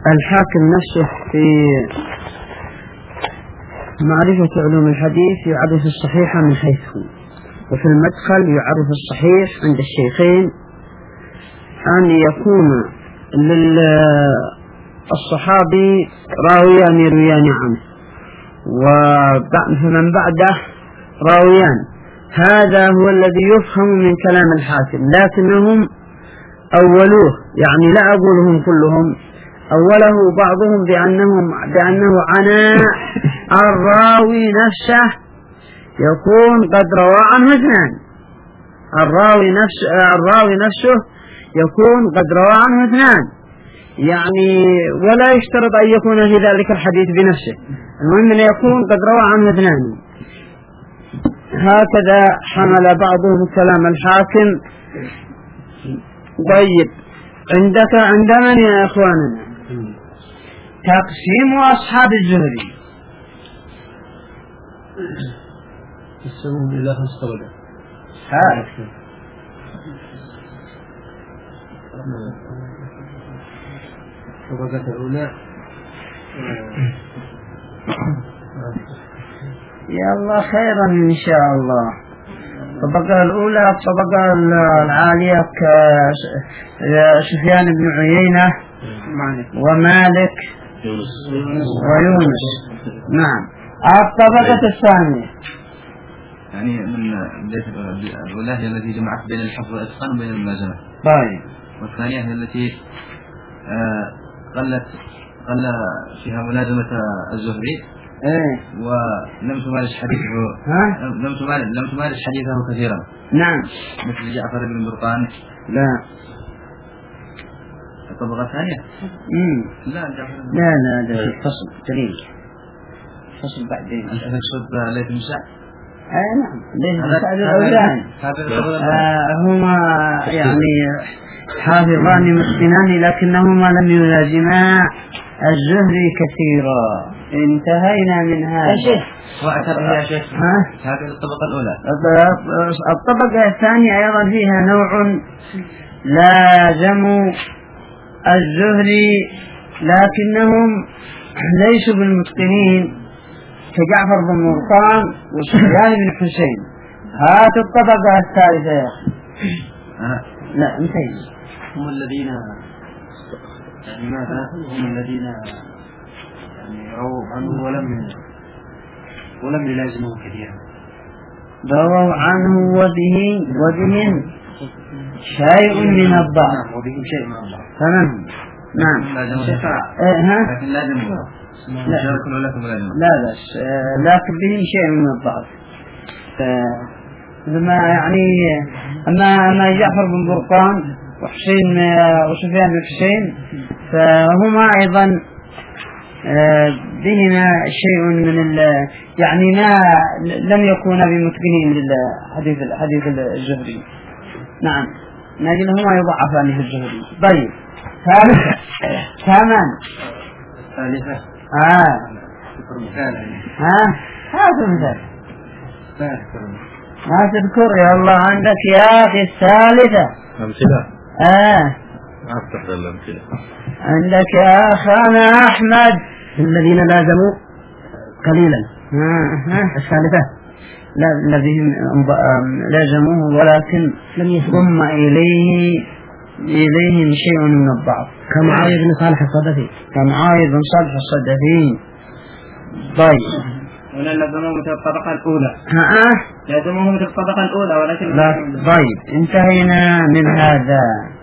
الحاكم نفسه في معرفة علوم الحديث يعرف الصحيح من حيث هو، وفي المدخل يعرف الصحيح عند الشيخين أن يكون للصحابي راويان يرويان عنه ومن بعده راويان. هذا هو الذي يفهم من كلام الحاكم، لكنهم أولوه، يعني لا أقولهم كلهم، أوله بعضهم بأنه عناء الراوي نفسه يكون قد روى عنه اثنان، الراوي نفسه يكون قد روى عنه اثنان، يعني ولا يشترط أن يكون في ذلك الحديث بنفسه، المهم أن يكون قد روى عنه اثنان. هكذا حمل بعضهم كلام الحاكم. طيب، عند من يا إخواننا؟ تقسيم أصحاب الزهري يسمون إلى 5 طبقات. الطبقة الأولى يلا خيرا إن شاء الله. الطبقة الأولى الطبقة العالية كسفيان بن عيينة ومالك ويونس. نعم. الطبقة الثانية يعني من الأولى هي التي جمعت بين الحفظ والإتقان وبين الملازمة. طيب. والثانية هي التي قل فيها ملازمة الزهري ولم تمارس حديثه لم تمارس حديثه كثيرا. نعم. مثل جعفر بن برقان. لا. الطبقة الثانية. لا ده في الفصل جليل. فصل بعدين. أنت تقصد ليث بن سعد؟ نعم. ليث بن سعد الأوزاعي. هما يعني حافظان متقنان لكنهما لم يلازما الزهري كثيرا. انتهينا من هذا. واعتبر يا شيخ هذه الطبقة الأولى. الطبقة الثانية أيضا فيها نوع لازموا الزهري لكنهم ليسوا بالمتقنين كجعفر بن مرقان وسفيان بن حسين. هات الطبقة الثالثة يا أخي. لا انتهينا. هم الذين يعني ماذا؟ هم الذين يعني رووا عنه ولم يلازموه كثيرا. رووا عنه وبهم شيء من الضعف. تمام. نعم. لكن لازموه. لا بس لكن بهم شيء من الضعف. لما يعني أما جعفر بن برقان وحسين وسفيان بن حسين فهما أيضا بهما شيء من يعني ما لم يكونا بمتقنين للحديث الزهري. نعم. نجد هما يضعفان في الزهري. طيب. ثالثة. ثامن. ثالثة. هذا مثال. ما تذكر يا الله عندك يا أخي الثالثة. أمثلة. أفتح الأمثلة. عندك يا أخانا أحمد الذين لازموا قليلا. الثالثة. لا الذين لازموه ولكن لم يضم إليهم شيء من الضعف كمعاوية بن صالح الصدفي. طيب. ولا لازموه في الطبقة الأولى. لازموه في الطبقة الأولى ولكن لا. طيب انتهينا من هذا.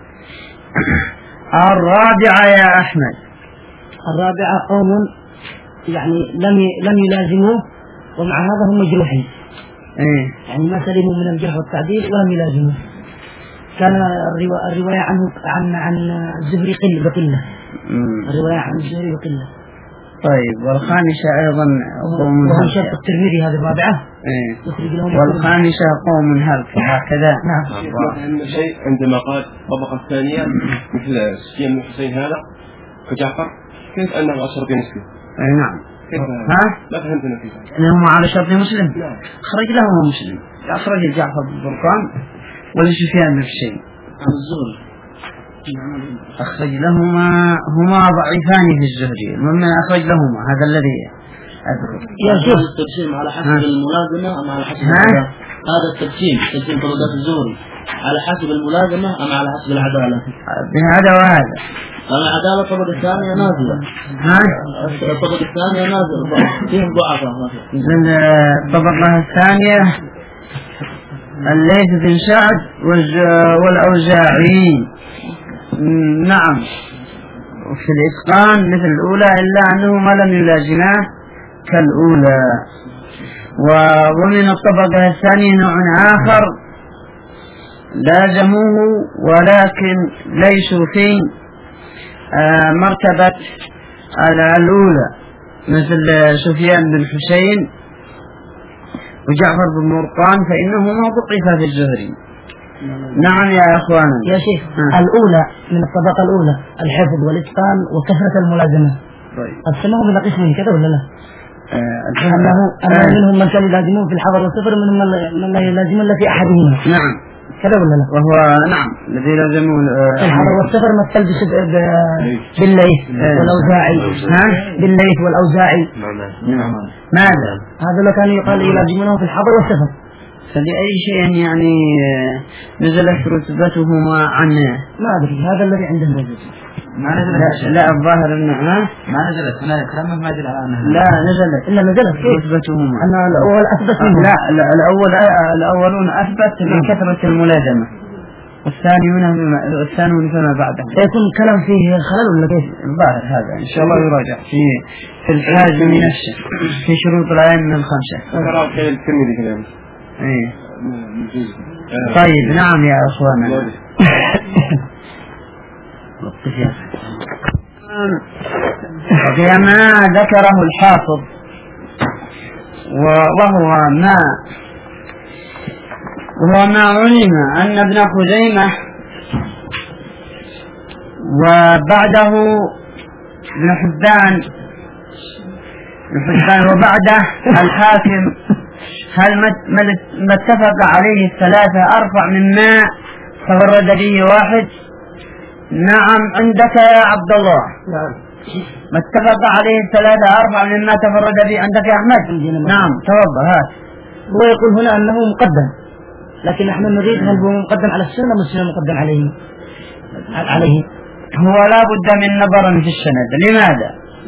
الرابعة يا أحمد. الرابعة قوم يعني لم يلازموه ومع هذا هم مجروحين. يعني ما سلموا من الجرح والتعديل ولم يلازموه. كان الرواية عنه عن الزهري بقلة. الرواية عن الزهري بقلة. طيب. والخامسة أيضا قوم وهم شرط الترمذي هذه الرابعة. والخامسة قوم هلك هكذا. نعم. شيء عندما قال الطبقة الثانية مثل سفيان بن حسين هذا كجعفر كيف أنه أشرف نسبه؟ نعم. لا فهمتنا فيه. أنهم على شرط مسلم. نعم. خرج له مسلم. أخرج جعفر بن برقان ولسفيان بن حسين. عن الزهري. أخرج لهما هما ضعيفان في الزهري، المهم أخرج لهما، هذا الذي أذكر. يا شيخ التقسيم على حسب الملازمة أم على حسب العدالة؟ هذا التقسيم طبقات الزهري على حسب الملازمة أم على حسب العدالة؟ بهذا وهذا. العدالة الطبقة الثانية نازلة. الطبقة الثانية نازلة فيهم ضعفاء. الطبقة الثانية الليث بن سعد والأوزاعي. نعم. وفي الإتقان مثل الأولى إلا أنهما لم يلازماه كالأولى. ومن الطبقة الثانية نوع آخر لازموه ولكن ليسوا في مرتبة الأولى، مثل سفيان بن حسين وجعفر بن مرقان، فإنهما ضعفا في الزهري. نعم يا أخوانا. يا شيخ الأولى من الطبقة الأولى الحفظ والإتقان وكثرة الملازمة. طيب. قسموهم إلى قسمين كذا ولا لا؟ أنه منهم من كان يلازمون في الحضر والسفر، منهم من لا يلازمون إلا في أحدهما. نعم كذا ولا لا؟ وهو نعم الذي لازمون الحضر والسفر مثل بالليث والأوزاعي. بالليث والأوزاعي. ماذا؟ هذا كانوا يقال يلازمونه في الحضر والسفر. فلأي شيء يعني نزلت رتبتهما عنه؟ ما أدري، هذا الذي عندنا. ما نزلت. لا الظاهر انه ما نزلت. هنا كلامه ما يدل على انها لا نزلت. إلا نزلت رتبتهما. أن الأول أثبت منه. لا الأولون أثبت بكثرة الملازمة، والثانيون فيما بعده. سيكون كلام فيه خلل ولا كيف؟ الظاهر هذا إن شاء الله يراجع في الحازم نفسه في شروط الأئمة الخمسة. إيه. طيب نعم يا أخوانا. وما ذكره الحافظ وهو ما علم أن ابن خزيمة وبعده ابن حبان وبعده الحاكم، هل ما اتفق عليه الثلاثة أرفع مما تفرد به واحد؟ نعم عندك يا عبد الله. ما اتفق عليه الثلاثة أرفع مما تفرد به عندك يا أحمد. نعم تفضل. هات. هو يقول هنا أنه مقدم، لكن نحن نريد هل هو مقدم على السنة أم السنة مقدم عليه؟ هو لا بد من نظر في السند. لماذا؟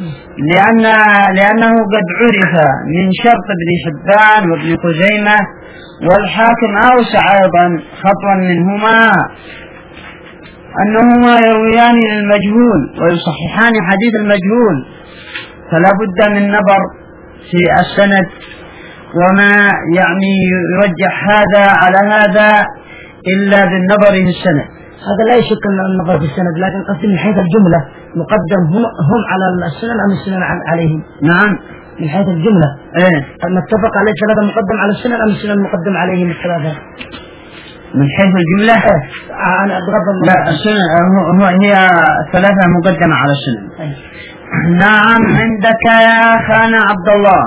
لأنه قد عرف من شرط ابن حبان وابن خزيمة، والحاكم أوسع أيضا خطوا منهما أنهما يرويان للمجهول ويصححان حديث المجهول، فلا بد من نظر في السند، وما يعني يرجح هذا على هذا إلا بالنظر في السند. هذا لا يشك أن النظر في السند، لكن قصدي من حيث الجملة مقدم هم على السنن أم السنن عليهم؟ نعم من حيث الجملة. إيه؟ أن اتفق عليه الثلاثة مقدم على السنن أم السنن مقدم عليهم الثلاثة؟ من حيث الجملة؟ أنا أتغض النظر. لا السنن هي ثلاثة مقدمة على السنن. نعم عندك يا أخانا عبد الله.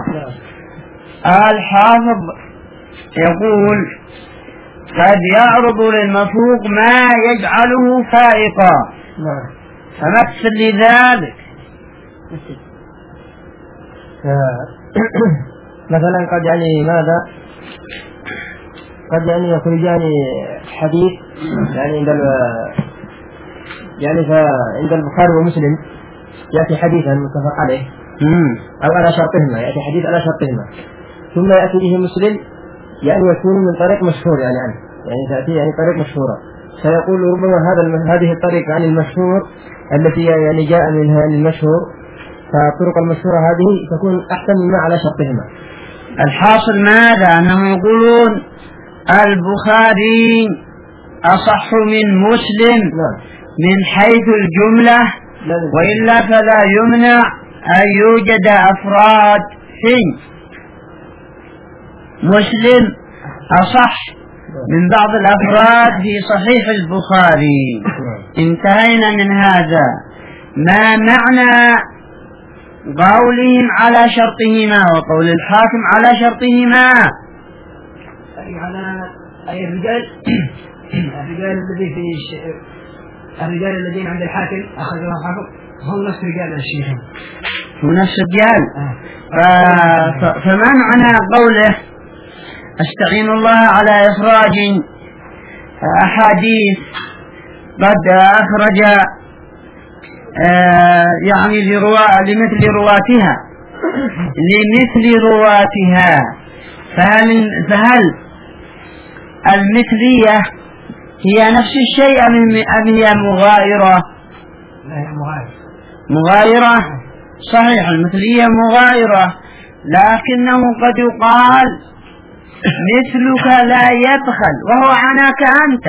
الحافظ يقول قد يعرض للمفوق ما يجعله فائقا، فمثل لذلك. مثلا قد يعني ماذا؟ قد يعني يخرجان حديث يعني عند البخاري ومسلم يأتي حديثا متفق عليه أو على شرطهما، يأتي حديث على شرطهما، ثم يأتي به مسلم يعني يكون من طريق مشهور يعني عنه، يعني تأتي يعني طريق مشهورة، فيقول ربما هذه الطريق عن المشهور التي يعني جاء منها المشهور، فالطرق المشهورة هذه تكون أحسن مما على شرطهما. الحاصل ماذا؟ أنهم يقولون البخاري أصح من مسلم من حيث الجملة، وإلا فلا يمنع أن يوجد أفراد في مسلم أصح من بعض الأفراد في صحيح البخاري. انتهينا من هذا. ما معنى قولهم على شرطهما وقول الحاكم على شرطهما؟ أي الرجال الذي الرجال الذين عند الحاكم أخذوا الحافظ هم نفس رجال الشيخين، هم نفس الرجال. فما معنى قوله استعين الله على إخراج أحاديث قد أخرج يعني لمثل رواتها، فهل المثلية هي نفس الشيء أم هي مغايرة؟ مغايرة صحيح، المثلية مغايرة، لكنه قد يقال مثلك لا يبخل وهو عناك أنت.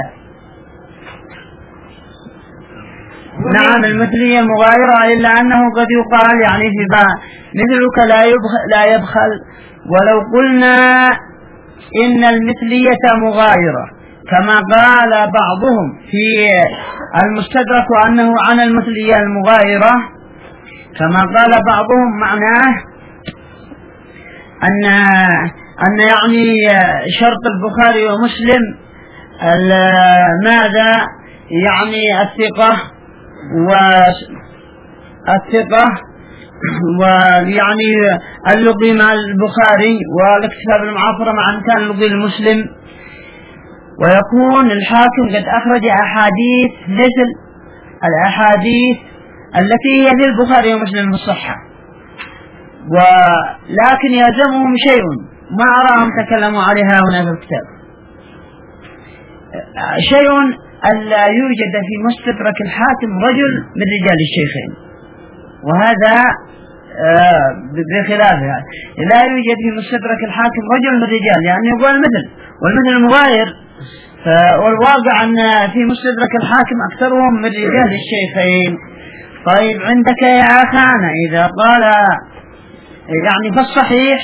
نعم المثلية مغايرة، إلا أنه قد يقال يعني في مثلك لا يبخل، ولو قلنا إن المثلية مغايرة كما قال بعضهم في المستدرك أنه عن المثلية المغايرة، كما قال بعضهم معناه أن يعني شرط البخاري ومسلم ماذا يعني الثقة ويعني اللقي مع البخاري والاكتساب المعاصرة مع أمكان اللقي المسلم، ويكون الحاكم قد أخرج أحاديث مثل الأحاديث التي هي للبخاري ومسلم في الصحة، ولكن يلزمهم شيء ما أراهم تكلموا عليها هنا في الكتاب، شيء ألا يوجد في مستدرك الحاكم رجل من رجال الشيخين، وهذا بخلافه لا يوجد في مستدرك الحاكم رجل من الرجال، يعني يقول والمثل مغاير، والواقع أن في مستدرك الحاكم أكثرهم من رجال الشيخين. طيب عندك يا أخانا إذا قال يعني فالصحيح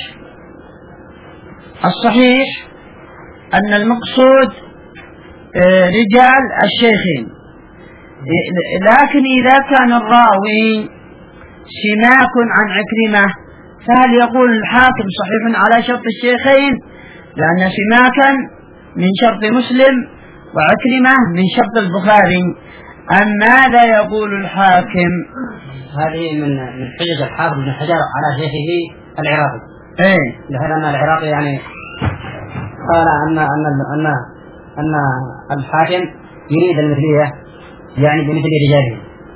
أن المقصود رجال الشيخين، لكن إذا كان الراوي سماك عن عكرمة فهل يقول الحاكم صحيح على شرط الشيخين، لأن سماكا من شرط مسلم وعكرمة من شرط البخاري، أم ماذا يقول الحاكم؟ هذه من حجج الحافظ بن حجر على شيخه العراقي، لأن العراقي يعني قال أن الحاكم يريد المثلية يعني بمثل رجاله،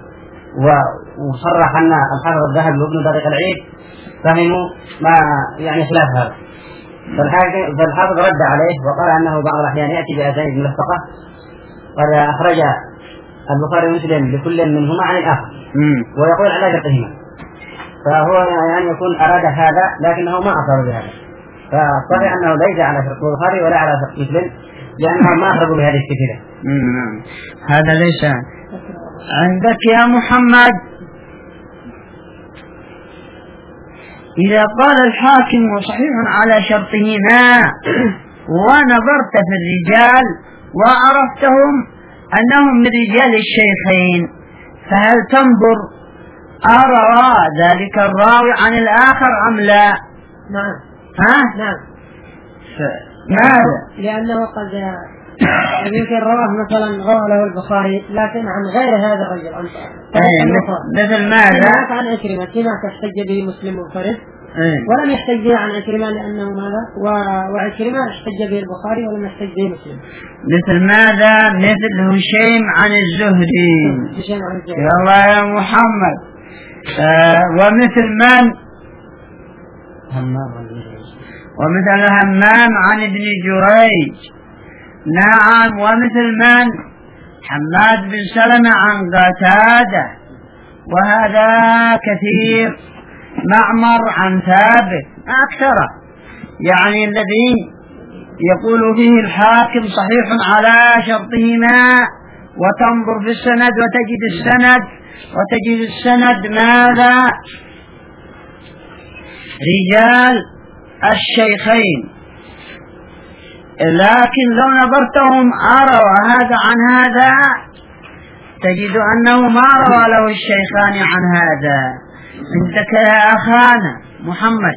وصرح أن الحافظ الذهبي وابن دقيق العيد فهموا ما يعني خلاف هذا، فالحافظ رد عليه وقال أنه بعض الأحيان يأتي بأسانيد ملفقة قد أخرج البخاري ومسلم لكل منهما عن الآخر ويقول على شرطهما، فهو يعني يكون أراد هذا لكنه ما أخبر بهذا، فصحيح أنه ليس على شرط البخاري ولا على شرط مسلم لأنهم ما أخرجوا بهذه الكثيرة. هذا ليس عندك يا محمد. إذا قال الحاكم صحيح على شرطهما ونظرت في الرجال وعرفتهم أنهم من رجال الشيخين، فهل تنظر أروى ذلك الراوي عن الآخر أم لا؟ نعم. نعم. ماذا؟ لأنه قد يمكن رواه مثلا رواه له البخاري لكن عن غير هذا الرجل، مثل ماذا؟ عن عكرمة كما تحتج به مسلم منفرد ولم يحتج به عن عكرمة لأنه ماذا؟ وعكرمة احتج به البخاري ولم يحتج به مسلم. مثل ماذا؟ مثل هشيم عن الزهري. يا الله يا محمد. ومثل من؟ ومثل همام عن ابن جريج. نعم. ومثل من؟ حماد بن سلمة عن قتادة، وهذا كثير. معمر عن ثابت أكثر، يعني الذي يقول فيه الحاكم صحيح على شرطهما، وتنظر في السند وتجد السند ماذا؟ رجال الشيخين، لكن لو نظرتهم أروا هذا عن هذا تجد أنه ما روى له الشيخان عن هذا. عندك يا أخانا محمد.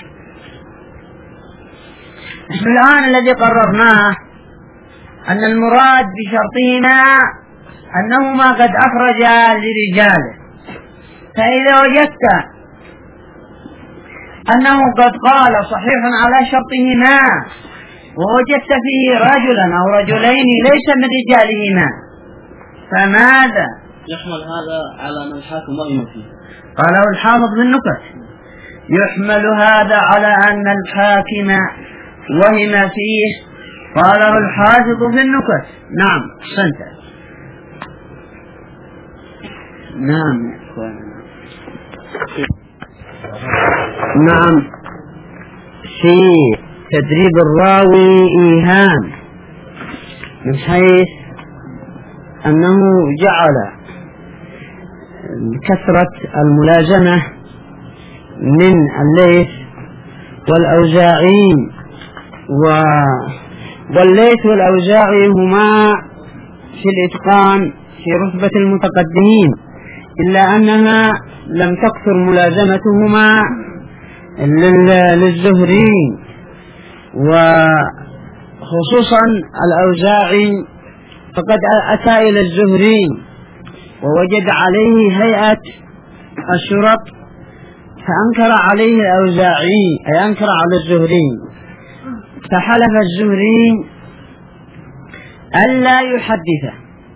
نحن الآن الذي قررناه أن المراد بشرطهما أنهما قد أخرجا لرجاله، فإذا وجدت أنه قد قال صحيح على شرطهما ووجدت فيه رجلا أو رجلين ليس من رجالهما فماذا؟ يحمل هذا على أن الحاكم وهم فيه. قاله الحافظ بالنكت: يحمل هذا على أن الحاكم وهم فيه، قاله الحافظ بالنكت. نعم أحسنت. نعم نعم. في تدريب الراوي إيهام من حيث أنه جعل كثرة الملازمة من الليث والأوزاعي، والليث والأوزاعي هما في الإتقان في رتبة المتقدمين، إلا أنها لم تكثر ملازمتهما للزهري، وخصوصا الأوزاعي فقد أتى إلى الزهري ووجد عليه هيئة الشرط فأنكر عليه الأوزاعي، أي أنكر على الزهري، فحلف الزهري ألا يحدثه،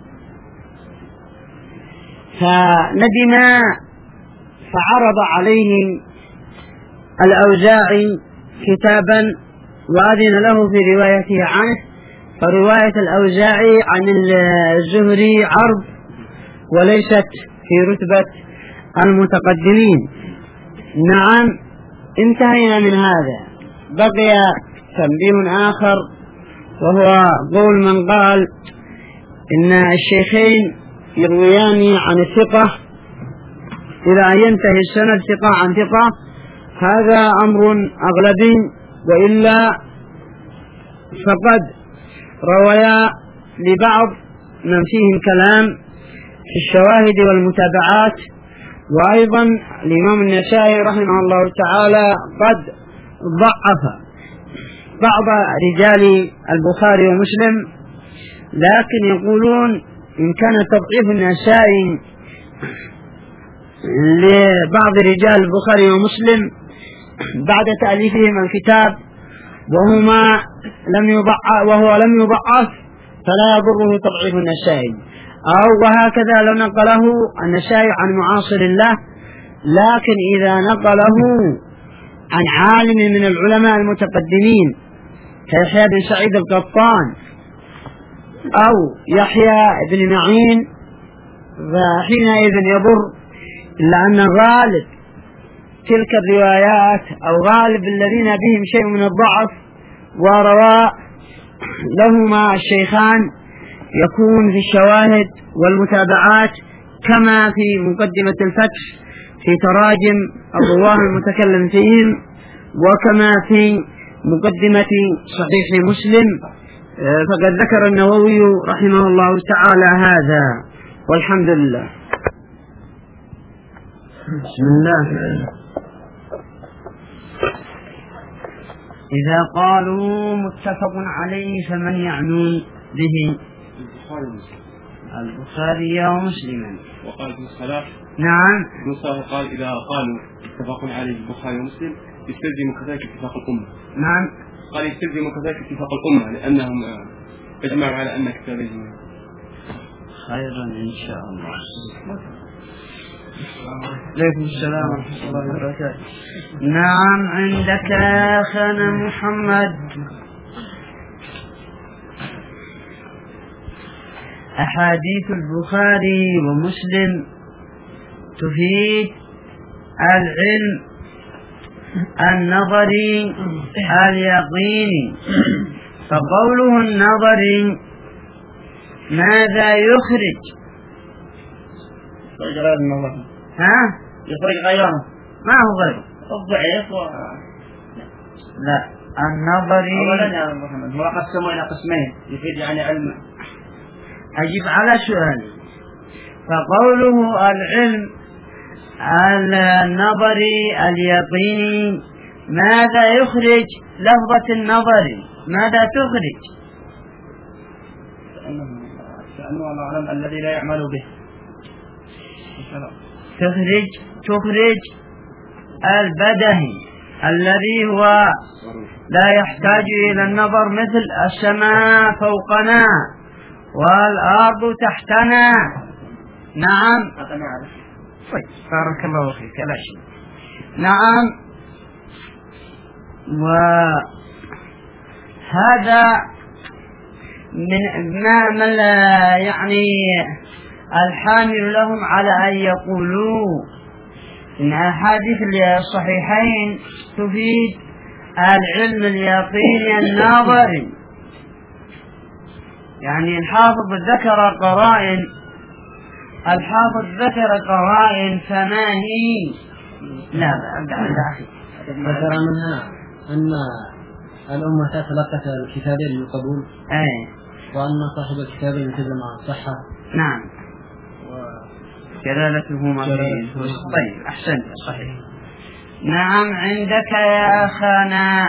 فندم فعرض عليه الأوزاعي كتابا وأذن له في روايته عنه، فرواية الأوزاعي عن الزهري عرض وليست في رتبة المتقدمين. نعم انتهينا من هذا. بقي تنبيه آخر وهو قول من قال إن الشيخين يرويان عن الثقة إلى أن ينتهي السند ثقة عن ثقة، هذا أمر أغلبي، وإلا فقد رويا لبعض من فيهم كلام في الشواهد والمتابعات. وأيضا الإمام النسائي رحمه الله تعالى قد ضعف بعض رجال البخاري ومسلم، لكن يقولون إن كان تضعيف النسائي لبعض رجال البخاري ومسلم بعد تأليفهم الكتاب وهو لم يضعف فلا يضره تضعيف النسائي، أو وهكذا لو نقله النسائي عن معاصر له، لكن إذا نقله عن عالم من العلماء المتقدمين كيحيى بن سعيد القطان أو يحيى بن معين فحينئذ يضر، إلا أن غالب تلك الروايات أو غالب الذين بهم شيء من الضعف وروى لهما الشيخان يكون في الشواهد والمتابعات، كما في مقدمة الفتح في تراجم الرواه المتكلم فيهم، وكما في مقدمة صحيح مسلم، فقد ذكر النووي رحمه الله تعالى هذا، والحمد لله. بسم الله. إذا قالوا متفق عليه فمن يعنون به؟ البخاري ومسلم. وقال ابن الصلاح نعم ابن الصلاح قال إذا قالوا متفق عليه البخاري ومسلم يستلزم كذلك اتفاق الأمة. نعم قال يستلزم كذلك اتفاق الأمة لأنهم اجمعوا على أن كتابهم. خيرا إن شاء الله. عليكم السلام ورحمة الله وبركاته. نعم عندك أخانا محمد. أحاديث البخاري ومسلم تفيد العلم النظري اليقيني، فقوله النظري ماذا يخرج؟ غير النظر. ها؟ يخرج غيره. ما هو غيره؟ الضعيف لا النظري أولا يا محمد هو قسمه إلى قسمين يفيد يعني علم. أجيب على سؤالي. فقوله العلم النظري اليقيني ماذا يخرج؟ لفظة النظري ماذا تخرج؟ لأنه الله أعلم الذي لا يعمل به. تخرج البدهي الذي هو لا يحتاج إلى النظر، مثل السماء فوقنا والأرض تحتنا. نعم. طيب بارك الله فيك. لا شيء. نعم. وهذا من يعني الحامل لهم على أن يقولوا إن أحاديث الصحيحين تفيد العلم اليقيني الناظري. يعني الحافظ ذكر قرائن فما هي؟ لا أخي ذكر منها أن الأمة تلقت الكتابين بالقبول، وأن صاحب الكتابين كذا ما صحة. نعم. جلالته ما فيه. طيب أحسنت صحيح. نعم. عندك يا أخانا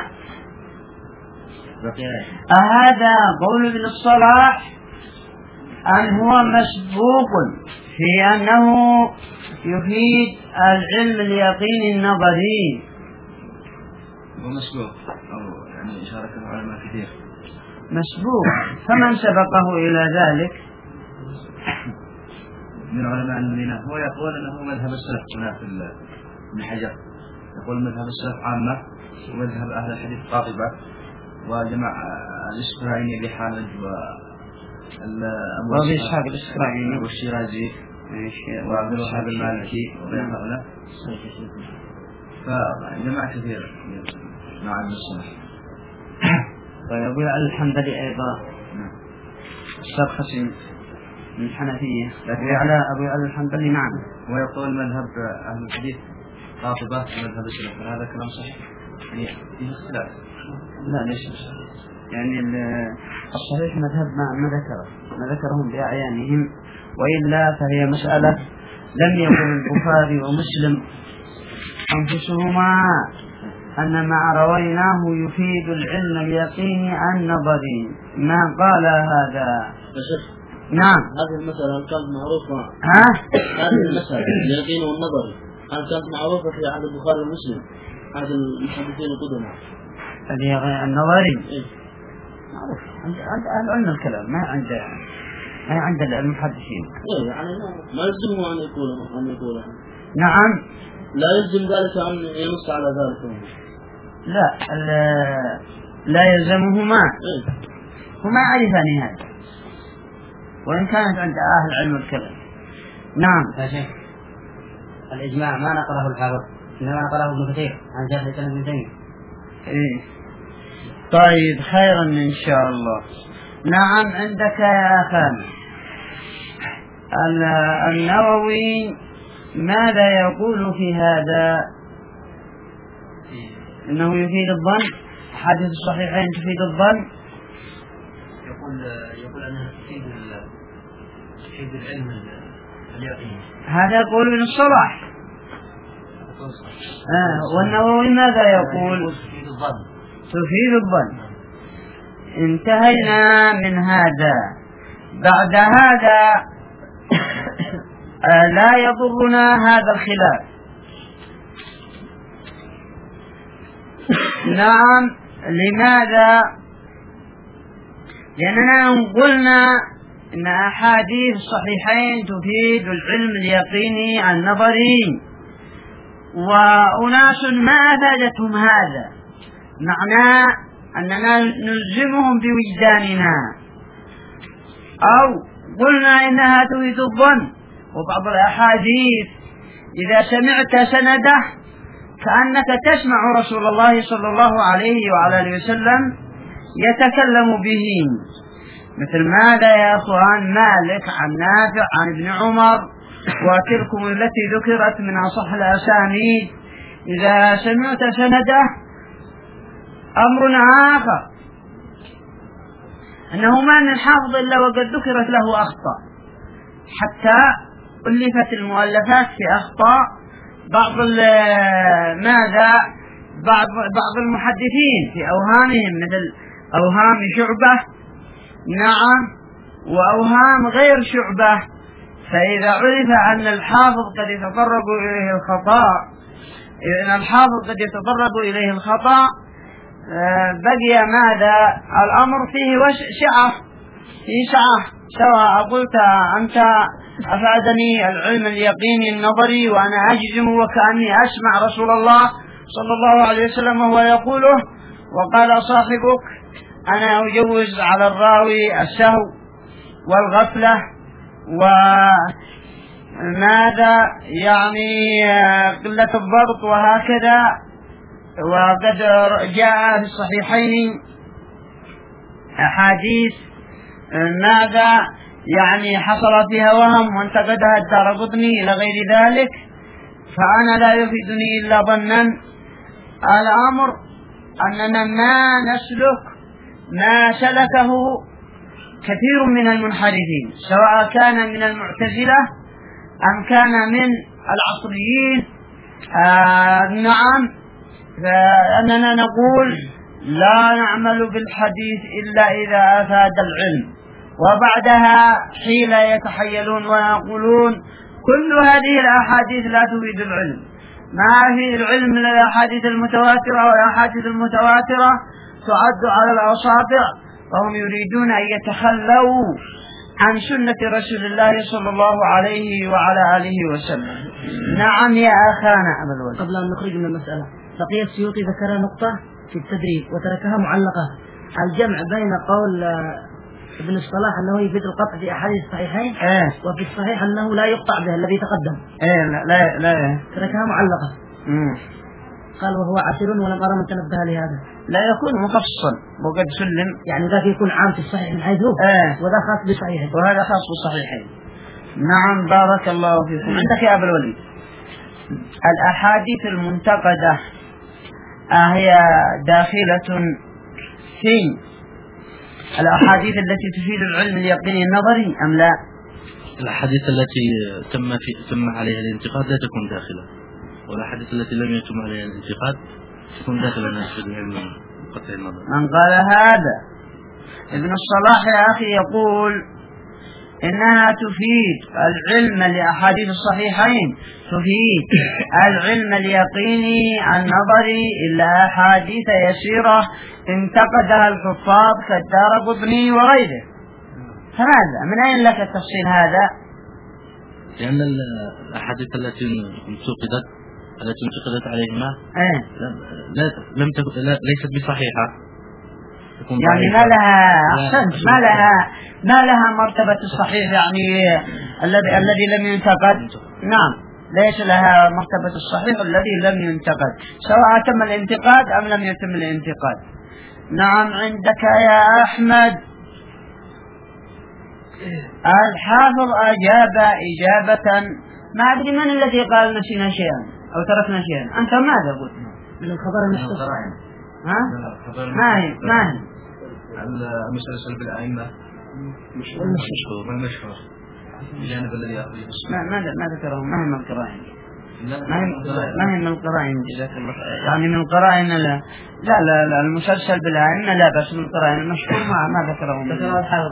هذا قول ابن الصلاح أم هو مسبوق في أنه يفيد العلم اليقيني النظري؟ هو مسبوق أو يعني شاركه علماء كثير. مسبوق. فمن سبقه إلى ذلك من علماء المدينة؟ هو يقول أنه مذهب السلف هنا في ابن حجر، يقول مذهب السلف عامة ومذهب أهل الحديث قاطبة، وجمع الإسرائيلي بحامد وأبي إسحاق الإسرائيلي والشيرازي وعبد الوهاب المالكي وغير هؤلاء، فجمع كثير مع ابن الصلاح. طيب أبو يعلى الحنبلي أيضا السرخسي من الحنفية. أبو يعلى الحنبلي نعم. ويقول مذهب أهل الحديث قاطبة مذهب السلف، هذا كلام صحيح؟ يعني فيه اختلاف. لا ليش يعني الصحيح مذهب ما ذكرهم بأعيانهم، وإلا فهي مسألة لم يكن البخاري ومسلم أنفسهما أن ما رويناه يفيد العلم اليقيني النظري، ما قال هذا. نعم. هذه المسألة كانت معروفة. هذه المسألة اليقين والنظري كانت معروفة في عهد البخاري ومسلم، عهد المحدثين القدماء. النظري معروف عند أهل علم الكلام، ما عند المحدثين. يعني ما يلزمه أن يقول. نعم. لا يلزم ذلك أن ينص على ذلك. لا يلزمهما. هما يعرفان هذا، وإن كانت عند أهل علم الكلام. نعم. يا شيخ الإجماع ما نقله الحافظ، إنما نقله ابن كثير عن شيخ الإسلام ابن تيمية. طيب خيرا إن شاء الله. نعم. عندك يا أخانا النووي ماذا يقول في هذا؟ إنه يفيد الظن، حديث الصحيحين تفيد الظن. يقول أنها تفيد العلم اليقيني. هذا يقول ابن الصلاح. والنووي ماذا يقول؟ تفيد الظن. انتهينا من هذا. بعد هذا لا يضرنا هذا الخلاف. نعم. لماذا؟ لأننا قلنا إن أحاديث الصحيحين تفيد العلم اليقيني النظري، وأناس ما أفادتهم هذا، معناه أننا نلزمهم بوجداننا، أو قلنا إنها تفيد الظن. وبعض الأحاديث إذا سمعت سنده كأنك تسمع رسول الله صلى الله عليه وعلى آله وسلم يتكلم به، مثل ماذا يا أخوان؟ مالك عن نافع عن ابن عمر، وتلكم التي ذكرت من أصح الأسانيد. إذا سمعت سنده أمر آخر، أنه ما من حافظ إلا وقد ذكرت له أخطاء، حتى ألفت المؤلفات في أخطاء بعض المحدثين في أوهامهم، مثل أوهام شعبة. نعم. وأوهام غير شعبة. فإذا عرف أن الحافظ قد يتطرق إليه الخطأ، بقي ماذا؟ الأمر فيه سعة، سواء قلت أنت أفادني العلم اليقيني النظري وأنا أجزم وكأني أسمع رسول الله صلى الله عليه وسلم وهو يقوله، وقال صاحبك أنا أجوز على الراوي السهو والغفلة وماذا يعني قلة الضبط وهكذا. وقد جاء في الصحيحين أحاديث ماذا يعني حصل فيها وهم وانتقدها الدارقطني إلى غير ذلك، فأنا لا يفيدني إلا ظنا الأمر أننا ما نسلك ما سلكه كثير من المنحرفين، سواء كان من المعتزلة أم كان من العصريين. نعم، فأننا نقول لا نعمل بالحديث إلا إذا أفاد العلم، وبعدها حين يتحيلون ويقولون كل هذه الأحاديث لا تفيد العلم، ما في العلم من الأحاديث المتواترة، والأحاديث المتواترة تعد على الأصابع، وهم يريدون أن يتخلوا عن سنة رسول الله صلى الله عليه وعلى آله وسلم. نعم يا أخانا أبا الولد. قبل أن نخرج من المسألة، بقي السيوطي ذكر نقطة في التدريب وتركها معلقة: الجمع بين قول ابن الصلاح أنه يفيد القطع في أحاديث الصحيحين وفي الصحيح أنه لا يقطع به الذي تقدم. لا تركها معلقة. قال وهو عسير ولم أرى من تنبه لهذا. لا يكون مخصصا وقد سلم، يعني ذاك يكون عام في الصحيح من حيث وذا خاص بصحيحين، وهذا خاص بصحيحين. نعم بارك الله فيكم. عندك يا أبا الوليد الأحاديث المنتقدة هي داخلة في الأحاديث التي تفيد العلم اليقيني النظري أم لا؟ الأحاديث التي تم عليها الانتقاد لا تكون داخلة، والأحاديث التي لم يتم عليها الانتقاد تكون داخلة في العلم قطع النظر. من قال هذا ابن الصلاح يا أخي يقول إنها تفيد العلم لأحاديث الصحيحين، تفيد العلم اليقيني النظري إلا أحاديث يسيرة انتقدها الحفاظ كالدارقطني وغيره. فماذا من أين لك التفصيل هذا؟ لأن الأحاديث التي انتقدت عليهما ليست بصحيحة، يعني ما لها أحسنت ما لها مرتبة الصحيح، يعني الذي لم ينتقد. نعم، ليس لها مرتبة الصحيح الذي لم ينتقد، سواء تم الانتقاد أم لم يتم الانتقاد. نعم عندك يا أحمد. الحافظ أجاب إجابة ما أدري من الذي قال نسينا شيئا أو تركنا شيئا. أنت ماذا قلت؟ من الخبر المحفوظ. ما هي المسلسل بالأئمة والمشهور الجانب الذي يأخذ ما ذكره. ما هي من القرائن؟ ما هي من القرائن؟ جزاك الله خير. يعني من القرائن لا المسلسل بالأئمة لا، بس من القرائن المشهور ما ذكره. ذكره الحافظ.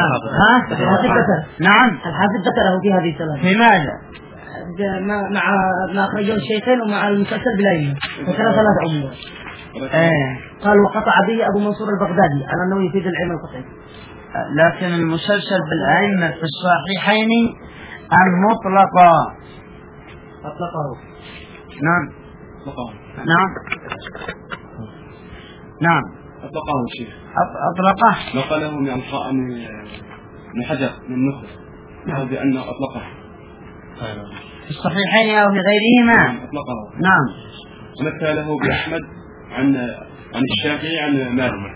نعم الحافظ ذكره في هذه الثلاثة. في ماذا؟ مع ما أخرجه الشيخين ومع المسلسل بالأئمة ذكر ثلاث عموم. قال وقطع به أبو منصور البغدادي على أنه يفيد العلم القطعي. لكن المسلسل بالأئمة في الصحيحين المطلقة أطلقه. نعم أطلقه الشيخ. أطلقه نقله من حجر من نخل بأنه أطلقه في الصحيحين أو في غيرهما. أطلقه. نعم. ومثله بأحمد عن الشافعي عن مالك.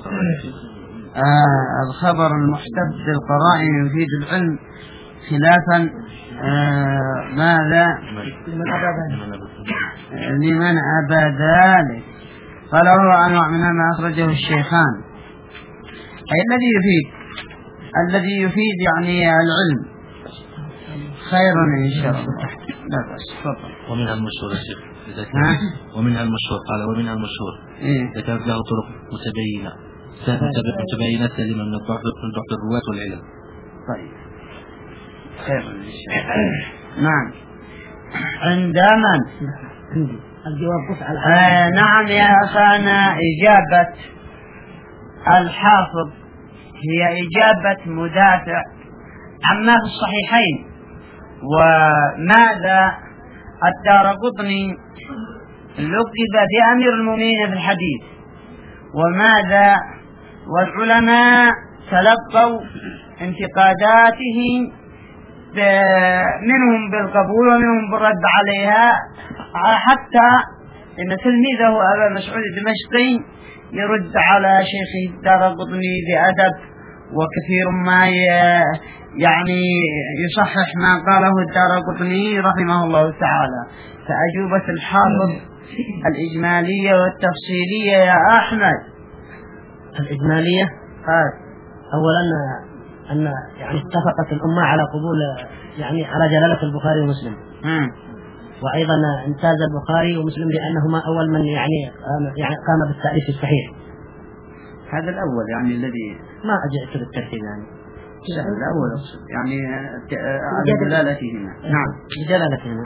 الخبر المحتف بالقرائن يفيد العلم خلافا ماذا لمن أبى ذلك. قال هو أنواع منها ما أخرجه الشيخان، أي الذي يفيد يعني العلم خيرا إن شاء الله. لا بس فضل. ومنها المشهور يا شيخ ومنها المشهور قال ومنها المشهور إذا كانت له طرق متبينة سليمة من ضعف الرواة والعلم. طيب خير نعم. عند من؟ الجواب نعم يا أخانا، إجابة الحافظ هي إجابة مدافع عما في الصحيحين. وماذا الدارقطني لقب بأمير المؤمنين في الحديث، وماذا والعلماء تلقوا انتقاداته منهم بالقبول ومنهم بالرد عليها، حتى إن تلميذه أبا مسعود الدمشقي يرد على شيخه الدارقطني بأدب، وكثير ما يعني يصحح ما قاله الدارقطني رحمه الله تعالى. فأجوبة الحافظ الإجمالية والتفصيلية يا أحمد. الإجمالية أولا أن يعني اتفقت الأمة على قبول يعني على جلالة البخاري ومسلم، وأيضا امتاز البخاري ومسلم بأنهما أول من يعني قام بالتأليف الصحيح. هذا الأول يعني الذي ما أجئت بالترتيب يعني الأول يعني على جلالتهما. نعم بجلالتهما.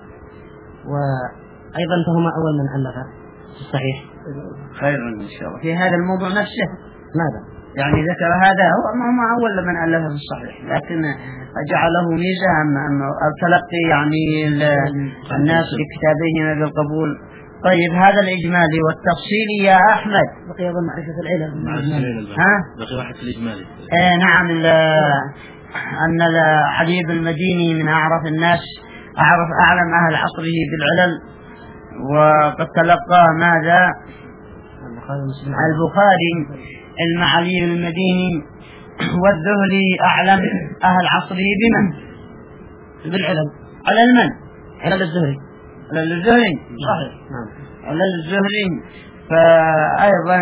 وأيضا فهما أول من ألف الصحيح. خير إن شاء الله. في هذا الموضوع نفسه ماذا يعني ذكر هذا هو ما أول من ألف في الصحيح، لكن جعله ميزة أما التلقي يعني الناس لكتابهم بالقبول. طيب هذا الإجمالي والتفصيلي يا أحمد. بقي أيضا معرفة العلم. بقي واحد في الإجمالي. نعم. أن علي بن المديني من أعرف الناس، أعلم أهل عصره بالعلل، وقد تلقى ماذا البخاري المعالي المديني، والذهلي أعلم أهل عصره بمن؟ بالعلم. على المن؟ على الزهري. على الزهري صحيح. على الزهري. فأيضا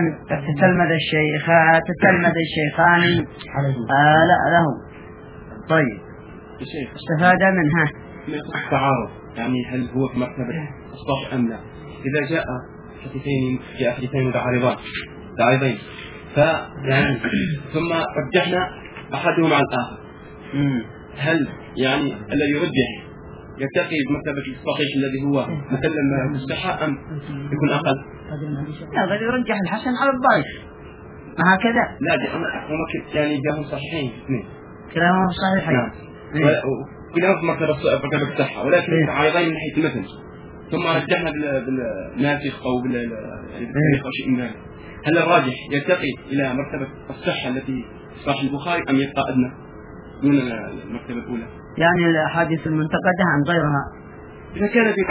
تتلمذ الشيخان لا له. طيب استفاد منها التعارض، يعني هل هو في مرتبة الصح أم لا؟ إذا جاء حديثين متعارضين فيعني ثم رجحنا أحدهما على الآخر، هل يعني الذي يرجح يرتقي بمرتبة الصحيح الذي هو مثلا الصحة أم يكون أقل؟ لا، بل يرجح الحسن على الضعيف هكذا. لا يعني جاءهم صحيحين اثنين كلاهما صحيحين كلاهما في مرتبة الصحة، ولكن متعارضين من حيث المتن، ثم رجحنا بالناسخ أو بالتاريخ أو شيء من ذلك. هل الراجح يرتقي إلى مرتبة الصحة التي صحيح البخاري أم يبقى أدنى دون المرتبة الأولى؟ يعني الأحاديث المنتقدة عن غيرها إذا كان في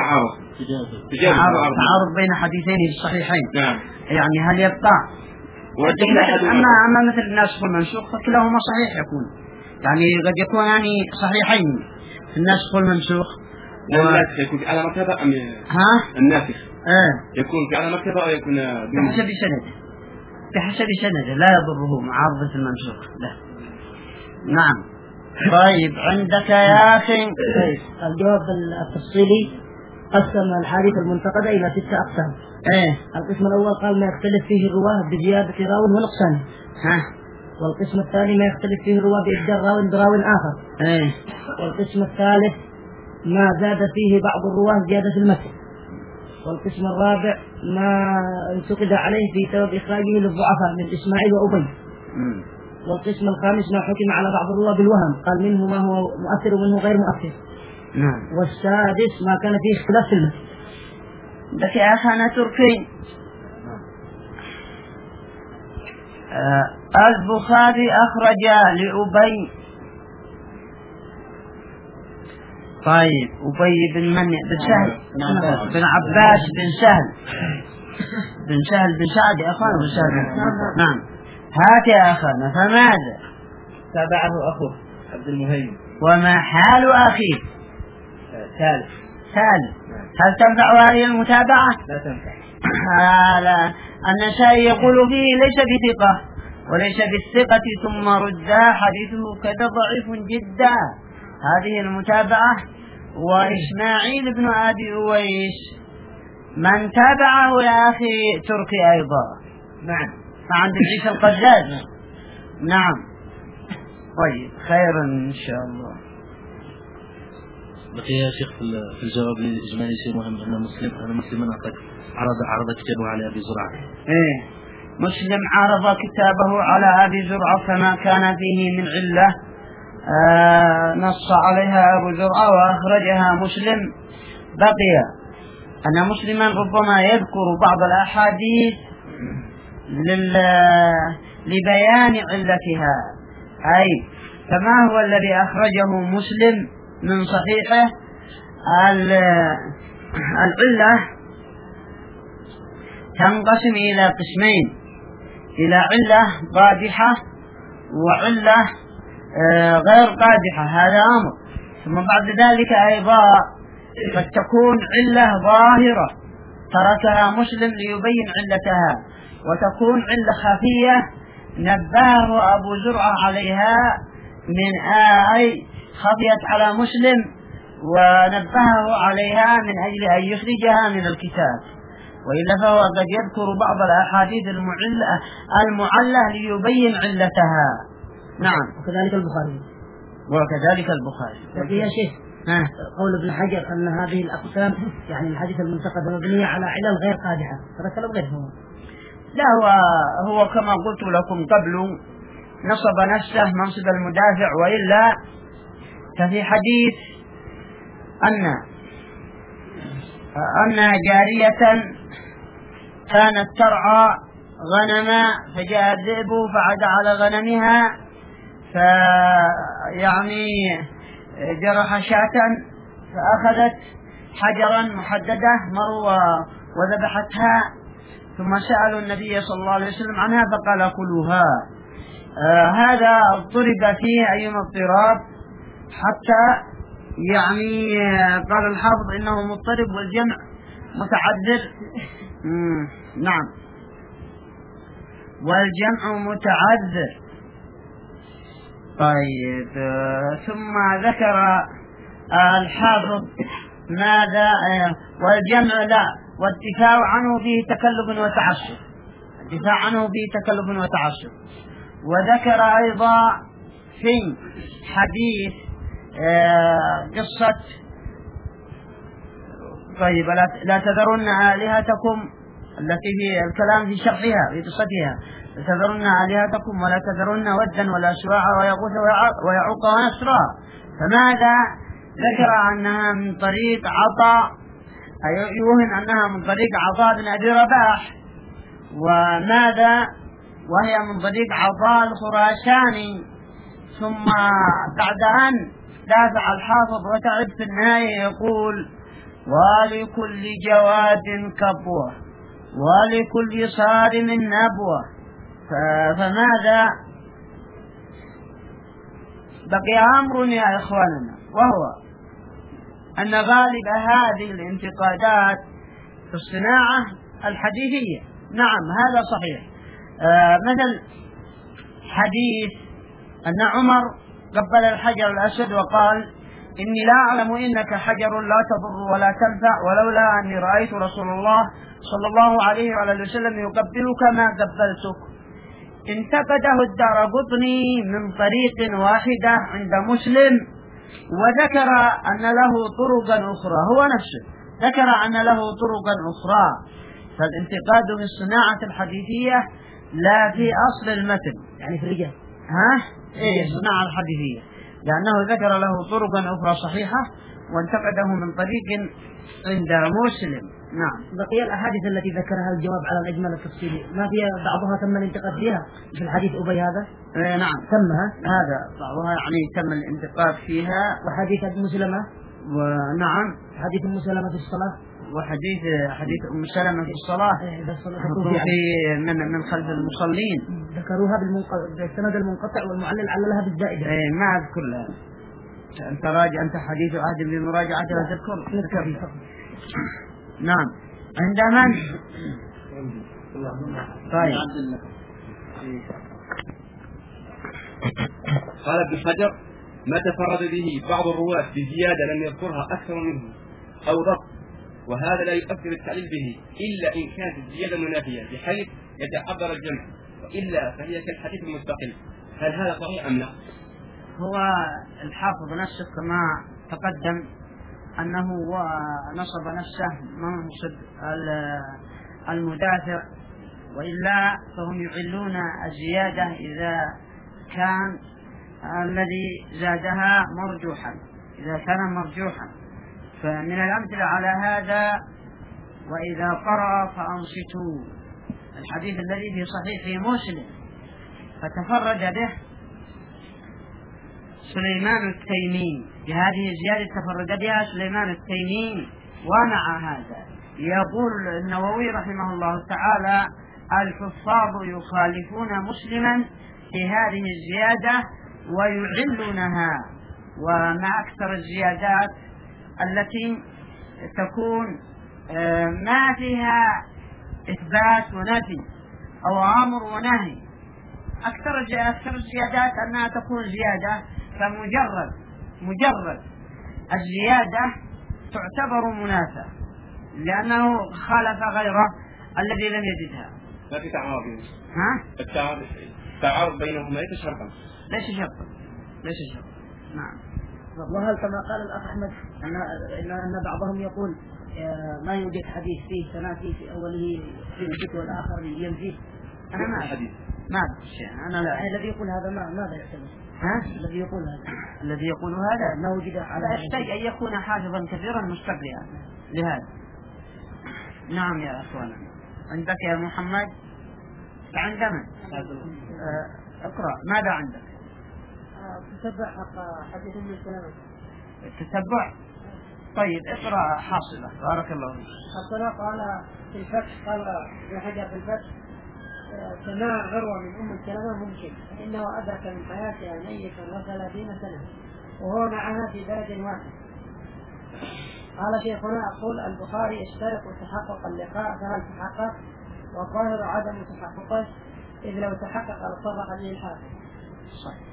تعارض بين حديثين الصحيحين. نعم. يعني هل يبقى أما مثل الناسخ والمنسوخ فكلاهما صحيح يكون، يعني قد يكون يعني صحيحين الناسخ والمنسوخ. الناسخ يكون على مرتبة أم الناسخ يكون على مرتبة أو يكون بحسب سنده لا يضره معارضة المنسوخ له. نعم. طيب عندك يا أخي الجواب التفصيلي قسم الحديث المنتقدة إلى 6 أقسام. القسم الأول قال ما يختلف فيه الرواه بزيادة راو ونقصان. والقسم الثاني ما يختلف فيه الرواه بإبدال راو براو آخر. والقسم الثالث ما زاد فيه بعض الرواه زيادة في المتن. والقسم الرابع ما انتقد عليه في سبب إخراجه للضعفاء من إسماعيل وأبي. والقسم الخامس ما حكم على بعض الرواه بالوهم، قال منه ما هو مؤثر ومنه غير مؤثر. والسادس ما كان فيه اختلاف في المتن. لك يا أخانا تركي البخاري أخرج لأبي. طيب أبي بن سهل بن عباس بن سهل بن سعد أخانا بن سهل. نعم. هات يا أخانا فماذا تابعه أخوه عبد المهيمن. وما حال أخيه؟ ثالث. هل تنفع هذه المتابعة؟ لا تنفع. النسائي يقول فيه ليس بثقة وليس بالثقة ثم ردا حديثه كذا ضعيف جدا. هذه المتابعة. وإسماعيل بن أبي أويس من تابعه يا أخي تركي أيضا. نعم. عند عيسى القزاز. نعم. طيب خيرا إن شاء الله. بقي يا شيخ في الجواب الإجمالي شيء مهم، أن مسلم عرض كتابه على أبي زرعة. مسلم عرض كتابه على أبي زرعة فما كان فيه من علة نص عليها أبو زرعة وأخرجها مسلم. بقي أن مسلما ربما يذكر بعض الأحاديث لبيان علتها، أي فما هو الذي أخرجه مسلم من صحيحه. العلة تنقسم إلى قسمين، إلى علة قادحة وعلة غير قادحة، هذا أمر. ثم بعد ذلك أيضا قد تكون علة ظاهرة تركها مسلم ليبين علتها، وتكون علة خفية نبهه أبو زرعة عليها من أي خفيت على مسلم ونبهه عليها من أجل أن يخرجها من الكتاب، وإلا فهو قد يذكر بعض الأحاديث المعلة ليبين علتها. نعم. وكذلك البخاري. يا شيخ قول ابن حجر أن هذه الأقسام يعني الحديث المنتقد مبنية على علل غير قادحة، هذا كلام غير هو. لا، هو كما قلت لكم قبل نصب نفسه منصب المدافع، وإلا ففي حديث أن جارية كانت ترعى غنما فجاء الذئب فعد على غنمها فيعني جرح شاة فأخذت حجرا محددة مروا وذبحتها، ثم سألوا النبي صلى الله عليه وسلم عنها فقال كلوها. هذا ضرب فيه أيما اضطراب، حتى يعني قال الحافظ إنه مضطرب والجمع متعذر. نعم، والجمع متعذر. طيب، ثم ذكر الحافظ ماذا؟ والجمع لا، والدفاع عنه فيه تكلف وتعسف، الدفاع عنه فيه تكلف وتعسف. وذكر أيضا في حديث قصة طيب لا تذرن آلهتكم التي في الكلام في شرحها في قصتها، لا تذرن آلهتكم ولا تذرن ودا ولا سواعا ويغوث ويعوق ونسرا. فماذا ذكر؟ أنها من طريق عطاء، يوهم أنها من طريق عطاء بن أبي رباح. وماذا؟ وهي من طريق عطاء الخراساني. ثم بعد أن دافع الحافظ وتعب في النهاية يقول: ولكل جواد كبوة ولكل صارم نبوة. فماذا بقي أمر يا إخواننا، وهو أن غالب هذه الانتقادات في الصناعة الحديثية. نعم، هذا صحيح. مثل حديث أن عمر قبل الحجر الأسود وقال: إني لا أعلم إنك حجر لا تضر ولا تنفع، ولولا أني رأيت رسول الله صلى الله عليه وآله وسلم يقبلك ما قبلتك. انتقده الدارقطني من طريق واحدة عند مسلم، وذكر أن له طرقا أخرى، هو نفسه ذكر أن له طرقا أخرى. فالانتقاد في الصناعة الحديثية لا في أصل المتن، يعني في الرجال الصناعة الحديثية، لأنه ذكر له طرقا أخرى صحيحة وانتقده من طريق عند مسلم. نعم. بقي الأحاديث التي ذكرها الجواب على الإجمال التفصيلي ما فيها بعضها تم الانتقاد فيها في الحديث أبي هذا؟ نعم، تمها هذا بعضها يعني تم الانتقاد فيها. وحديث أم سلمة، ونعم حديث أم سلمة في الصلاة، حديث أم سلمة في الصلاة في من خلف المصلين، ذكروها بالسند المنقطع والمعلل عللها بالزائدة. ما أذكر لها. أنت راجع، أنت حديث عهد بمراجعة لا تذكر. نعم، عند من؟ طيب. قال ابن حجر: ما تفرد به بعض الرواة بزيادة لم يذكرها أكثر منه أو ضبط، وهذا لا يؤثر التعليل به إلا إن كانت الزيادة منافية بحيث يتعذر الجمع، وإلا فهي كالحديث المستقل. هل هذا صحيح أم لا؟ هو الحافظ نفسه كما تقدم أنه نصب نفسه منصب المدافع، وإلا فهم يعلون الزيادة إذا كان الذي زادها مرجوحا، إذا كان مرجوحا. فمن الأمثلة على هذا: وإذا قرأ فأنصتوا، الحديث الذي في صحيح مسلم، فتفرد به سليمان التيمي، بهذه الزيادة تفرد بها سليمان التيمي. ومع هذا يقول النووي رحمه الله تعالى: الحفاظ يخالفون مسلما في هذه الزيادة ويعلونها. ومع أكثر الزيادات التي تكون ما فيها إثبات ونفي أو أمر ونهي، أكثر الزيادات أنها تكون زيادة، فمجرد الزيادة تعتبر منافاة لأنه خالف غيره الذي لم يجدها. لا في تعارض. التعارض بينهما ليس شرطا. ليس شرطا. نعم. وهل كما قال الأخ أحمد أن بعضهم يقول ما يوجد حديث فيه تنافي في أوله يثبت والآخر ينفي؟ أنا ما حديث. ما شيء. أنا لا. الذي يقول هذا ماذا يعتبر؟ الذي يقول هذا ما وجد على يحتاج أن يكون حافظا كثيرا مستقرئا لهذا. نعم يا أخوانا. عندك يا محمد؟ عند من؟ اقرأ. ماذا عندك؟ تتبع حديث من السلامة. تتبع. طيب اقرأ حاصلة. بارك الله فيك. حاصلة قال في الفتح، قال ابن حجر في الفتح: سماع عروة من أم السلامة ممكن، فإنه أدرك من حياتها ميتا و30 سنة وهو معها في بلد واحد. قال شيخنا: أقول البخاري اشترط تحقق اللقاء، فهل تحقق؟ والظاهر عدم تحققه، إذ لو تحقق لصرح به الحافظ. صحيح.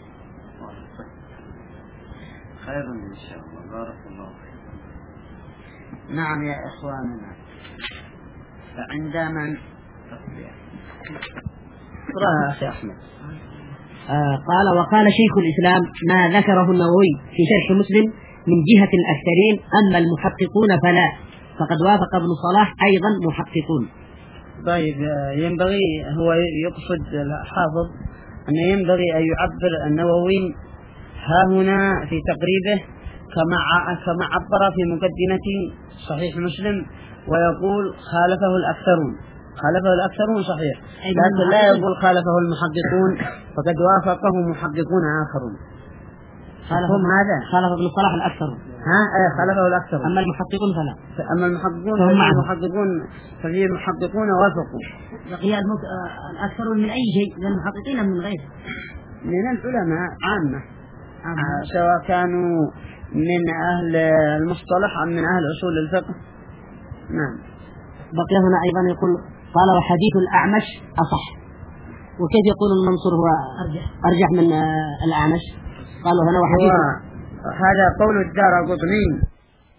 خير إن شاء الله. بارك الله فيك. نعم يا إخواننا. فعند من اقرأ أخي أحمد. قال: وقال شيخ الإسلام ما ذكره النووي في شرح مسلم من جهة الأكثرين، أما المحققون فلا، فقد وافق ابن صلاح أيضا محققون. طيب ينبغي، هو يقصد الحافظ أن ينبغي أن يعبر النووي ها هنا في تقريبه كما عبر في مقدمة صحيح مسلم، ويقول خالفه الأكثرون صحيح، لكن لا يقول خالفه المحققون، فقد وافقه محققون آخرون. خالف ابن صلاح الأكثرون. خالفه الأكثرون. أما المحققون فلا. أما المحققون ففي محققون وافقوا. بقي الأكثرون من أي شيء؟ من المحققين من غيره؟ من العلماء عامة. سواء كانوا من أهل المصطلح أم من أهل أصول الفقه. نعم. بقي هنا أيضا يقول: قال: وحديث الأعمش أصح. وكيف يقول المنصور هو أرجح من الأعمش؟ قالوا هنا وحديث. هذا قول الدارقطني.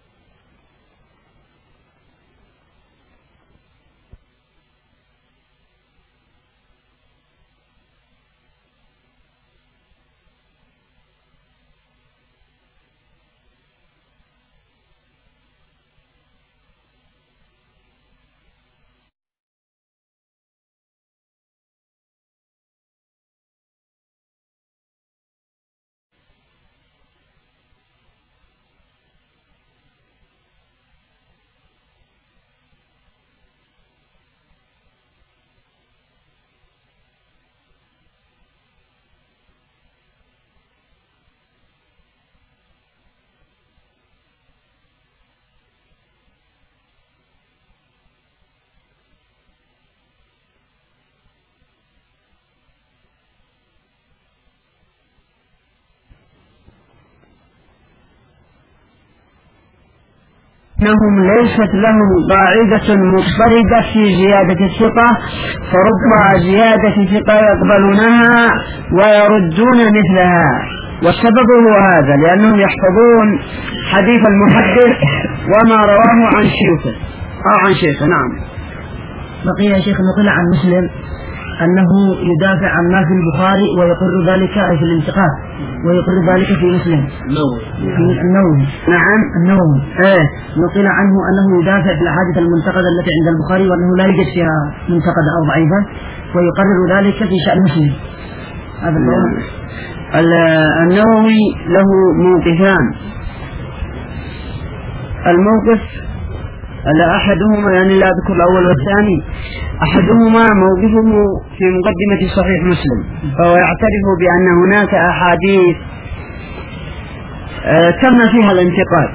إنهم ليست لهم قاعدة مضطردة في زيادة الثقة، فرب زيادة ثقة يقبلونها ويردون مثلها. والسبب هو هذا، لأنهم يحفظون حديث المحدث وما رواه عن شيخه أو عن شيخه. نعم. بقي يا شيخ نقل عن مسلم أنه يدافع عن ما في البخاري ويقر ذلك في الانتقاد ويقر ذلك في مسلم النووي. نعم النووي نقل عنه أنه يدافع في الأحاديث المنتقدة التي عند البخاري وأنه لا يوجد فيها منتقدة أو ضعيفة ويقرر ذلك في شأن مسلم. هذا النووي له موقفان. الموقف أحدهما يعني لا أذكر الأول والثاني، أحدهما موقفه في مقدمة صحيح مسلم، فهو يعترف بأن هناك أحاديث تم فيها الانتقاد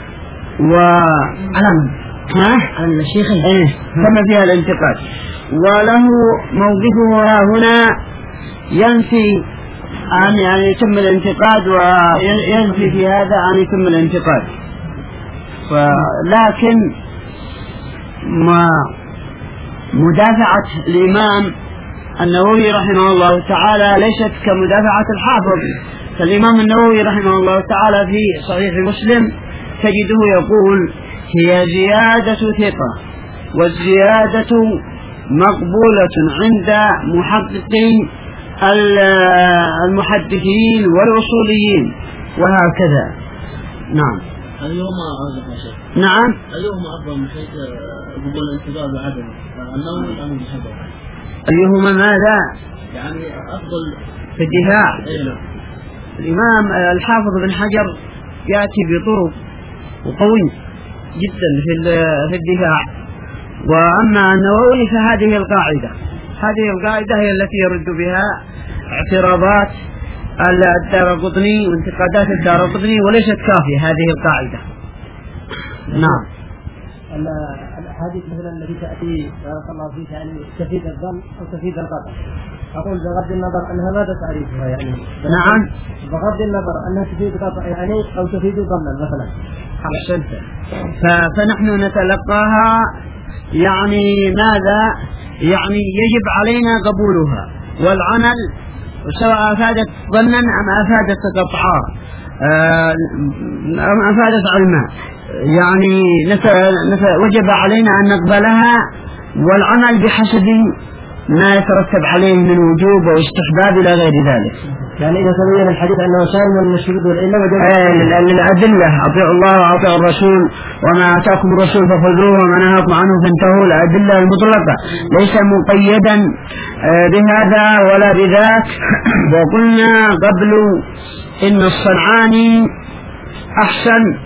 على الشيخ تم فيها الانتقاد، وله موقفه هنا ينفي أن يعني يتم الانتقاد وينفي في هذا أن يتم الانتقاد. لكن ما مدافعة الإمام النووي رحمه الله تعالى ليست كمدافعة الحافظ. فالإمام النووي رحمه الله تعالى في صحيح مسلم تجده يقول هي زيادة ثقة، والزيادة مقبولة عند محققين المحدثين والأصوليين وهكذا. نعم. أيهما أفضل يا شيخ؟ نعم. أيهما أفضل من حيث قبول الانتقاد وعدمه؟ النووي أم الحجر؟ أيهما ماذا؟ يعني أفضل في الدفاع. نعم. الإمام الحافظ بن حجر يأتي بطرق وقوي جدا في الدفاع، وأما النووي فهذه القاعدة، هذه القاعدة هي التي يرد بها اعتراضات الدارقطني وانتقادات الدارقطني، وليست كافية هذه القاعدة. نعم. الأحاديث مثلا التي تأتي بارك الله فيك يعني تفيد الظن أو تفيد القطع، أقول بغض النظر أنها ماذا تعريفها يعني؟ نعم. بغض النظر أنها تفيد قطع يعني أو تفيد ظنا مثلا. أحسنت. فنحن نتلقاها يعني ماذا؟ يعني يجب علينا قبولها والعمل سواء أفادت ظنا أم أفادت قطعا أم أفادت علما، يعني وجب علينا أن نقبلها والعمل بحسب ما يترتب عليه من وجوب واستحباب إلى غير ذلك. يعني إذا تبين الحديث أنه شامل للشهود والعلة وجب للأدلة أطيعوا الله وأطيعوا الرسول وما آتاكم الرسول فخذوه وما نهاكم عنه فانتهوا. الأدلة المطلقة ليس مقيدا بهذا ولا بذاك. وقلنا قبل إن الصنعاني أحسن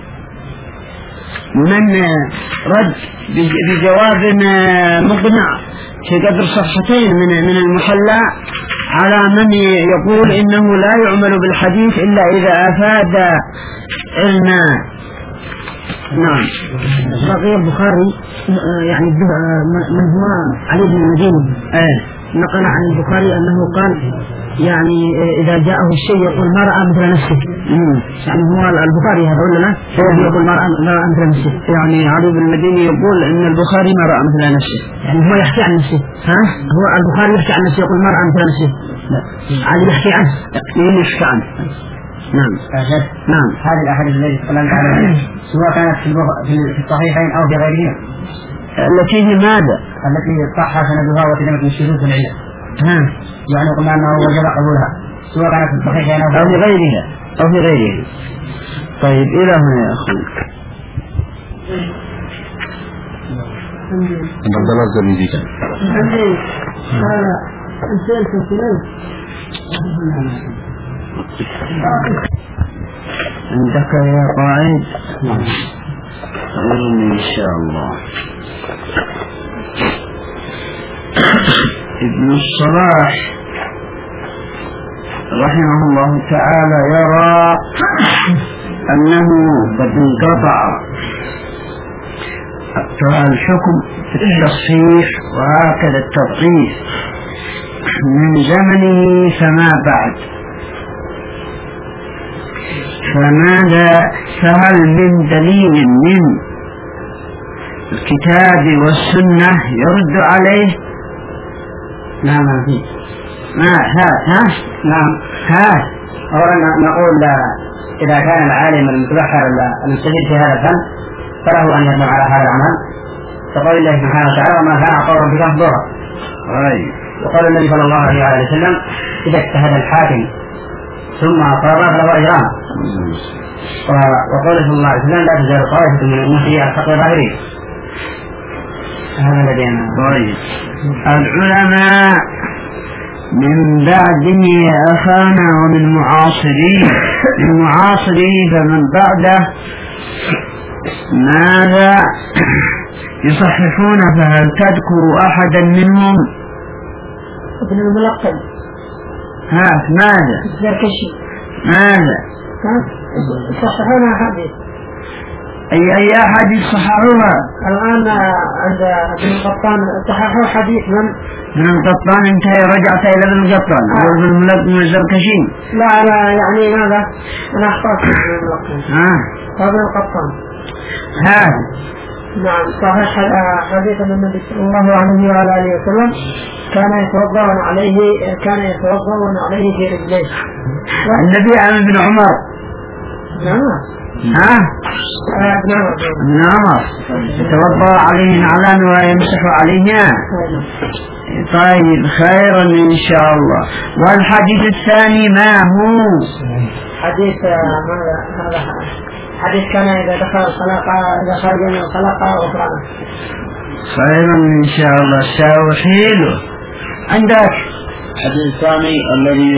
من رد بجواب مقنع في قدر صفحتين من المحلى على من يقول إنه لا يعمل بالحديث إلا إذا أفاد علما. نعم. بقي البخاري يعني من هو علي بن المديني نقل عن البخاري أنه قال يعني إذا جاءه الشيء يقول ما رأى مثل نفسه. يعني هو البخاري هذا ولا لا؟ هو يقول ما رأى مثل نفسه. يعني علي بن المديني يقول إن البخاري ما رأى مثل نفسه، يعني هو يحكي عن نفسه. هو البخاري يحكي عن نفسه يقول ما رأى مثل نفسه. لا. علي يحكي عنه. يحكي عنه. نعم. نعم. هذه الأحاديث التي تكلمت عنها سواء كانت في الصحيحين أو في غيرهما التي هي ماذا؟ التي صح سندها وتلمت من الشذوذ في العلة. يعني قلنا أنه وجب قبولها سواء كانت في الصحيحين أو في غيرها أو في غيرها. طيب إلى هنا يا أخوي. عبد الله الزبيدي كان. عندك يا قاعد؟ إن شاء الله. ابن الصلاح رحمه الله تعالى يرى أنه قد انقطع الحكم في التصحيح وهكذا التضعيف من زمنه فما بعد. فهل من دليل من الكتاب والسنة يرد عليه؟ لا ما في. نعم. أولا نقول إذا كان العالم المتبحر المستفيد في هذا الفن فله أن يطلع على هذا العمل كقول الله سبحانه وتعالى وما كان عطاء ربك مهجورا. وقال النبي صلى الله عليه وسلم إذا اجتهد الحاكم ثم أقر فله أجران. وقال صلى الله عليه وسلم لا تزال طائفة من أمتي على الحق ظاهرين. هذا لدينا. العلماء من بعده أخانا ومن معاصريه فمن بعده ماذا يصححون؟ فهل تذكر أحدا منهم؟ ابن الملقب. ماذا؟ الزركشي. ماذا؟ صححون أحاديث. أي أحاديث صححوها؟ الآن عند ابن القطان صححوا حديث من القطان. انتهى رجعت إلى ابن القطان وابن الملقب من الزركشي. لا يعني ماذا؟ أنا أخطأت ابن الملقب. ابن القطان. نعم صحيح حديث النبي صلى الله عليه وعلى آله وسلم كان يتوضأون عليه في رجليه. النبي عن ابن عمر. ابن عمر يتوضأ عليه نعلان ويمسح عليها. طيب خيرا إن شاء الله. والحديث الثاني ما هو؟ حديث هذا حديث كان إذا دخل الخلاقة إذا خرج من الخلاقة غفرانه. خيرا إن شاء الله. سأحيله. عندك الحديث الثاني الذي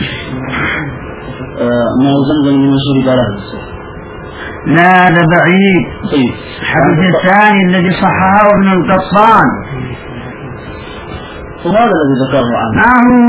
ما زمزم من شرب له. لا هذا بعيد. الحديث الثاني الذي صححه ابن القطان وهذا الذي ذكره عنه.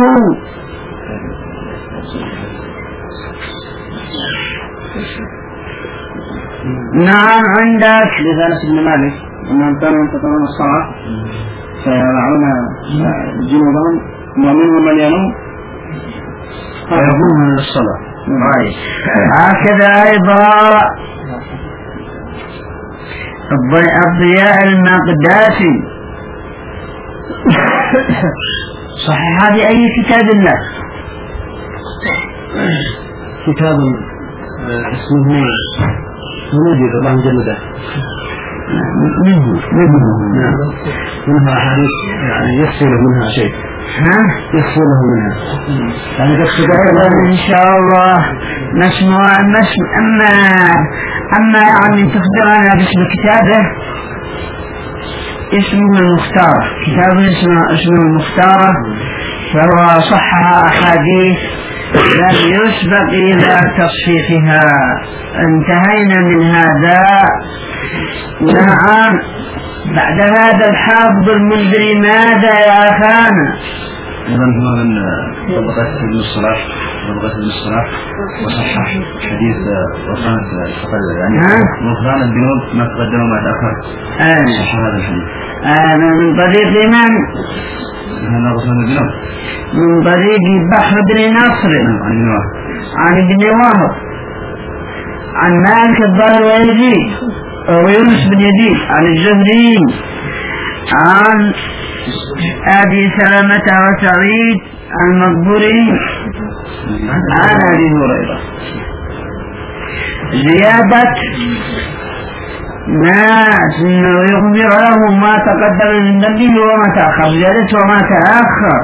نعم عندك لذلك ابن مالك أنهم كانوا ينتظرون الصلاة فيضعون جنوبهم ومنهم من ينوم فيقومون للصلاة. هكذا أيضا الضياء المقداسي صحيح بأي كتاب الله؟ كتاب اسمه موجود الله مجلده منها حديث يعني يحصل منها شيء. يحصل منها يعني إن شاء الله نسمع. أما يعني تخبرنا باسم كتابه. اسمه المختارة. كتاب اسمه المختارة. فهو صحح أحاديث لم يسبق إلى تصحيحها. انتهينا من هذا. نعم بعد هذا الحافظ المنذري ماذا يا أخانا؟ إذن هو من طبقات ابن الصلاح وصحح حديث غفران يعني غفران الذنوب ما تقدم وما تأخر. صحح هذا الحديث. من طريق من؟ هذا غفران الذنوب من طريق بحر بن نصر عن ابن وهب عن مالك الظاهر ويونس بن يزيد عن الزهري عن أبي سلمة وسعيد المقبوري عن أبي هريرة. زيادة ناس إنه يخبر له ما تقدم من ذنبه وما تأخر. زيادته وما تأخر.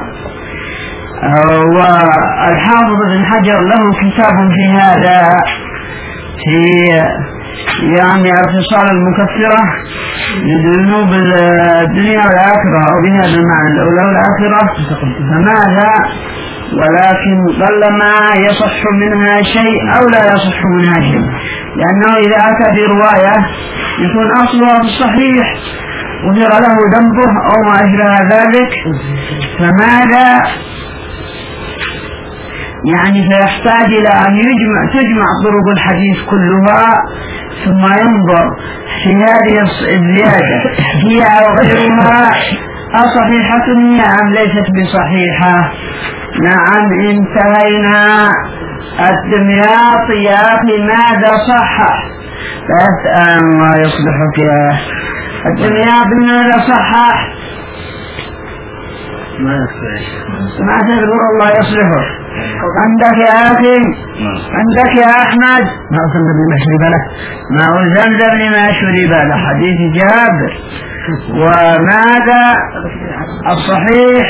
والحافظ بن حجر له كتاب في هذا في يعني الخصال المكفرة لذنوب الدنيا والآخرة أو بهذا المعنى الأولى والآخرة. فماذا؟ ولكن قلما يصح منها شيء أو لا يصح منها شيء، لأنه إذا أتى برواية يكون أصلها في الصحيح وذر له ذنبه أو ما أشبه ذلك. فماذا؟ يعني فيحتاج إلى أن تجمع طرق الحديث كلها ثم ينظر في هذه الزيادة هي أو غيرها أصحيحة أم ليست بصحيحة. نعم انتهينا. الدمياط يا أخي ماذا صحح؟ فأسأل الله يصلحك يا الدمياط ماذا صحح؟ ما يصلح ما تذكر الله يصلحه. عندك يا أخي، عندك يا أحمد ماء زمزم لما شرب له، ماء زمزم لما شرب له، حديث جابر. وماذا الصحيح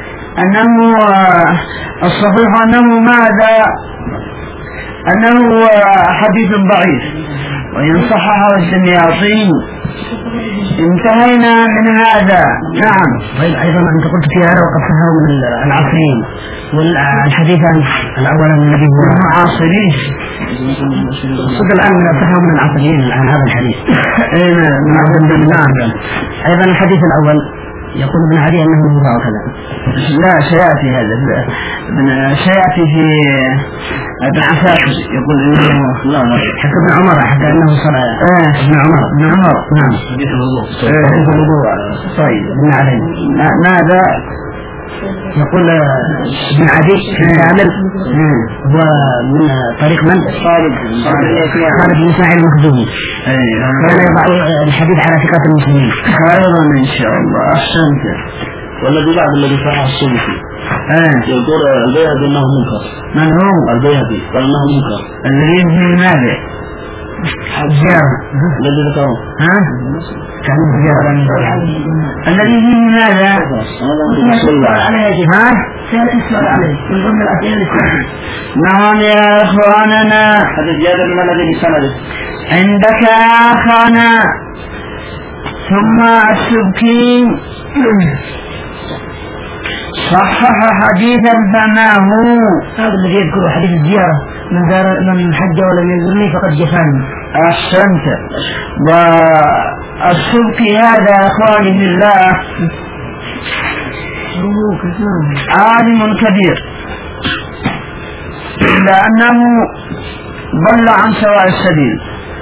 أنه ماذا أنه حديث ضعيف، وإن صححه الدمياطي. انتهينا من هذا. نعم. طيب أيضا أنت قلت في هذا وقد صححه من العصريين، والحديث الأول من النبي هو المعاصرين. صدق الآن من صححه من العصريين الآن هذا الحديث. نعم. أيضا الحديث الأول يقول ابن عدي أنه موضوع كذا. لا سيأتي هذا، سيأتي في ابن عساكر يقول إنه لا حتى ابن عمر حتى أنه صنع. ابن عمر نعم. حديث الوضوء. طيب ابن عدي ماذا يقول ابن عدي كامل هو من طريق من؟ خالد بن اسماعيل المخزومي. كان يضع الحديث على ثقة المسلمين. خيرا إن شاء الله. أحسنت. والذي بعد الذي صحح الصوفي يقول البيهقي أنه منكر. من هو؟ البيهقي قال أنه منكر. الذي من ماذا؟ الزيارة الذي ذكره. كان الزيارة الذي فيه ماذا؟ نعم يا أخواننا. حديث جابر من الذي بسنده عندك يا أخانا. ثم السبكي صحح حديثا فما هو؟ هذا الذي يذكر حديث الزيارة من حج ولم يزرني فقد جفاني. أحسنت. والسبكي هذا أخواني بالله عالم كبير، لأنه ضل عن سواء السبيل.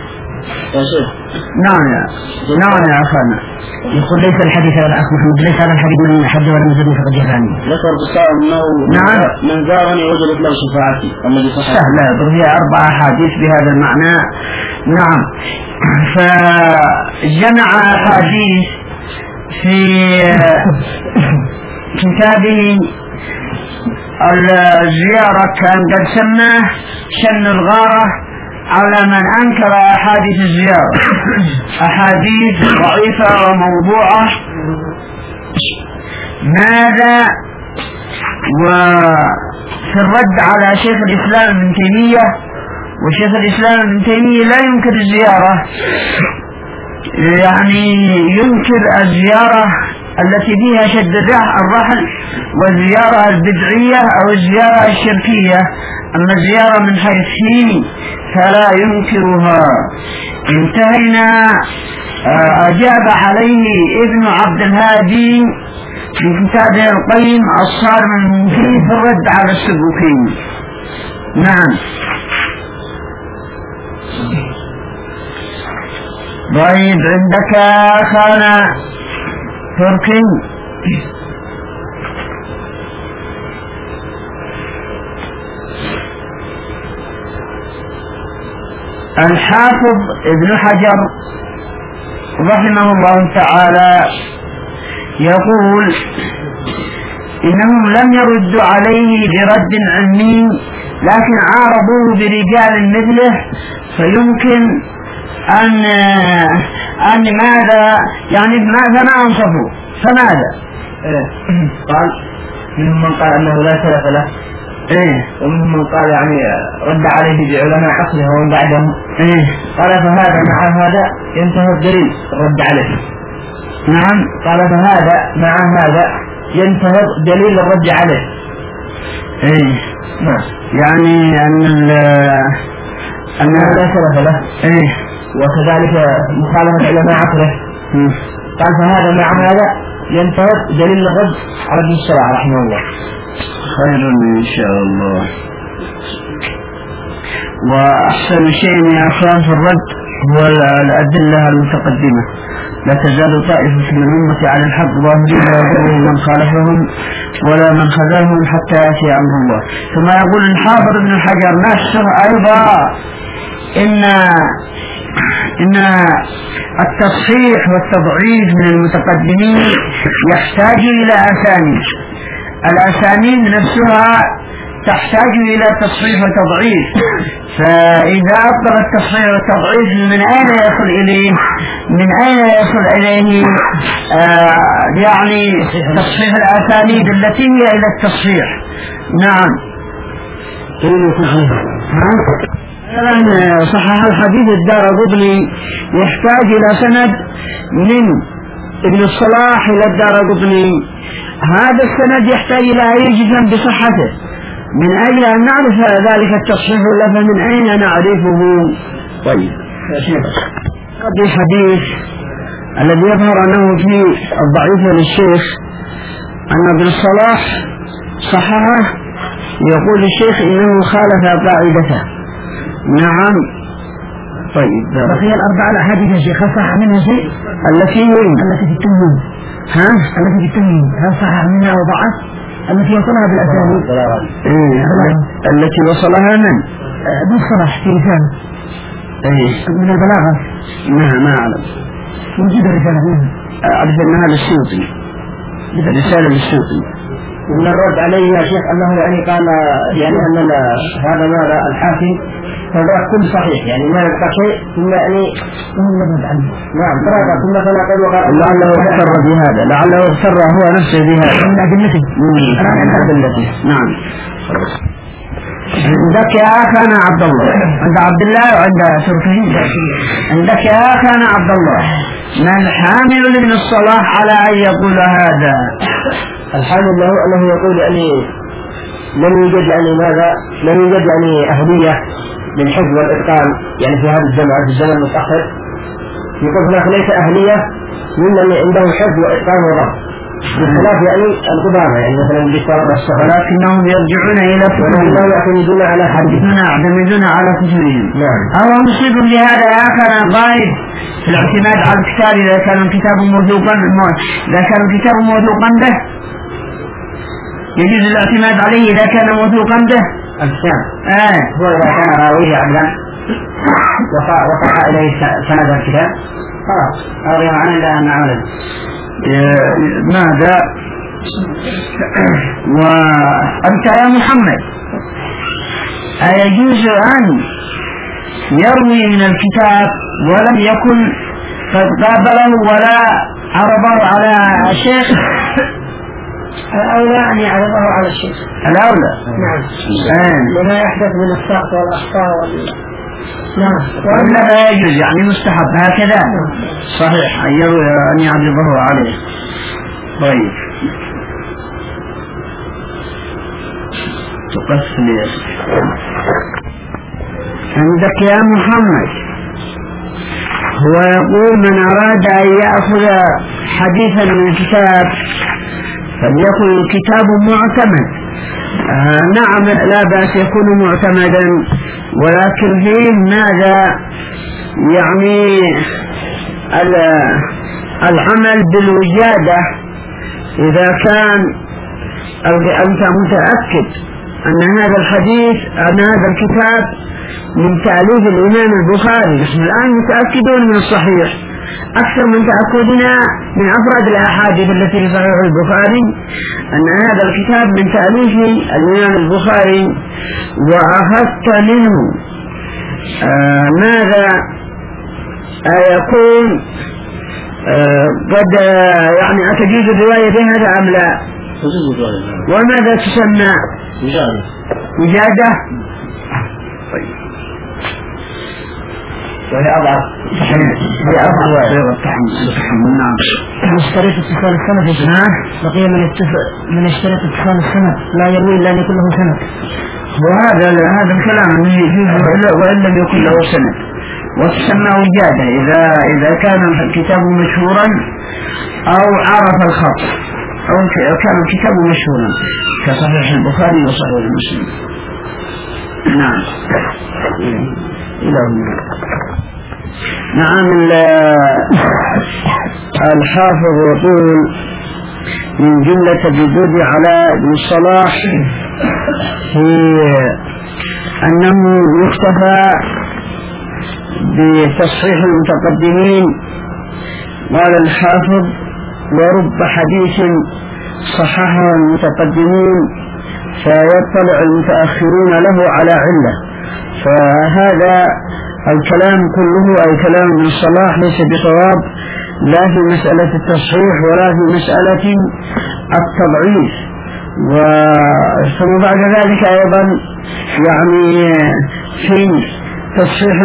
نعم يا أخانا. يقول ليس الحديث على الأخ محمد، ليس هذا الحديث من حج ولم يزرني فقد جفاني. ذكر بالصائم أنه من زارني وجدت له شفاعتي الذي صحيح. سهلة، هي 4 أحاديث بهذا المعنى. نعم. فجمع أحاديث في كتابه الزيارة، كان قد سماه شن الغارة على من أنكر أحاديث الزيارة، أحاديث ضعيفة وموضوعة. ماذا؟ وفي الرد على شيخ الإسلام ابن تيمية، وشيخ الإسلام ابن تيمية لا ينكر الزيارة، يعني ينكر الزيارة التي فيها شد الرحل والزيارة البدعية أو الزيارة الشركية. أما الزيارة من حيث هي فلا ينكرها. انتهينا. أجاب عليه ابن عبد الهادي في كتابه القيم الصارم المنكر في الرد على السبكي. نعم. طيب عندك أخانا تركي. الحافظ ابن حجر رحمه الله تعالى يقول إنهم لم يردوا عليه برد علمي، لكن عارضوه برجال مثله، فيمكن أن ماذا يعني ماذا ما أنصفوا. فماذا؟ قال منهم من قال أنه لا سلف له، ومنهم من قال يعني رد عليه بعلماء عصره ومن بعدهم. قال فهذا مع هذا ينتهي الدليل الرد عليه. نعم. قال فهذا مع هذا ينتهي دليل الرد عليه. نعم. يعني أن لا سلف له، وكذلك مخالفة علماء عصره. قال فهذا مع هذا ينتهي دليل الرد على ابن الشرع رحمه الله. خير إن شاء الله. وأحسن شيء يا أخوان في الرد هو الأدلة المتقدمة. لا تزال طائفة من الأمة على الحق ظاهرين لا يضرهم من خالفهم ولا من خذلهم حتى يأتي أمر الله. ثم يقول الحافظ ابن حجر نفسه أيضا إن التصحيح والتضعيف من المتقدمين يحتاج إلى أسانيد. الأسانيد نفسها تحتاج إلى تصحيح وتضعيف، فإذا أبطل التصحيح والتضعيف من أين يصل إليه؟ من أين يصل إليه يعني تصحيح الأسانيد التي هي إلى التصحيح. نعم. مثلا صحح الحديث الدارقطني يحتاج إلى سند من ابن الصلاح إلى الدارقطني، هذا السند يحتاج إلى أن يجزم بصحته. من أجل أن نعرف ذلك التصحيح ولا من أين نعرفه؟ طيب هذا الحديث الذي يظهر أنه في الضعيف للشيخ أن ابن الصلاح صححه، يقول الشيخ إنه خالف قاعدته. نعم. طيب بقي الأربعة الأحاديث يا شيخ، هل صح منها شيء؟ التي في التمهيد. التي في التمهيد هل صح منها وضعف؟ التي وصلها بالأسانيد. التي وصلها من؟ ابن الصلاح في رسالة من البلاغة. ما أعلم. موجودة رسالة منها. أعرف أنها للسيوطي، رسالة للسيوطي. ومن الرد عليه يا شيخ أنه يعني قال يعني أن هذا ماذا الحاكم هذا كل صحيح، يعني ما يبقى شيء ثم يعني نعم تراجع ثم تناقض وقال لعله اغتر بهذا، لعله اغتر هو نفسه بهذا من أدلته. نعم. عندك يا أخانا عبد الله، عند عبد الله وعند تركي. عندك يا أخانا عبد الله، من حامل لابن الصلاح على أن يقول هذا؟ الحامل له أنه يقول يعني لم يوجد يعني ماذا، لم يوجد يعني أهلية للحفظ والإتقان يعني في هذا الزمن، في الزمن المتأخر يقول هناك ليس أهلية ممن عنده حفظ وإتقان وضبط، بخلاف يعني القدامى يعني مثلا بالطلب الصغر، لكنهم يرجعون إلى كتبهم، يعتمدون على حديثنا، يعتمدون على كتبهم. أو مصيب لهذا يا أخانا قائد في الاعتماد على الكتاب إذا كان الكتاب موثوقا، إذا كان الكتاب موثوقا به يجوز الاعتماد عليه إذا كان موثوقا به. الكتاب هو إذا كان راويه عدلا وقع إليه سند الكتاب خلاص أو يعني لا نعمل. ماذا؟ وأنت يا محمد أيجوز أن يروي من الكتاب ولم يكن قد قابله ولا عرضه على الشيخ؟ الأولى أن يعرضه على الشيخ. الأولى نعم. لما يحدث من السقط والأخطاء نعم. وإلا لا يجوز يعني مستحب هكذا. صحيح أن يعرضه عليه. طيب تقسم عندك يا محمد، هو يقول من أراد أن يأخذ حديثا من الكتاب فليكن الكتاب معتمد. نعم لا بأس يكون معتمدا، ولكن فيه ماذا يعني العمل بالوجادة. إذا كان أنت متأكد أن هذا الحديث أن هذا الكتاب من تأليف الإمام البخاري، نحن الآن متأكدون من الصحيح أكثر من تأكدنا من أفراد الأحاديث التي في صحيح البخاري أن هذا الكتاب من تأليف الإمام البخاري، وأخذت منه ماذا يكون قد يعني أتجيز الرواية بهذا أم لا؟ وماذا تسمى؟ وجادة. طيب وهي أضعف تحمل. نعم. اشتريت اتصال السند بقي من اشتريت اتصال السند لا يروي إلا أن يكون له سند. وهذا الكلام وإن لم يكن له سند، وتسمى وجادة إذا كان الكتاب مشهورا أو عرف الخط أو كان الكتاب مشهورا كصحيح البخاري وصحيح مسلم. نعم. نعم. الحافظ يقول من جملة الردود على ابن الصلاح في أنه يكتفى بتصحيح المتقدمين. قال الحافظ ورب حديث صححه المتقدمين فيطلع المتأخرون له على علة. فهذا الكلام كله أي كلام ابن الصلاح ليس بصواب، لا في مسألة التصحيح ولا في مسألة التضعيف. ثم بعد ذلك أيضا يعني في تصحيح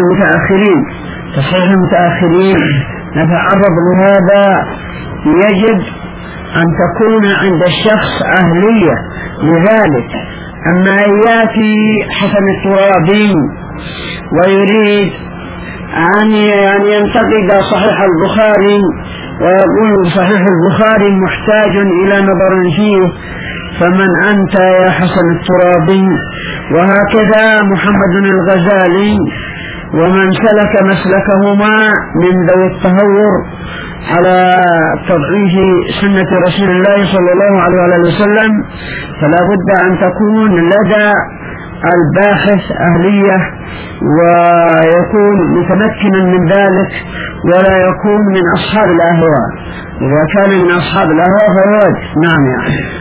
المتأخرين نتعرض لهذا، يجب أن تكون عند الشخص أهلية لذلك. أما أن يأتي حسن الترابي ويريد أن ينتقد صحيح البخاري ويقول صحيح البخاري محتاج إلى نظر فيه، فمن أنت يا حسن الترابي؟ وهكذا محمد الغزالي ومن سلك مسلكهما من ذوي التهور على تضعيف سنة رسول الله صلى الله عليه وسلم، فلا بد أن تكون لدى الباحث أهلية ويكون متمكنا من ذلك، ولا يكون من أصحاب الأهواء. إذا كان من أصحاب الأهواء فهو نعم يعني.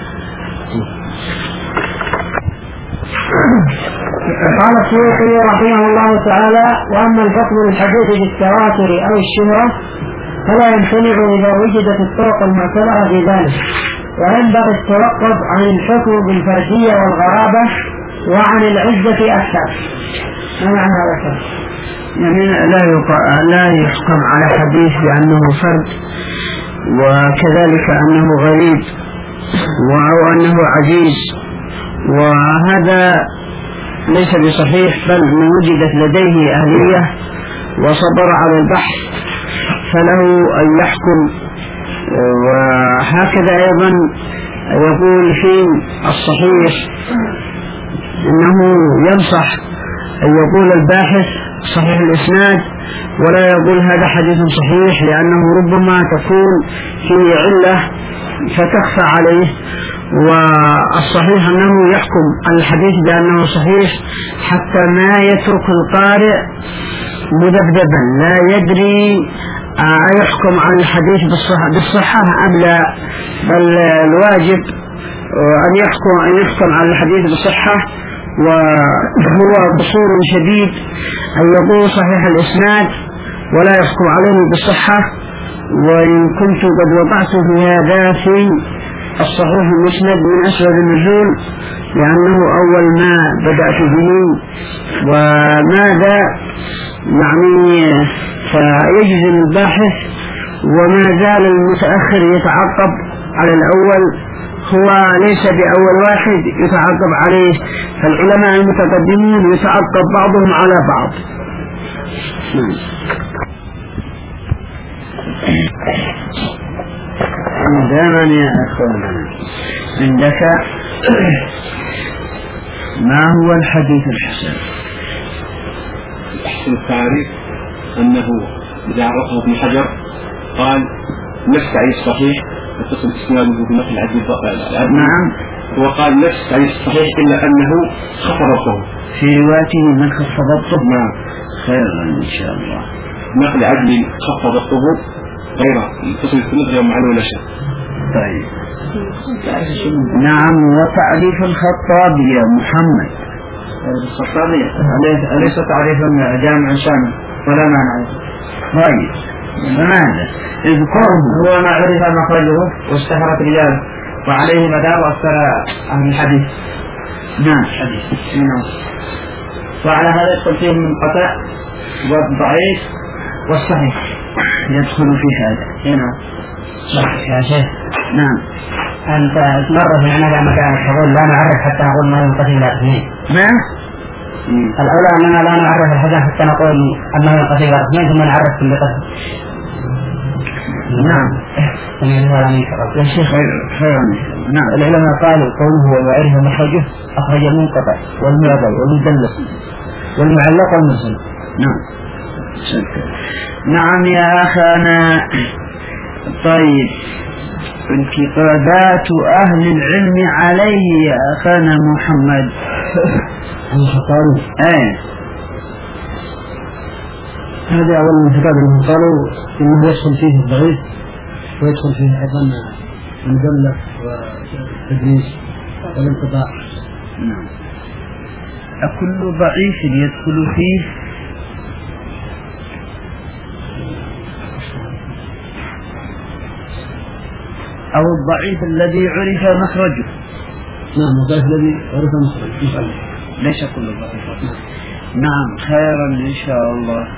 قال السيوطي رحمه الله تعالى: وأما الحكم بالحديث بالتواتر أو الشهرة فلا يمتنع إذا وجدت الطرق المعتبرة في ذلك، وينبغي التوقف عن الحكم بالفردية والغرابة وعن العزة أكثر. ما معنى هذا الكلام؟ يعني لا يحكم على حديث بأنه فرد، وكذلك أنه غريب أو أنه عزيز، وهذا ليس بصحيح، بل من وجدت لديه أهلية وصبر على البحث فله أن يحكم. وهكذا أيضا يقول في الصحيح إنه ينصح أن يقول الباحث صحيح الإسناد ولا يقول هذا حديث صحيح، لأنه ربما تكون فيه علة فتخفى عليه. والصحيح أنه يحكم الحديث بأنه صحيح حتى ما يترك القارئ مذبذبا لا يدري يحكم عن الحديث بالصحة أم لا، بل الواجب أن يحكم عن الحديث بالصحة. وهو قصور شديد أن يقول صحيح الإسناد ولا يحكم عليه بالصحة. وإن كنت قد وضعت في هذا في الصحيح المسند من أسباب النزول، لأنه أول ما بدأت به. وماذا يعني فيجزم الباحث وما زال المتأخر يتعقب على الأول، هو ليس بأول واحد يتعقب عليه، فالعلماء المتقدمون يتعقب بعضهم على بعض. دائما يا أخوانا عندك ما هو الحديث الحسن؟ أحسن التعريف أنه إذا عرفه ابن حجر قال نفس تعريف صحيح يتصل إسناده بنقل عدل. نعم، هو قال نفس تعريف صحيح إلا أنه خفض ضبطه في روايته من خفض ضبطه. نعم، خيرا إن شاء الله. نقل عدل خفض ضبطه غير يتصل السند غير معلول ولا شيء. طيب نعم. وتعريف الخطابي يا محمد؟ الخطابي أليس تعريفا جامع شامل ولا معنى؟ طيب ماذا اذكره؟ هو ما عرف مخرجه واشتهرت رجاله وعليه مدار أكثر أهل الحديث. نعم. وعلى هذا يدخل فيه المنقطع والضعيف والصحيح، يدخل في هذا. نعم يا شيخ. نعم. أنت مرة معنا مكان تقول لا نعرف حتى نقول ما ينقسم إلى اثنين. ما؟ الأولى أننا لا نعرف الحديث حتى نقول أنه ينقسم إلى اثنين ثم نعرف كل قسم. نعم. يا شيخ خيرا. نعم. العلماء قالوا قوله وعرف مخرجه أخرج المنقطع والمعضل والمدلس والمعلق والمرسل. نعم. نعم يا أخانا. طيب انتقادات أهل العلم عليه يا أخانا محمد. هذا أول من انتقاد لهم، قالوا إنه يدخل فيه الضعيف ويدخل فيه أيضا المدلس والتدليس والانقطاع نعم. أكل ضعيف يدخل فيه أو الضعيف الذي عرف مخرجه. نعم الضعيف الذي عرف مخرجه ليس كل الضعيف. نعم خيرا إن شاء الله.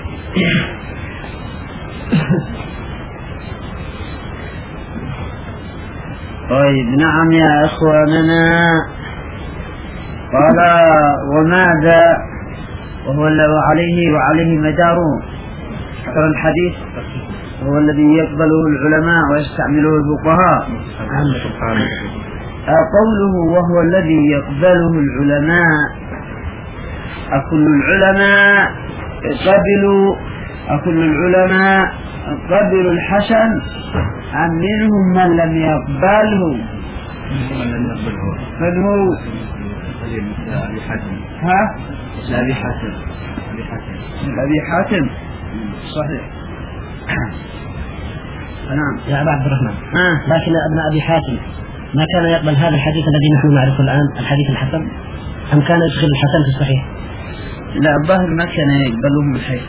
طيب نعم يا أخواننا. قال وماذا وهو الذي وعليه مدار أكثر الحديث هو الذي يقبله العلماء ويستعمله الفقهاء. قوله وهو الذي يقبله العلماء أكل العلماء قبلوا الحسن أم منهم من لم يقبله؟ فهو أبي حاتم صحيح. نعم يا أبا عبد الرحمن. لكن ابن أبي حاتم ما كان يقبل هذا الحديث الذي نحن نعرفه الآن الحديث الحسن أم كان يدخل الحسن في الصحيح؟ لا الظاهر ما كان يقبله من حيث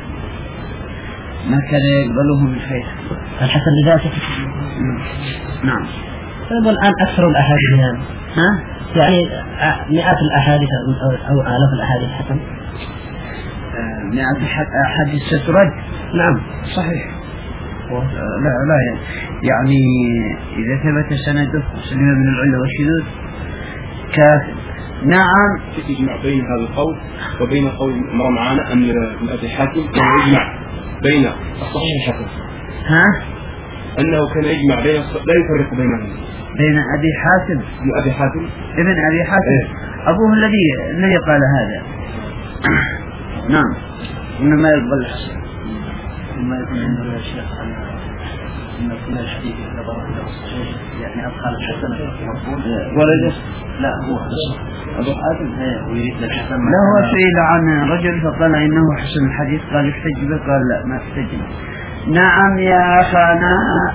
الحسن لذاته. نعم. طيب الآن أكثر الأحاديث يعني مئات الأحاديث أو آلاف الأحاديث حسن. مئات أحاديث سترد. نعم صحيح. لا يعني إذا ثبت سنده سلم من العلة والشذوذ كافٍ. نعم. يجمع بين هذا القول وبين قول مر معنا أن أبي حاتم كان يجمع بين الصحيح والحسن. أنه كان يجمع بين لا يفرق بينهم. بين أبي حاتم ابن أبي حاتم أبوه الذي قال هذا. نعم إنما يقبل الحسن. ثم يكون عندنا يا شيخ أن كل الحديث يعتبر له الصحيح يعني أدخل الحسن ورد. لا هو أبو حاتم ويريد الحسن. لا هو سئل عن رجل فقال إنه حسن الحديث قال احتج به قال لا ما احتج. نعم يا أخانا.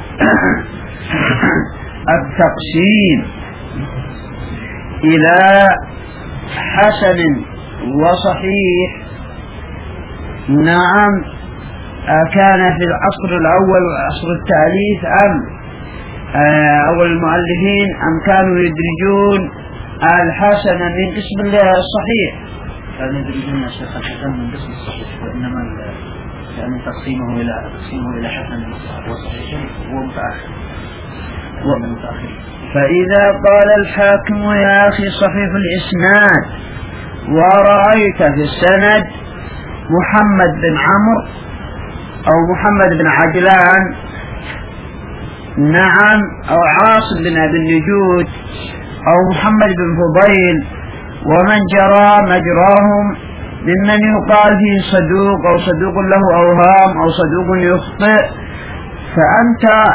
التقسيم إلى حسن وصحيح نعم كان في العصر الأول وعصر التأليف أم أول المؤلفين أم كانوا يدرجون الحسن من قسم الصحيح؟ كانوا يدرجون الشيخ الحسن من قسم الصحيح وإنما يعني تقسيمه إلى حسن وصحيح هو متأخر. فإذا قال الحاكم يا أخي صحيح الإسناد ورأيت في السند محمد بن عمرو أو محمد بن عجلان نعم أو عاصم بن أبي النجود أو محمد بن فضيل ومن جرى مجراهم ممن يقال فيه صدوق أو صدوق له أوهام أو صدوق يخطئ فأنت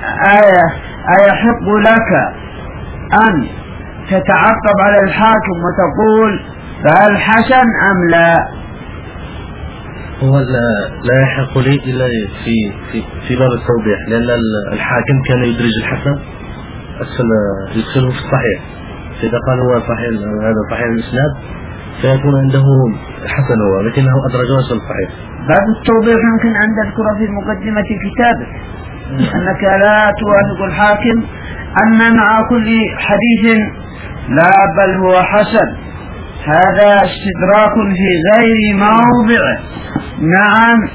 أيحق لك أن تتعقب على الحاكم وتقول فهل حسن أم لا؟ هو لا يحق لي إلا في باب التوضيح لأن الحاكم كان يدرج الحسن يدخله في الصحيح. فإذا قال هو صحيح هذا صحيح الإسناد فيكون عنده حسن هو لكنه أدرجه في الصحيح. باب التوضيح يمكن أن تذكر في مقدمة كتابك أنك لا توافق الحاكم أن مع كل حديث لا بل هو حسن. هذا استدراك في غير موضعه. نعم.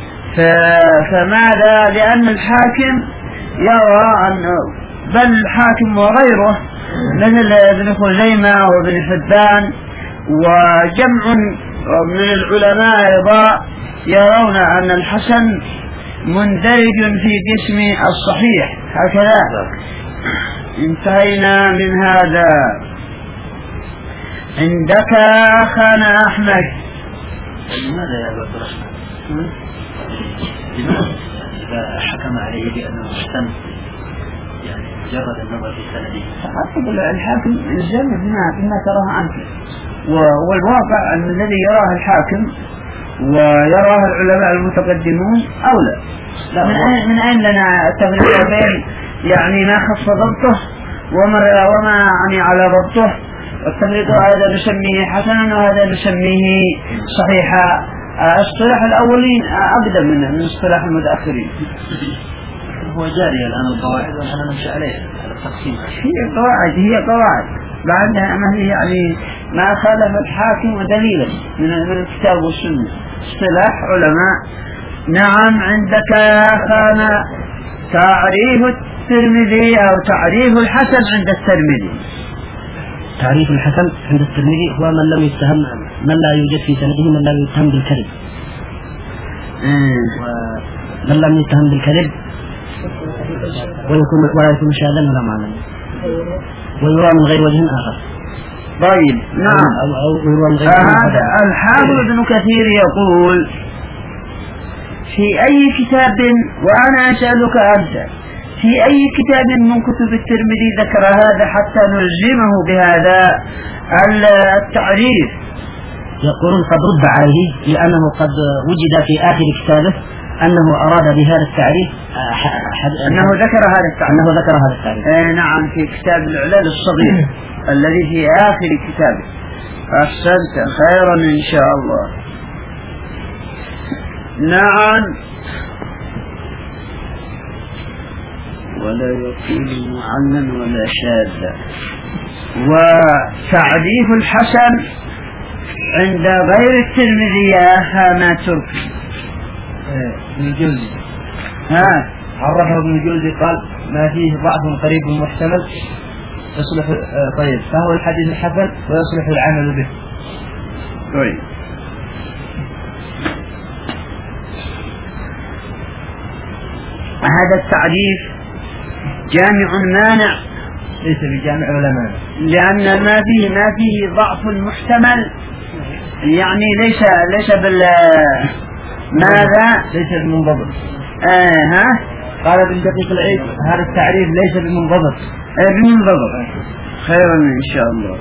فماذا؟ لأن الحاكم يرى أنه بل الحاكم وغيره مثل ابن خزيمة وابن حبان وجمع من العلماء أيضا يرون أن الحسن مندرج في قسم الصحيح. هكذا انتهينا من هذا. عندك أخانا أحمد. لماذا يا أبا عبد الرحمن؟ إذا حكم عليه بأنه حسن يعني مجرد النظر في سنده فقط الحاكم الزم بما تراه أنت والواقع أن الذي يراه الحاكم ويراه العلماء المتقدمون أولى. من أين لنا تفريق بين يعني ما خص ضبطه وما يعني على ضبطه والتفريط هذا نسميه حسنا وهذا نسميه صحيحا. اصطلاح الأولين أقدم من اصطلاح المتأخرين. هو جاري الآن القواعد ونحن نمشي عليها على التقسيم. هي قواعد بعدها ما هي يعني ما خالف الحاكم دليلا من الكتاب والسنة، اصطلاح علماء. نعم. عندك يا أخانا تعريف الترمذي أو تعريف الحسن عند الترمذي. تعريف الحسن عند الترمذي هو من لم يتهم، من لا يوجد في سنده من لا يتهم بالكذب، ومن لم يتهم بالكذب ولا يكون شاذا ولا معلما ويرى من غير وجه آخر. طيب نعم. هذا الحافظ ابن كثير يقول في أي كتاب، وأنا أسألك أنت، في أي كتاب من كتب الترمذي ذكر هذا حتى نلزمه بهذا التعريف؟ يقولون قد رد عليه لأنه قد وجد في آخر كتابه أنه أراد بهذا التعريف أنه ذكر هذا التعريف. نعم، في كتاب العلل الصغير الذي في آخر كتابه. أحسنت، خيرا إن شاء الله. نعم. ولا يكون معلم ولا شاذ. وتعريف الحسن عند غير الترمذي يا أخانا تركي ابن الجوزي عرفه ابن الجوزي قال ما فيه ضعف قريب محتمل يصلح. طيب، فهو الحديث الحسن ويصلح العمل به. طيب. هذا التعريف جامع مانع، ليس بجامع ولا مانع، لأن ما فيه ضعف محتمل، يعني ليس ماذا؟ ليس بالمنضبط. قال ابن دقيق العيد هذا التعريف ليس بالمنضبط. بالمنضبط. خيرا إن شاء الله.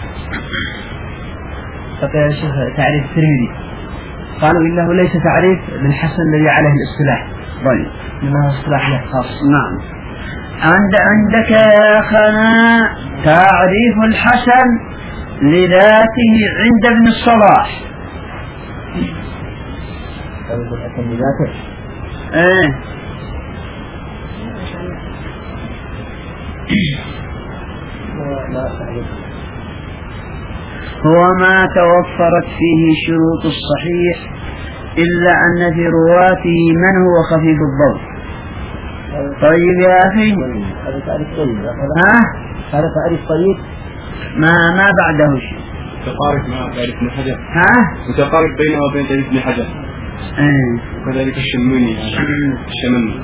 يا شيخ تعريف الترمذي قالوا إنه ليس تعريف للحسن الذي عليه الاصطلاح، طيب، إنه اصطلاح له خاص. نعم. عندك يا أخانا تعريف الحسن لذاته عند ابن الصلاح. الحسن لذاته هو ما توفرت فيه شروط الصحيح إلا أن في رواته من هو خفيف الضبط. طيب يا أخي، هذا تعريف طيب. هذا تعريف طيب ما بعده شيء متقارب مع تعريف ابن حجر. متقارب بينه وبين تعريف ابن حجر. وكذلك الشموني الشمن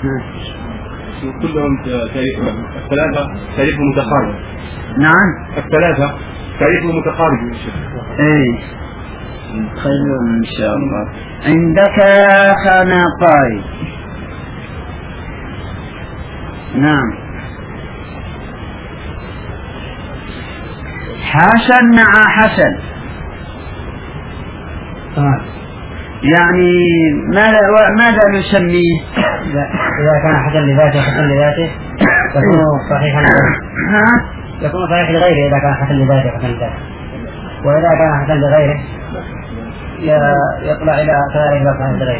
كلهم الثلاثة تعريفهم متقارب. نعم، الثلاثة تعريفهم متقارب. خير إن شاء الله. عندك يا أخانا طيب. نعم، حسن مع حسن، يعني ماذا نسميه؟ إذا كان حسن لذاته يكون صحيحا، يكون صحيح لغيره. إذا كان حسن لذاته وإذا كان حسن لغيره يطلع إلى كذلك إذا كان لغيره.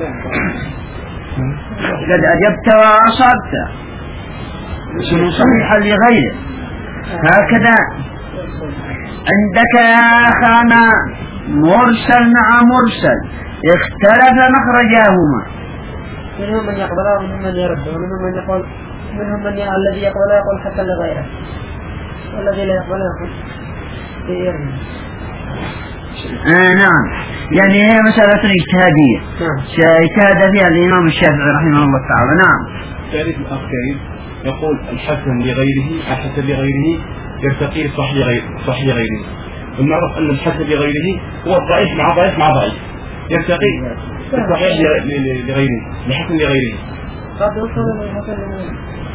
قد أجبت وأصبت، شنو صحيحا لغيره. هكذا عندك يا أخانا مرسل مع مرسل اختلف مخرجاهما. منهم من يقبله ومنهم من يرده، ومنهم من يقول، منهم من الذي يقبله يقول حتى لغيره، والذي لا يقبله يقول يرده. نعم، يعني هي مسألة اجتهادية اجتهاد فيها الإمام الشافعي رحمه الله تعالى. نعم. تعريف الأخير يقول الحسن لغيره الحسن لغيره يرتقي صحيح لغيره. المعروف أن الحسن لغيره هو الضعيف مع ضعيف يرتقي الصحيح لغيره، الحسن لغيره. قد يوصل للحسن لغيره.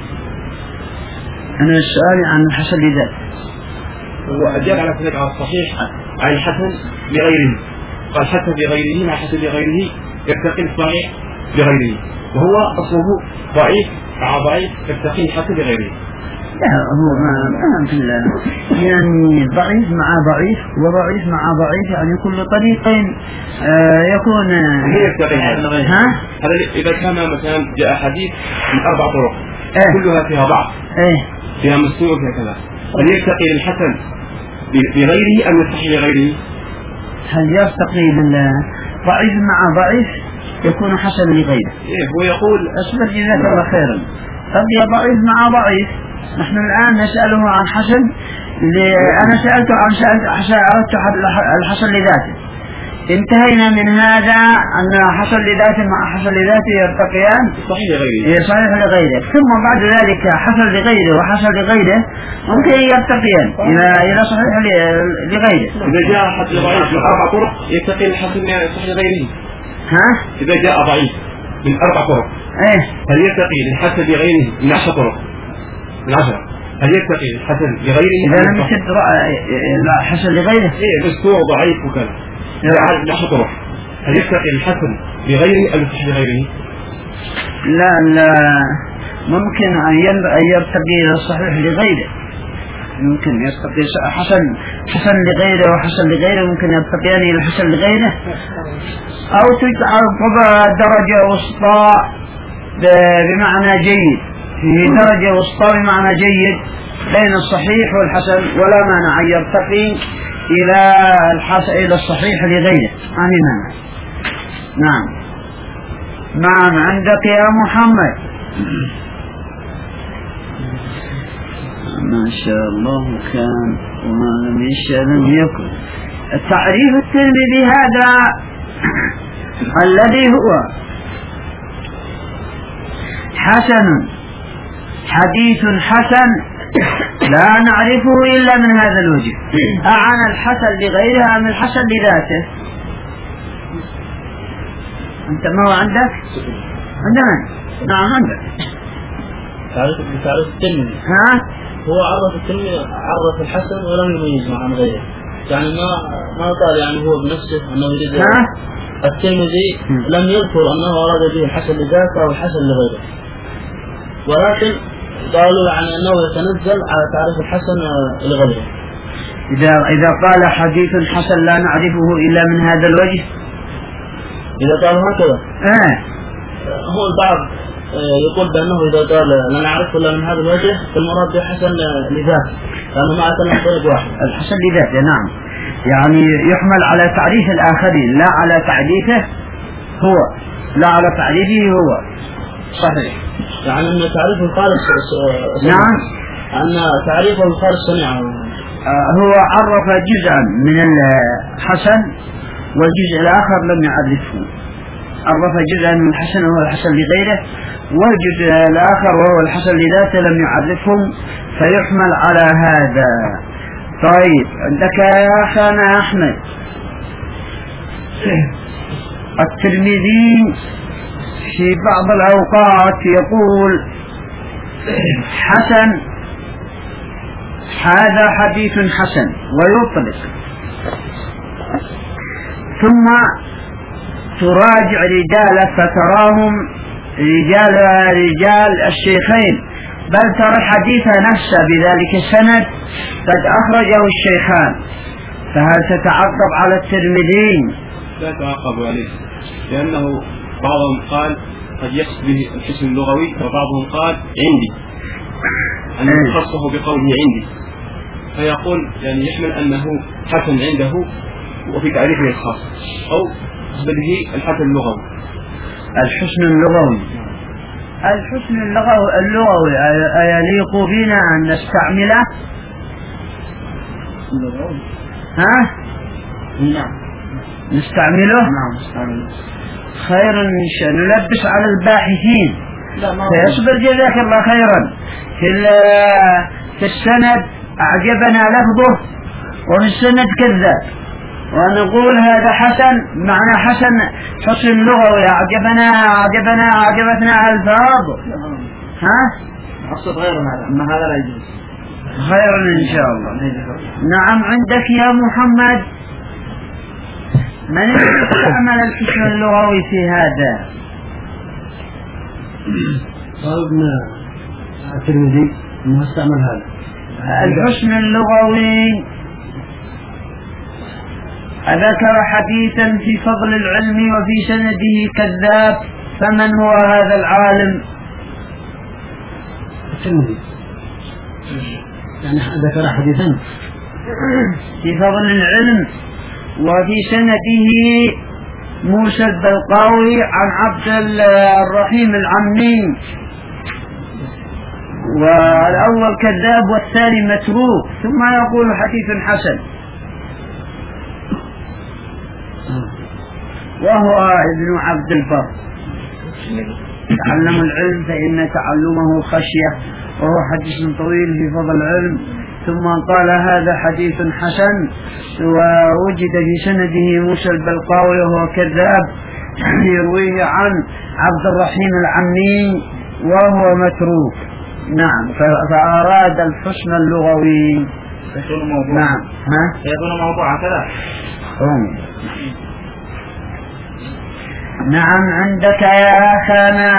أنا السؤال عن الحسن لذاته. وأجاب على ذلك على الصحيح عن الحسن لغيره. قال حسن لغيره مع حسن لغيره يرتقي الصحيح لغيره، وهو أصله ضعيف مع ضعيف يرتقي الحسن لغيره. لا هو ما في يعني ضعيف مع ضعيف وضعيف مع ضعيف، يعني كل طريقين يكون ها؟ هذا إذا كان مثلا جاء حديث من 4 طرق كلها فيها ضعف فيها مسلوب فيها كذا، هل يرتقي للحسن بغيره أم يصح لغيره؟ هل يرتقي ضعيف مع ضعيف يكون حسن لغيره؟ هو يقول أصبر جزاك الله خيرا. طب يا ضعيف مع ضعيف، نحن الآن نسأله عن حسن أنا سألته عن الحسن لذاته، انتهينا من هذا أن حسن لذاته مع حسن لذاته يرتقيان صحيح لغيره، ثم بعد ذلك حسن لغيره وحسن لغيره ممكن يرتقيان إلى صحيح لغيره. إذا جاء حسن ضعيف من 4 طرق يرتقي الحسن صحيح لغيره. إذا جاء ضعيف من 4 طرق هل يرتقي للحسن لغيره من 10 طرق من 10؟ هل يرتقي الحسن لغيره؟ إذا لم يشد حسن لغيره أسبوع ضعيف وكذا من 10 طرق، هل يرتقي الحسن لغيره أم يصح لغيره؟ لا ممكن أن يرتقي الصحيح لغيره، ممكن يرتقي حسن لغيره وحسن لغيره، ممكن يرتقيان إلى الحسن لغيره، أو تجعل درجة وسطى بمعنى جيد، في درجة وسطى بمعنى جيد بين الصحيح والحسن، ولا مانع أن يرتقي إلى الصحيح لغيره. نعم عندك يا محمد. ما شاء الله كان وما لم يشاء لم يكن. التعريف الترمذي هذا الذي هو حسن، حديث حسن لا نعرفه إلا من هذا الوجه، أعن الحسن لغيره أم الحسن لذاته؟ أنت ما هو عندك؟ عندنا؟ نعم عندك. تعرف الترمذي هو عرف الترمذي، عرف الحسن ولم يميز عن غيره، يعني ما قال يعني هو بنفسه أنه يريد. الترمذي لم يذكر أنه أراد به الحسن لذاته أو الحسن لغيره، ولكن قالوا يعني أنه يتنزل على تعريف الحسن لغيره. إذا قال حديث حسن لا نعرفه إلا من هذا الوجه، إذا قالوا هكذا هو البعض يقول بأنه إذا قال لا نعرفه إلا من هذا الوجه فالمراد بحسن لذاته، لأنه ما أتنا طريق واحد. الحسن لذاته نعم، يعني يحمل على تعريف الآخرين لا على تعريفه هو، لا على تعريفه هو. صحيح، يعني أن تعريفه الخالص نعم، أن تعريفه الخالص صنيعه. هو عرف جزءا من الحسن والجزء الآخر لم يعرفه، عرف جزءا من الحسن وهو الحسن لغيره، والجزء الآخر وهو الحسن لذاته لم يعرفهم، فيحمل على هذا. طيب عندك يا أخانا أحمد. الترمذي في بعض الأوقات يقول حسن، هذا حديث حسن ويطلق، ثم تراجع رجاله فتراهم رجال الشيخين، بل ترى الحديث نفسه بذلك السند قد أخرجه الشيخان، فهل تتعقب على الترمذي؟ لا تعقب عليه، لأنه بعضهم قال قد يقصد به الحسن اللغوي، وبعضهم قال عندي أن يخصه بقوله عندي، فيقول يعني يحمل أنه حسن عنده وفي تعريفه الخاص، أو به الحسن اللغوي. الحسن اللغوي، الحسن اللغوي يليق بنا أن نستعمله؟ نعم نستعمله؟ خيرا إن شاء الله نلبس على الباحثين، فيصبر جزاك الله خيرا. في السند أعجبنا لفظه وفي السند كذاب، ونقول هذا حسن، معنى حسن لغوي، أعجبتنا ألفاظ. أقصد غير هذا، أما هذا لا يجوز. خيرا إن شاء الله. نعم عندك يا محمد. من استعمل الحسن اللغوي في هذا؟ قال ابن الترمذي ما استعمل هذا. الحسن اللغوي ذكر حديثا في فضل العلم وفي سنده كذاب، فمن هو هذا العالم؟ يعني ذكر حديثا في فضل العلم وفي سنده موسى البلقاوي عن عبد الرحيم العمي، والأول كذاب والثاني متروك، ثم يقول حديث حسن، وهو ابن عبد البر. تعلموا العلم فإن تعلمه خشية، وهو حديث طويل في فضل العلم. ثم قال هذا حديث حسن، ووجد في سنده موسى البلقاوي وهو كذاب يرويه عن عبد الرحيم العمي وهو متروك. نعم، فأراد الحسن اللغوي. نعم، يكون موضوعا كذا. نعم، عندك يا أخانا.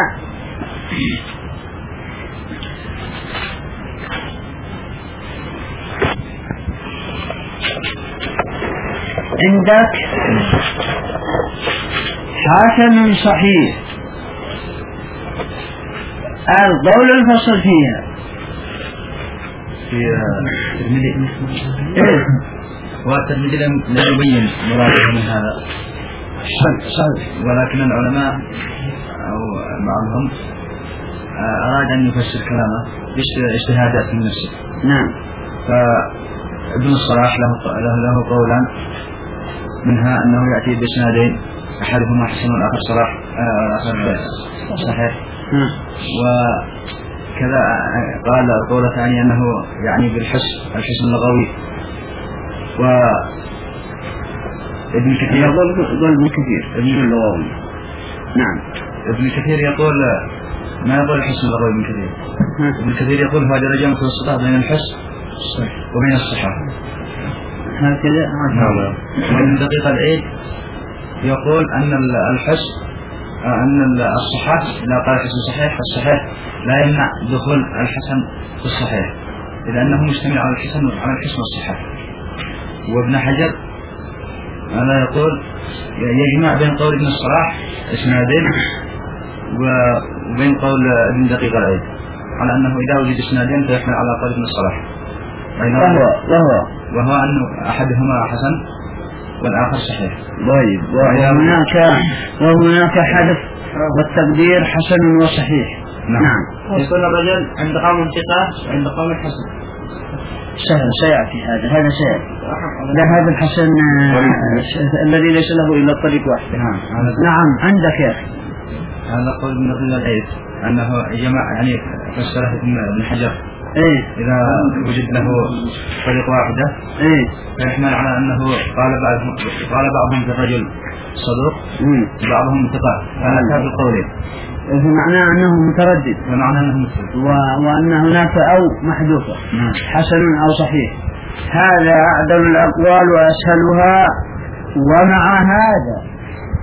عندك حسن صحيح، القول الفصل فيها والترمذي لم يبين مراده من هذا، ولكن العلماء أو بعضهم أراد أن يفسر كلامه باجتهادات من نفسه. نعم. فابن الصلاح له قولا، منها أنه يأتي بإسنادين، أحدهما حسن والآخر صلاح، صحيح. وكذا قال قولة ثانية أنه يعني الحسن اللغوي. وابن كثير اللغوي. نعم. ابن كثير يقول ما يقول الحسن اللغوي. ابن كثير يقول هذا درجة متوسطة بين الحسن وبين الصحة. هكذا. وابن دقيق العيد يقول أن الحسن أن الصحة إذا قال الحسن صحيح، فالصحيح لا يمنع دخول الحسن في الصحيح، إذا أنه مجتمع على الحسن والصحة. وابن حجر هذا يقول يجمع بين قول ابن الصلاح اسنادين وبين قول ابن دقيق العيد، على أنه إذا وجد اسنادين فيحمل على قول ابن الصلاح، وهو أن أحدهما حسن والآخر صحيح. طيب، وهناك حدث والتقدير حسن وصحيح. نعم. يكون الرجل عند قوم ثقة وعند قوم حسن. سيأتي هذا سيأتي. لا، هذا الحسن الذي ليس له إلا الطريق واحد. نعم، عندك يا أخي. هذا قول ابن دقيق العيد أنه جمع، يعني فسره ابن حجر إذا وجد له طريق واحدة فيحمل على أنه قال بعضهم في الرجل صدوق، بعضهم ثقة، فهذا القولين معناه أنه متردد، وأن هناك أو محذوفة، حسن أو صحيح. هذا أعدل الأقوال وأسهلها. ومع هذا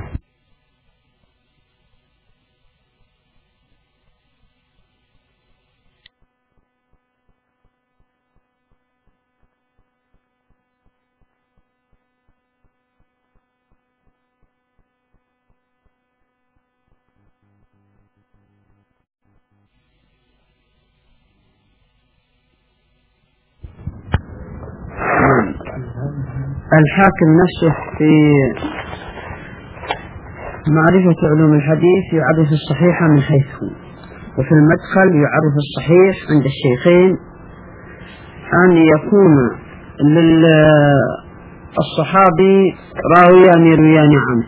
الحاكم نفسه في معرفة علوم الحديث يعرف الصحيح من حيث هو، وفي المدخل يعرف الصحيح عند الشيخين أن يكون للصحابي راويان يرويان عنه،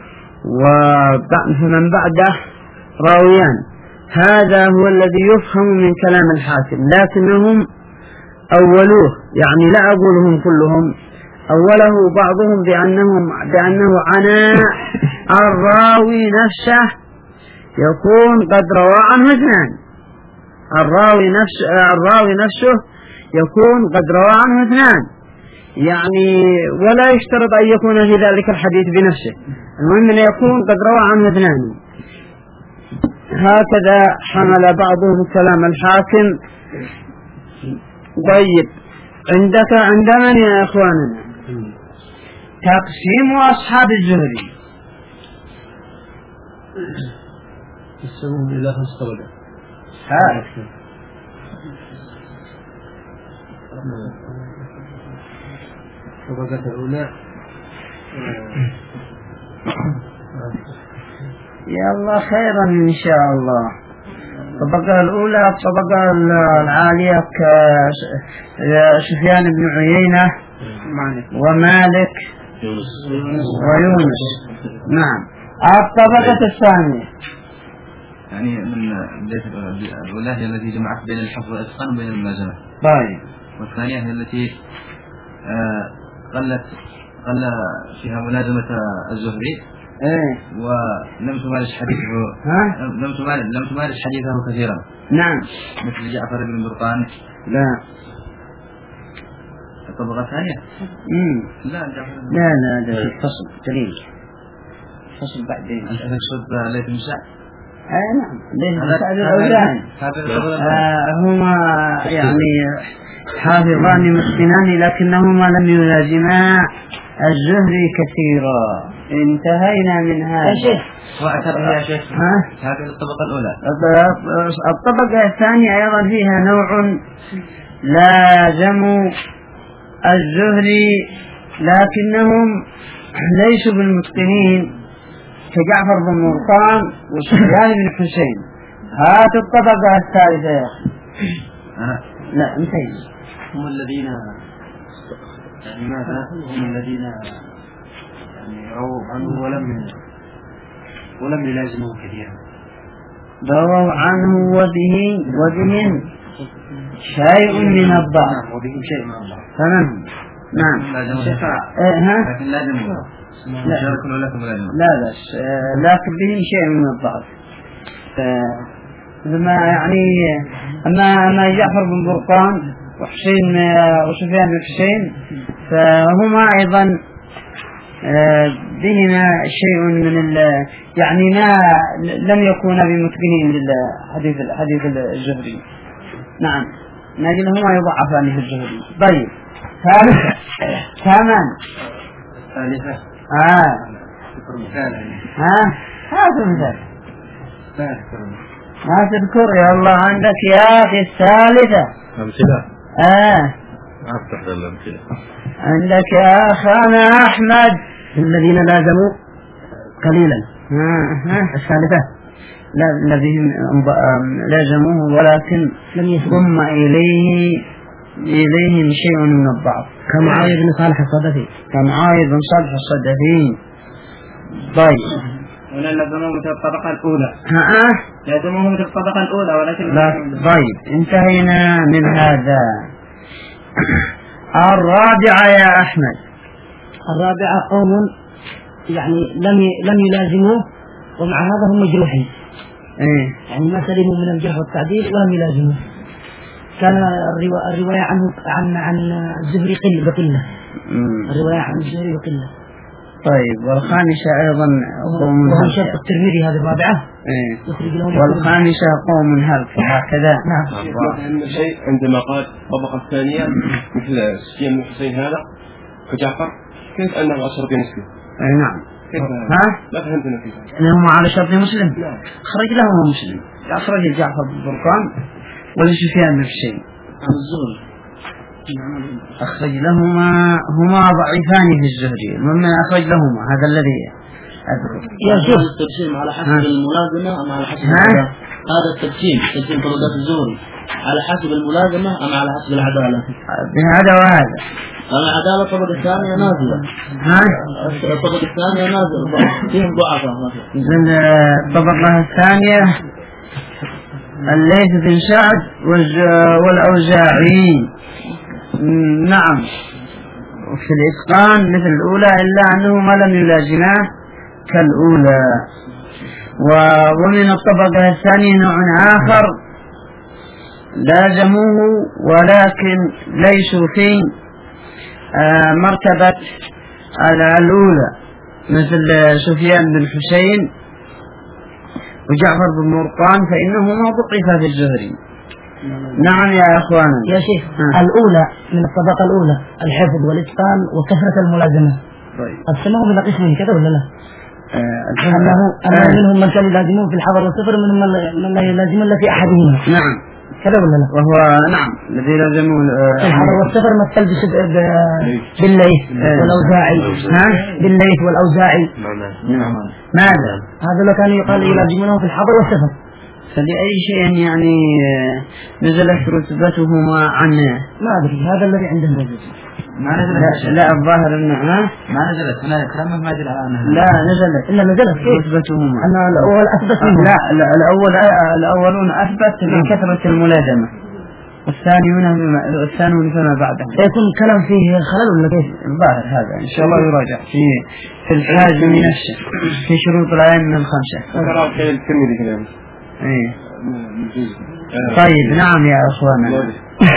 ومن بعده راويان. هذا هو الذي يفهم من كلام الحاكم، لكنهم أولوه، يعني لا أقولهم كلهم، أوله بعضهم بأنه عناء الراوي نفسه يكون قد روى عنه اثنان، الراوي نفسه يكون قد روى عنه اثنان، يعني ولا يشترط أن يكون في ذلك الحديث بنفسه، المهم أن يكون قد روى عنه اثنان. هكذا حمل بعضهم كلام الحاكم طيب عند من يا إخواننا تقسيم أصحاب الزهري يسمون إلى 5 طبقات. الطبقة الأولى يلا خيرا إن شاء الله. الطبقة الأولى الطبقة العالية كسفيان بن عيينة ومالك ويونس. نعم. الطبقة الثانية يعني من بداية الأولى هي التي جمعت بين الحفظ والإتقان وبين الملازمة. طيب. والثانية هي التي قل فيها ملازمة الزهري ولم تمارس حديثه لم تمارس حديثه كثيرا. نعم. مثل جعفر بن برقان. لا. الطبقة الثانية. لا ده فصل دليل فصل بعدين. أنت تقصد ليث بن سعد؟ نعم ليث بن سعد الأوزاعي. هما يعني حافظان متقنان لكنهما لم يلازما الزهري كثيرا. انتهينا من هذا. يا شيخ هذه الطبقة الأولى. الطبقة الثانية أيضا فيها نوع لازموا الزهري لكنهم ليسوا بالمتقنين كجعفر بن مرقان وسفيان بن حسين. هات الطبقة الثالثة يا أخي. لا انتهي. هم الذين يعني ماذا هم الذين يعني رووا عنه ولم يلازموه كثيرا. رووا عنه وبهم شيء من الضعف. وبهم شيء من الضعف. تمام. نعم. لكن لازم لا بس لكن بهم شيء من الضعف. لما يعني أما جعفر بن برقان وحسين وسفيان بن حسين فهما أيضا بهما شيء من يعني ما لم يكونا بمتقنين للحديث الزهري. نعم لكنهما يضعفان في الزهري. طيب ثامن ثالثة. هذا مثال ما تذكر يا الله عندك يا أخي الثالثة. أمثلة. أفتح الأمثلة. عندك يا أخانا أحمد الذين لازموا قليلا. الثالثة لا الذين لازموه ولكن لم يضم إليهم شيء من الضعف كمعاوية بن صالح الصدفي. طيب. ولا لازموه مثل الطبقة الأولى. لازموه مثل الطبقة الأولى ولكن لا. طيب انتهينا من هذا. الرابعة يا أحمد. الرابعة قوم يعني لم يلازموه ومع هذا هم مجروحين. يعني ما سلموا من الجرح والتعديل ولم يلازموه. كان الرواية عنه عن الزهري بقلة. الرواية عن الزهري بقلة. طيب والخامسة أيضا قوم وهم شرط الترمذي هذه الرابعة. والخامسة قوم هلك هكذا. نعم. أهم شيء عندما قال الطبقة الثانية مثل سفيان بن حسين هذا كجعفر كيف أنه أشرف بنسبه. نعم. لا فهمتنا فيه. أنهم على شرط مسلم. خرج لهم مسلم. أخرج جعفر بن برقان ولسفيان بن حسين. أخرج لهما هما ضعيفان في الزهري. من أخرج لهما هذا الذي أذكر. يا شيخ التقسيم على حسب الملازمة أم على حسب هذا التقسيم طبقات الزهري على حسب الملازمة أم على حسب العدالة؟ بهذا وهذا. العدالة الطبقة الثانية نازلة. الطبقة الثانية نازلة فيهم ضعفاء. الطبقة الثانية الليث بن سعد والأوزاعي. نعم. وفي الإتقان مثل الأولى إلا أنهما لم يلازماه كالأولى. ومن الطبقة الثانية نوع آخر لازموه ولكن ليسوا في مرتبة الأولى مثل سفيان بن حسين وجعفر بن مرقان فإنهما ضعفا في الزهري. نعم يا أخوانا. يا شيخ الأولى من الطبقة الأولى الحفظ والإتقان وكثرة الملازمة. طيب السماء من قسمين كذا ولا لا؟ أنه منهم من كان يلازمون في الحضر والسفر ومنهم من لا يلازمون إلا في أحدهما. نعم كذا ولا لا؟ وهو نعم الذي لازمون الحضر والسفر مثل بالليث والأوزاعي. بالليث والأوزاعي. نعم. ماذا؟ هذا لو كان يقال يلازمونه في الحضر والسفر. فلأي شيء يعني نزلت رتبتهما عنه؟ ما أدري هذا الذي عندهم. ما نزلت. لا الظاهر انه ما نزلت. هنا كلامه ما يدل على انها لا نزلت. إلا نزلت رتبتهما. أنا الأول أثبت منه. لا الأولون أثبت بكثرة الملازمة والثانيون فما بعده. يكون كلام فيه خلل ولا كيف؟ الظاهر هذا إن شاء الله يراجع في الحازم نفسه في شروط الأئمة الخمسة. إيه. طيب نعم يا أخوانا.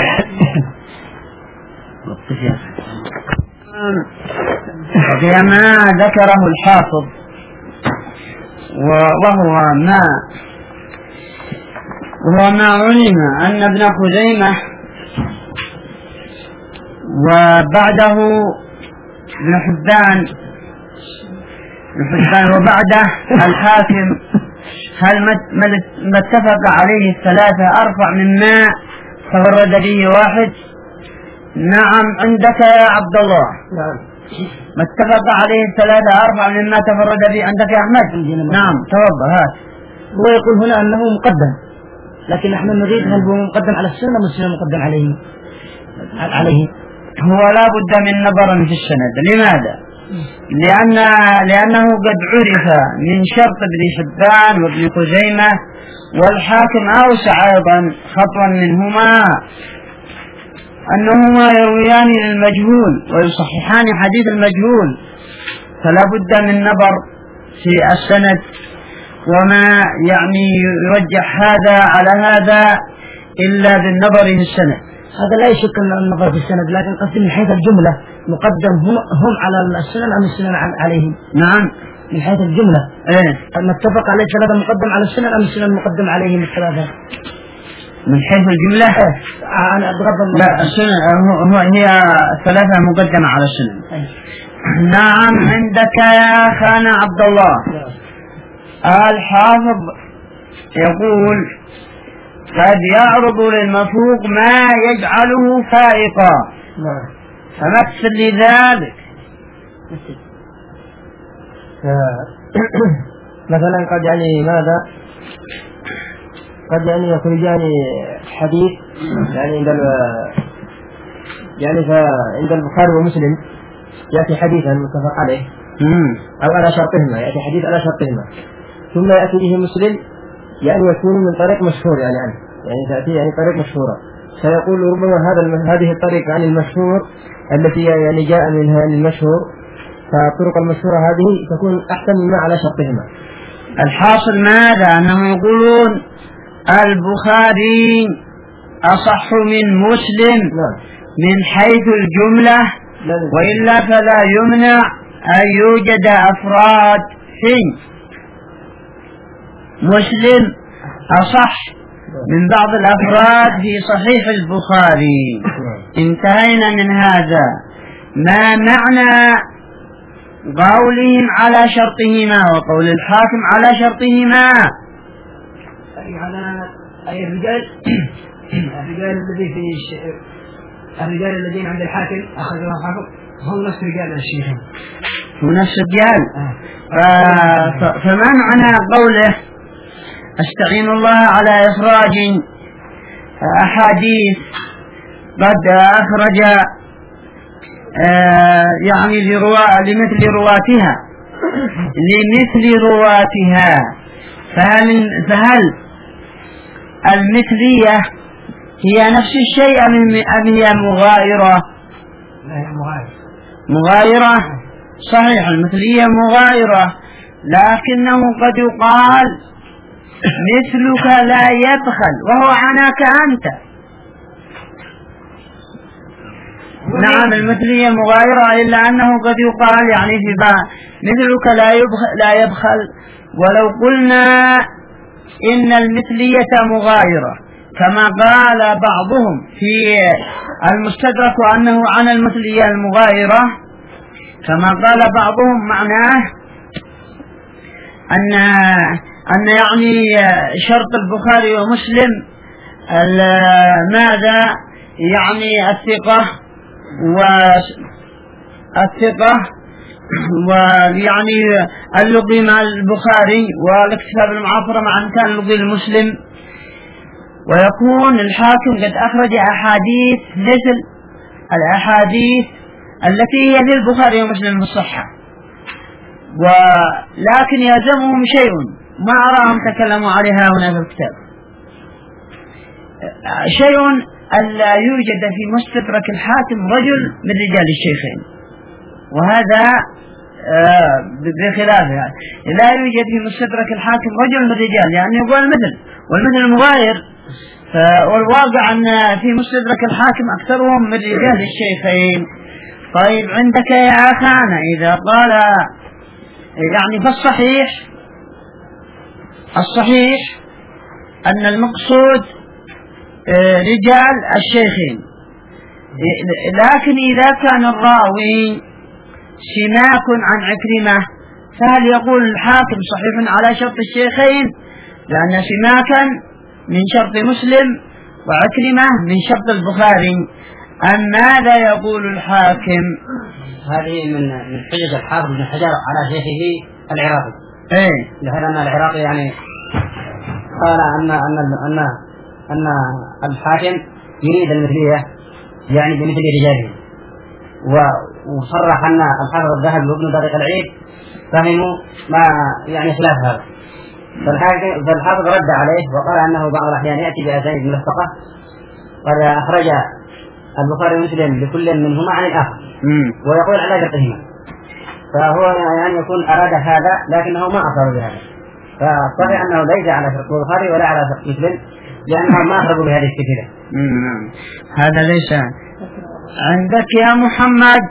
ما ذكره الحافظ وهو ما علم أن ابن خزيمة وبعده ابن حبان وبعده الحاكم هل ما اتفق عليه الثلاثة أرفع مما تفرد به واحد؟ نعم عندك يا عبد الله. ما اتفق عليه الثلاثة أرفع مما تفرد به عندك يا أحمد. نعم تفضل هات. هو يقول هنا أنه مقدم لكن نحن نريد هل هو مقدم على السنة أم السنة مقدم عليه؟ هو لا بد من نظر في السند. لماذا؟ لأنه قد عرف من شرط ابن حبان وابن خزيمة والحاكم أوسع أيضا خطوا منهما أنهما يرويان للمجهول ويصححان حديث المجهول فلا بد من نظر في السند وما يعني يرجح هذا على هذا إلا بالنظر في السند. هذا لا يشك أن النظر في السند لكن قصدي من حيث الجملة مقدم هم على السنن أم السنن عليهم؟ نعم من حيث الجملة ما اتفق عليه الثلاثة مقدم على السنن أم السنن مقدم عليهم الثلاثة؟ من حيث الجملة أنا بغض النظر. لا السنن هي ثلاثة مقدمة على السنن. نعم عندك يا أخانا عبد الله. الحافظ يقول قد يعرض للمفوق ما يجعله فائقا فمثل لذلك. مثلا قد يعني ماذا قد يعني يخرجان حديث يعني عند البخاري ومسلم يأتي حديثا متفق عليه أو على شرطهما يأتي حديث على شرطهما ثم يأتي به مسلم يعني يكون من طريق مشهور يعني تأتي يعني طريق مشهورة فيقول ربما هذه الطريق عن المشهور التي يعني جاء منها المشهور فالطرق المشهورة هذه تكون أحسن مما على شرطهما. الحاصل ماذا أنهم يقولون البخاري أصح من مسلم من حيث الجملة وإلا فلا يمنع أن يوجد أفراد في مسلم أصح من بعض الأفراد في صحيح البخاري. انتهينا من هذا. ما معنى قولهم على شرطهما وقول الحاكم على شرطهما؟ على أي الرجال الرجال الذين عند الحاكم أخذوا الحاكم هم نفس رجال الشيخين هم نفس الرجال. فما معنى قوله أستعين الله على إخراج أحاديث قد أخرج يعني لمثل رواتها فهل المثلية هي نفس الشيء أم هي مغايرة؟ مغايرة صحيح المثلية مغايرة لكنه قد يقال مثلك لا يبخل وهو عناك أنت. نعم المثلية مغايرة إلا أنه قد يقال يعني في بعض مثلك لا يبخل ولو قلنا إن المثلية مغايرة كما قال بعضهم في المستدرك أنه عن المثلية المغايرة، كما قال بعضهم معناه أن يعني شرط البخاري ومسلم ماذا يعني الثقة ويعني اللقي مع البخاري والاكتفاء بالمعاصرة مع أن كان اللقي المسلم، ويكون الحاكم قد أخرج أحاديث مثل الأحاديث التي هي للبخاري ومسلم بالصحة، ولكن يلزمهم شيء ما أراهم تكلموا عليها هنا في الكتاب، شيء ألا يوجد في مستدرك الحاكم رجل من رجال الشيخين، وهذا بخلافه لا يوجد في مستدرك الحاكم رجل من الرجال، يعني يقول المثل والمثل المغاير، والواقع أن في مستدرك الحاكم أكثرهم من رجال الشيخين. طيب عندك يا أخانا إذا قال يعني فالصحيح أن المقصود رجال الشيخين، لكن إذا كان الراوي سماك عن عكرمة فهل يقول الحاكم صحيح على شرط الشيخين، لأن سماكا من شرط مسلم وعكرمة من شرط البخاري، أم ماذا يقول الحاكم؟ هذه من حجج الحافظ بن حجر على شيخه العراقي، لهذا أن العراقي يعني قال أن الحاكم يريد المثلية يعني بمثل رجاله، وصرح أن الحافظ الذهبي وابن طارق العيد فهموا ما يعني خلاف هذا، فالحافظ رد عليه وقال أنه بعض الأحيان يأتي بأسانيد ملفقة قد أخرج البخاري ومسلم لكل منهما عن الآخر ويقول على شرطهما، فهو يعني يكون أراد هذا لكنه ما أصاب بهذا، فصحيح أنه ليس على شرط البخاري ولا على شرط مسلم لأنهم ما أخرجوا بهذه الشكلة. هذا ليس عندك يا محمد.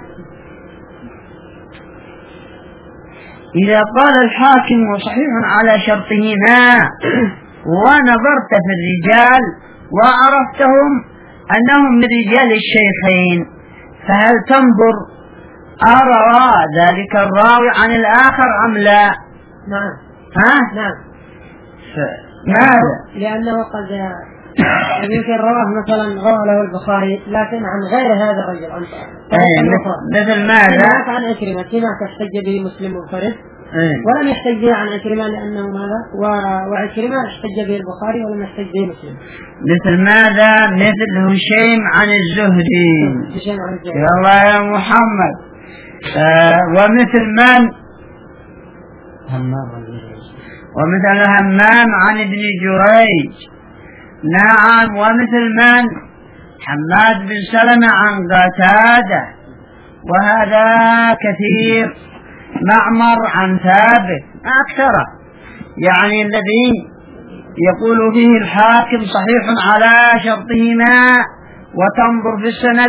إذا قال الحاكم صحيح على شرطهما ونظرت في الرجال وعرفتهم أنهم من رجال الشيخين، فهل تنظر أرى ذلك الراوي عن الآخر أم لا؟ نعم. نعم. ماذا؟ لأنه قد يمكن رواه مثلا رواه له البخاري لكن عن غير هذا الرجل، مثل ماذا؟ عن عكرمة كما تحتج به مسلم منفرد ولم يحتج به عن عكرمة لأنه ماذا؟ وعكرمة احتج به البخاري ولم يحتج به مسلم. مثل ماذا؟ مثل هشيم عن الزهري. يا الله يا محمد. ومثل من؟ ومثل همام عن ابن جريج. نعم. ومثل من؟ حماد بن سلمة عن قتادة، وهذا كثير. معمر عن ثابت أكثر، يعني الذي يقول فيه الحاكم صحيح على شرطهما، وتنظر في السند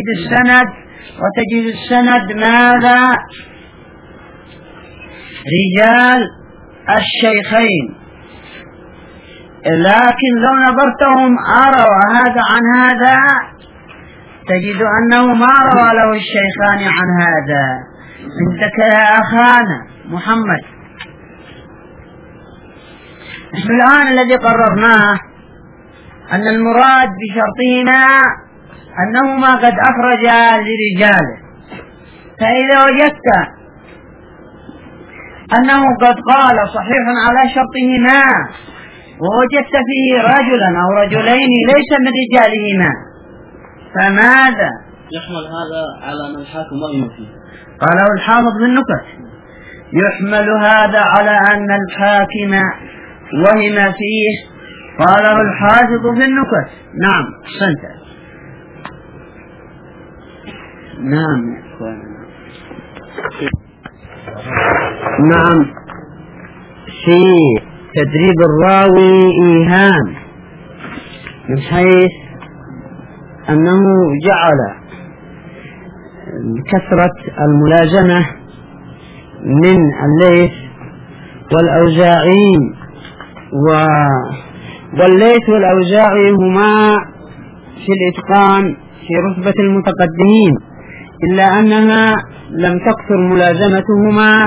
وتجد السند ماذا؟ رجال الشيخين، لكن لو نظرتهم أروا هذا عن هذا تجد أنه ما روى له الشيخان عن هذا. عندك يا أخانا محمد. نحن الآن الذي قررناه أن المراد بشرطهما أنهما قد أخرجا لرجاله، فإذا وجدت أنه قد قال صحيح على شرطهما ووجدت فيه رجلا أو رجلين ليس من رجالهما فماذا؟ يحمل هذا على أن الحاكم وهم فيه. قاله الحافظ بالنكت، يحمل هذا على أن الحاكم وهم فيه، قاله الحافظ بالنكت. نعم أحسنت. نعم نعم. في تدريب الراوي إيهام من حيث أنه جعل كثرة الملازمة من الليث والأوزاعي والليث والأوزاعي هما في الإتقان في رتبة المتقدمين، إلا أنها لم تكثر ملازمتهما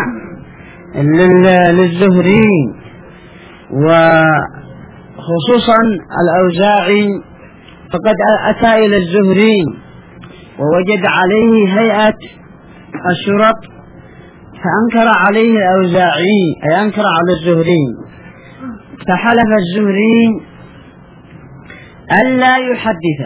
للزهري، وخصوصا الأوزاعي فقد أتى إلى الزهري ووجد عليه هيئة الشرط فأنكر عليه الأوزاعي، أي أنكر على الزهري، فحلف الزهري ألا يحدثه،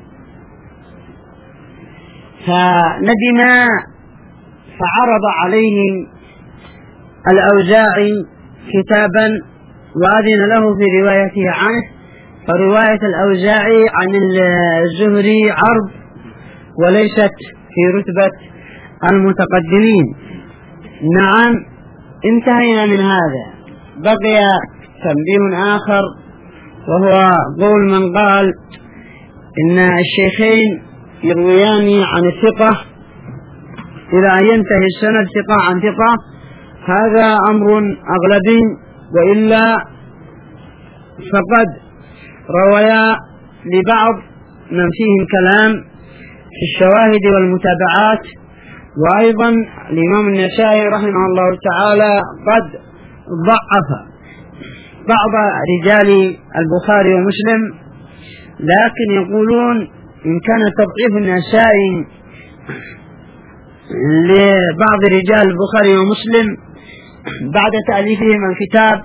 فندم فعرض عليه الأوزاعي كتابا وأذن له في روايته عنه، فرواية الأوزاعي عن الزهري عرض وليست في رتبة المتقدمين. نعم، انتهينا من هذا. بقي تنبيه آخر، وهو قول من قال إن الشيخين يرويان عن الثقة إلى أن ينتهي السند ثقة عن ثقة، هذا أمر أغلبي، وإلا فقد رويا لبعض من فيهم كلام في الشواهد والمتابعات. وأيضا الإمام النسائي رحمه الله تعالى قد ضعف بعض رجال البخاري ومسلم، لكن يقولون إن كان تضعيف النسائي لبعض رجال البخاري ومسلم بعد تأليفهم الكتاب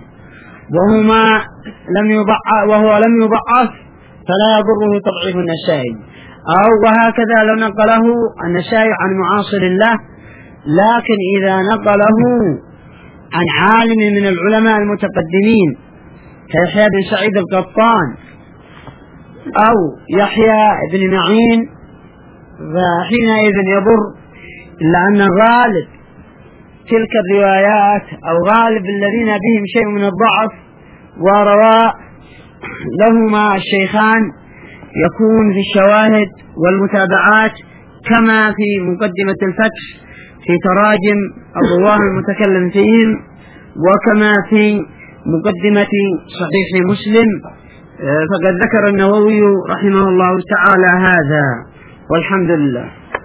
وهو لم يضعف فلا يضره تضعيف النسائي، أو وهكذا لو نقله النسائي عن معاصر له، لكن إذا نقله عن عالم من العلماء المتقدمين كيحيى بن سعيد القطان أو يحيى بن معين فحينئذ يضر، إلا أن غالب تلك الروايات أو غالب الذين بهم شيء من الضعف وروى لهما الشيخان يكون في الشواهد والمتابعات، كما في مقدمة الفتح في تراجم الرواه المتكلم فيهم، وكما في مقدمة صحيح مسلم، فقد ذكر النووي رحمه الله تعالى هذا، والحمد لله.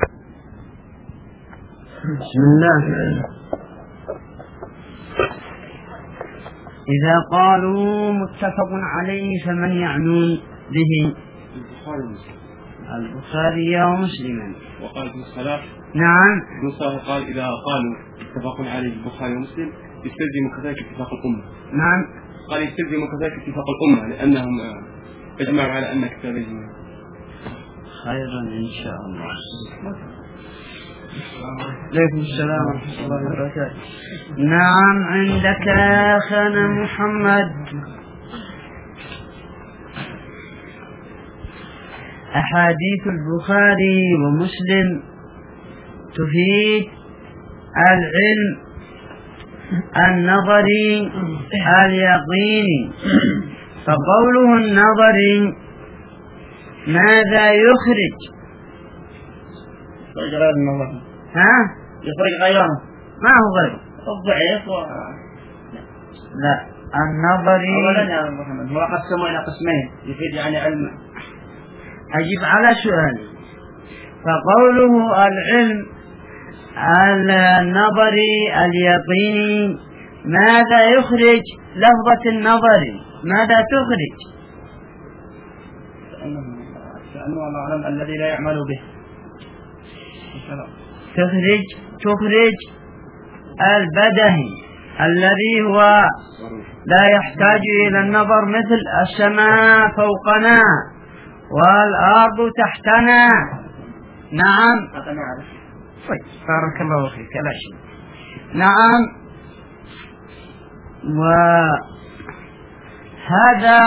بسم الله. إذا قالوا متفق عليه فمن يعنون به؟ البخاري ومسلم. وقال ابن الصلاح نعم، ابن الصلاح قال إذا قالوا متفق عليه البخاري ومسلم يستلزم كذلك اتفاق الأمة. نعم، قال يستلزم كذلك اتفاق الأمة لأنهم اجمعوا على أن كتابهم. خيرا إن شاء الله. عليكم السلام ورحمة الله وبركاته. نعم، عندك أخانا محمد. أحاديث البخاري ومسلم تفيد العلم النظري اليقيني، فقوله النظري ماذا يخرج؟ يخرج غيره، ما هو غيره؟ الضعيف لا، النظري أولا يا محمد هو قسمه إلى قسمين يفيد يعني علم. أجيب على سؤال. فقوله العلم النظري اليقيني ماذا يخرج؟ لفظة النظري ماذا تخرج؟ لأنه الله أعلم الذي لا يعمل به. تخرج البدهي الذي هو لا يحتاج إلى النظر، مثل السماء فوقنا والأرض تحتنا. نعم، طيب بارك الله فيك. لا شيء. نعم، وهذا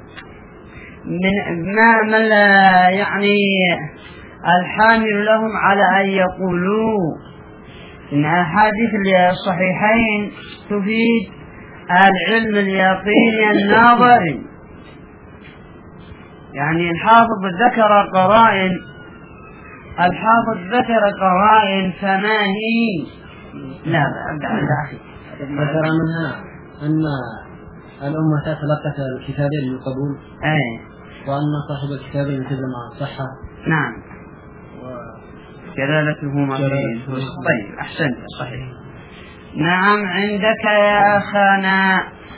من يعني الحامل لهم على أن يقولوا إن أحاديث الصحيحين تفيد العلم اليقيني النظري. يعني الحافظ ذكر قرائن فما هي؟ لا أخي، ذكر منها أن الأمة تتلقت الكتابين للقبول وأن صاحب الكتابين يلتزم مع الصحة. نعم جلالته ما فيه. طيب أحسنت صحيح. نعم عندك يا أخانا.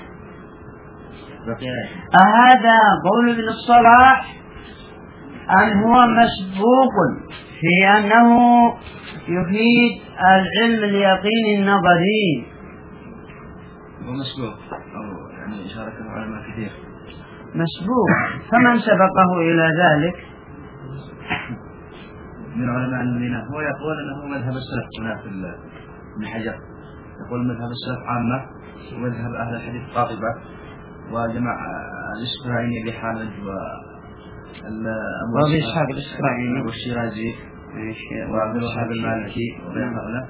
أهذا قول ابن الصلاح أم هو مسبوق في أنه يفيد العلم اليقين النظري؟ هو مسبوق أو يعني شاركه علماء كثير. مسبوق، فمن سبقه إلى ذلك من علماء المدينة. هو يقول أنه مذهب السلف هنا في ابن حجر، يقول مذهب السلف عامة ومذهب أهل الحديث قاطبة، وجمع الإسفرايني بحامد وأبو إسحاق الإسفرايني والشيرازي وعبد الوهاب المالكي وغير هؤلاء،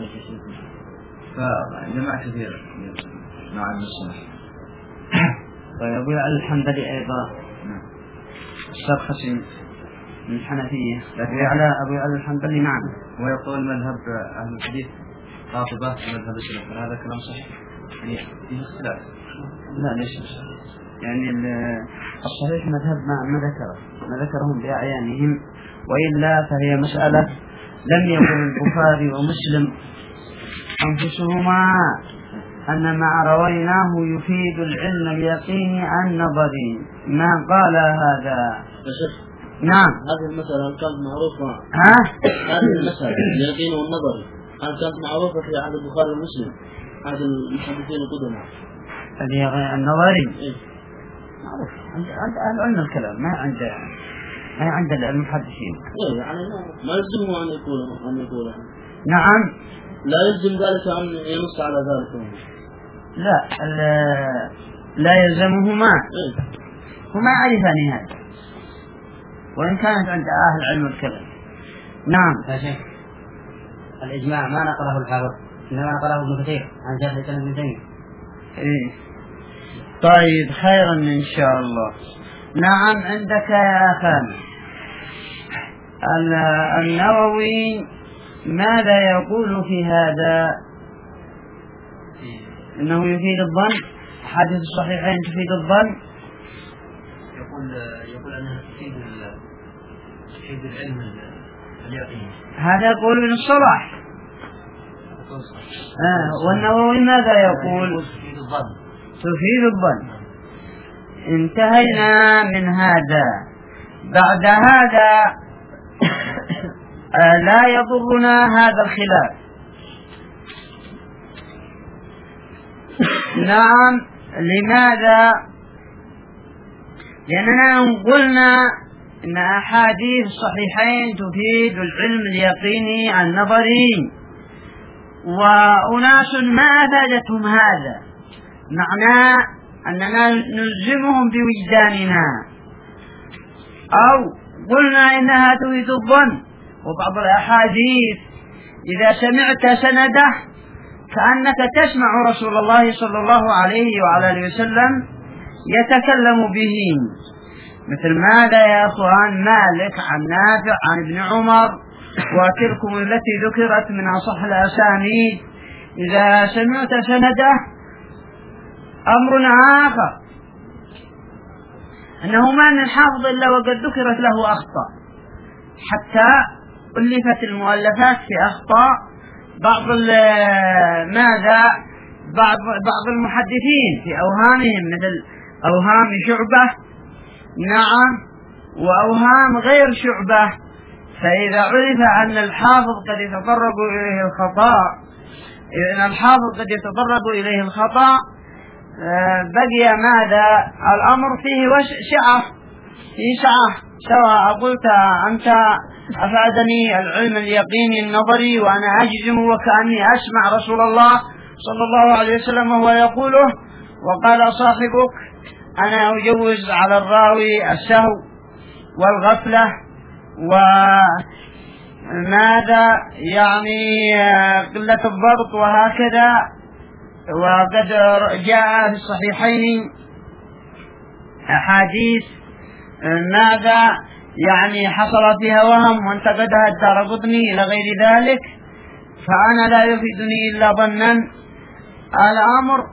فجماعة كثيرة مع ابن الصلاح. طيب أبو يعلى الحنبلي أيضا السرخسي من الحنفية. أبو يعلى الحنبلي نعم. ويقول مذهب أهل الحديث قاطبة مذهب السلف، هذا كلام صحيح؟ يعني فيه اختلاف؟ لا ليش يعني الصحيح مذهب ما ذكرهم بأعيانهم، وإلا فهي مسألة لم يقل البخاري ومسلم أنفسهما أن ما رويناه يفيد العلم اليقيني النظري، ما قال هذا. نعم هذه المسألة كانت معروفة. هذه المسألة اليقين والنظري كانت معروفة في عهد البخاري ومسلم، عهد المحدثين القدماء. النظري معروف عند أهل علم الكلام، ما عند المحدثين. يعني ما يلزمه أن يقوله. نعم لا يلزم ذلك أن ينص على ذلك. لا يلزمهما. هما عرفان هذا وإن كانت عند أهل علم الكلام. نعم يا شيخ الإجماع ما نقله الحافظ، إنما نقله ابن كثير عن شيخ الإسلام ابن تيمية. طيب خيرا إن شاء الله. نعم عندك يا أخانا النووي ماذا يقول في هذا؟ إنه يفيد الظن، حديث الصحيحين تفيد الظن. يقول أنها تفيد العلم اليقين. هذا يقول ابن الصلاح. والنووي ماذا يقول؟ تفيد الظن. انتهينا من هذا. بعد هذا لا يضرنا هذا الخلاف. نعم لماذا؟ لأننا قلنا إن أحاديث الصحيحين تفيد العلم اليقيني النظري، وأناس ما أفادتهم هذا، معناه أننا نلزمهم بوجداننا، أو قلنا إنها تفيد الظن. وبعض الأحاديث إذا سمعت سنده كأنك تسمع رسول الله صلى الله عليه وعلى آله وسلم يتكلم به، مثل ماذا يا أخوان؟ مالك عن نافع عن ابن عمر وتلكم التي ذكرت من أصح الأسانيد. إذا سمعت سنده أمر آخر، أنه ما من الحافظ إلا وقد ذكرت له أخطاء، حتى ألفت المؤلفات في أخطاء بعض المحدثين في أوهامهم، مثل أوهام شعبة نعم وأوهام غير شعبة. فإذا عرف أن الحافظ قد يتطرق إليه الخطأ، إن الحافظ قد يتطرق إليه الخطأ بقي ماذا؟ الأمر فيه سعة، سواء قلت أنت أفادني العلم اليقيني النظري وأنا أجزم وكأني أسمع رسول الله صلى الله عليه وسلم وهو يقوله، وقال صاحبك أنا أجوز على الراوي السهو والغفلة وماذا يعني قلة الضبط وهكذا. وقد جاء في الصحيحين أحاديث ماذا يعني حصل فيها وهم وانتقدها الدارقطني إلى غير ذلك، فأنا لا يفيدني إلا ظنا. الأمر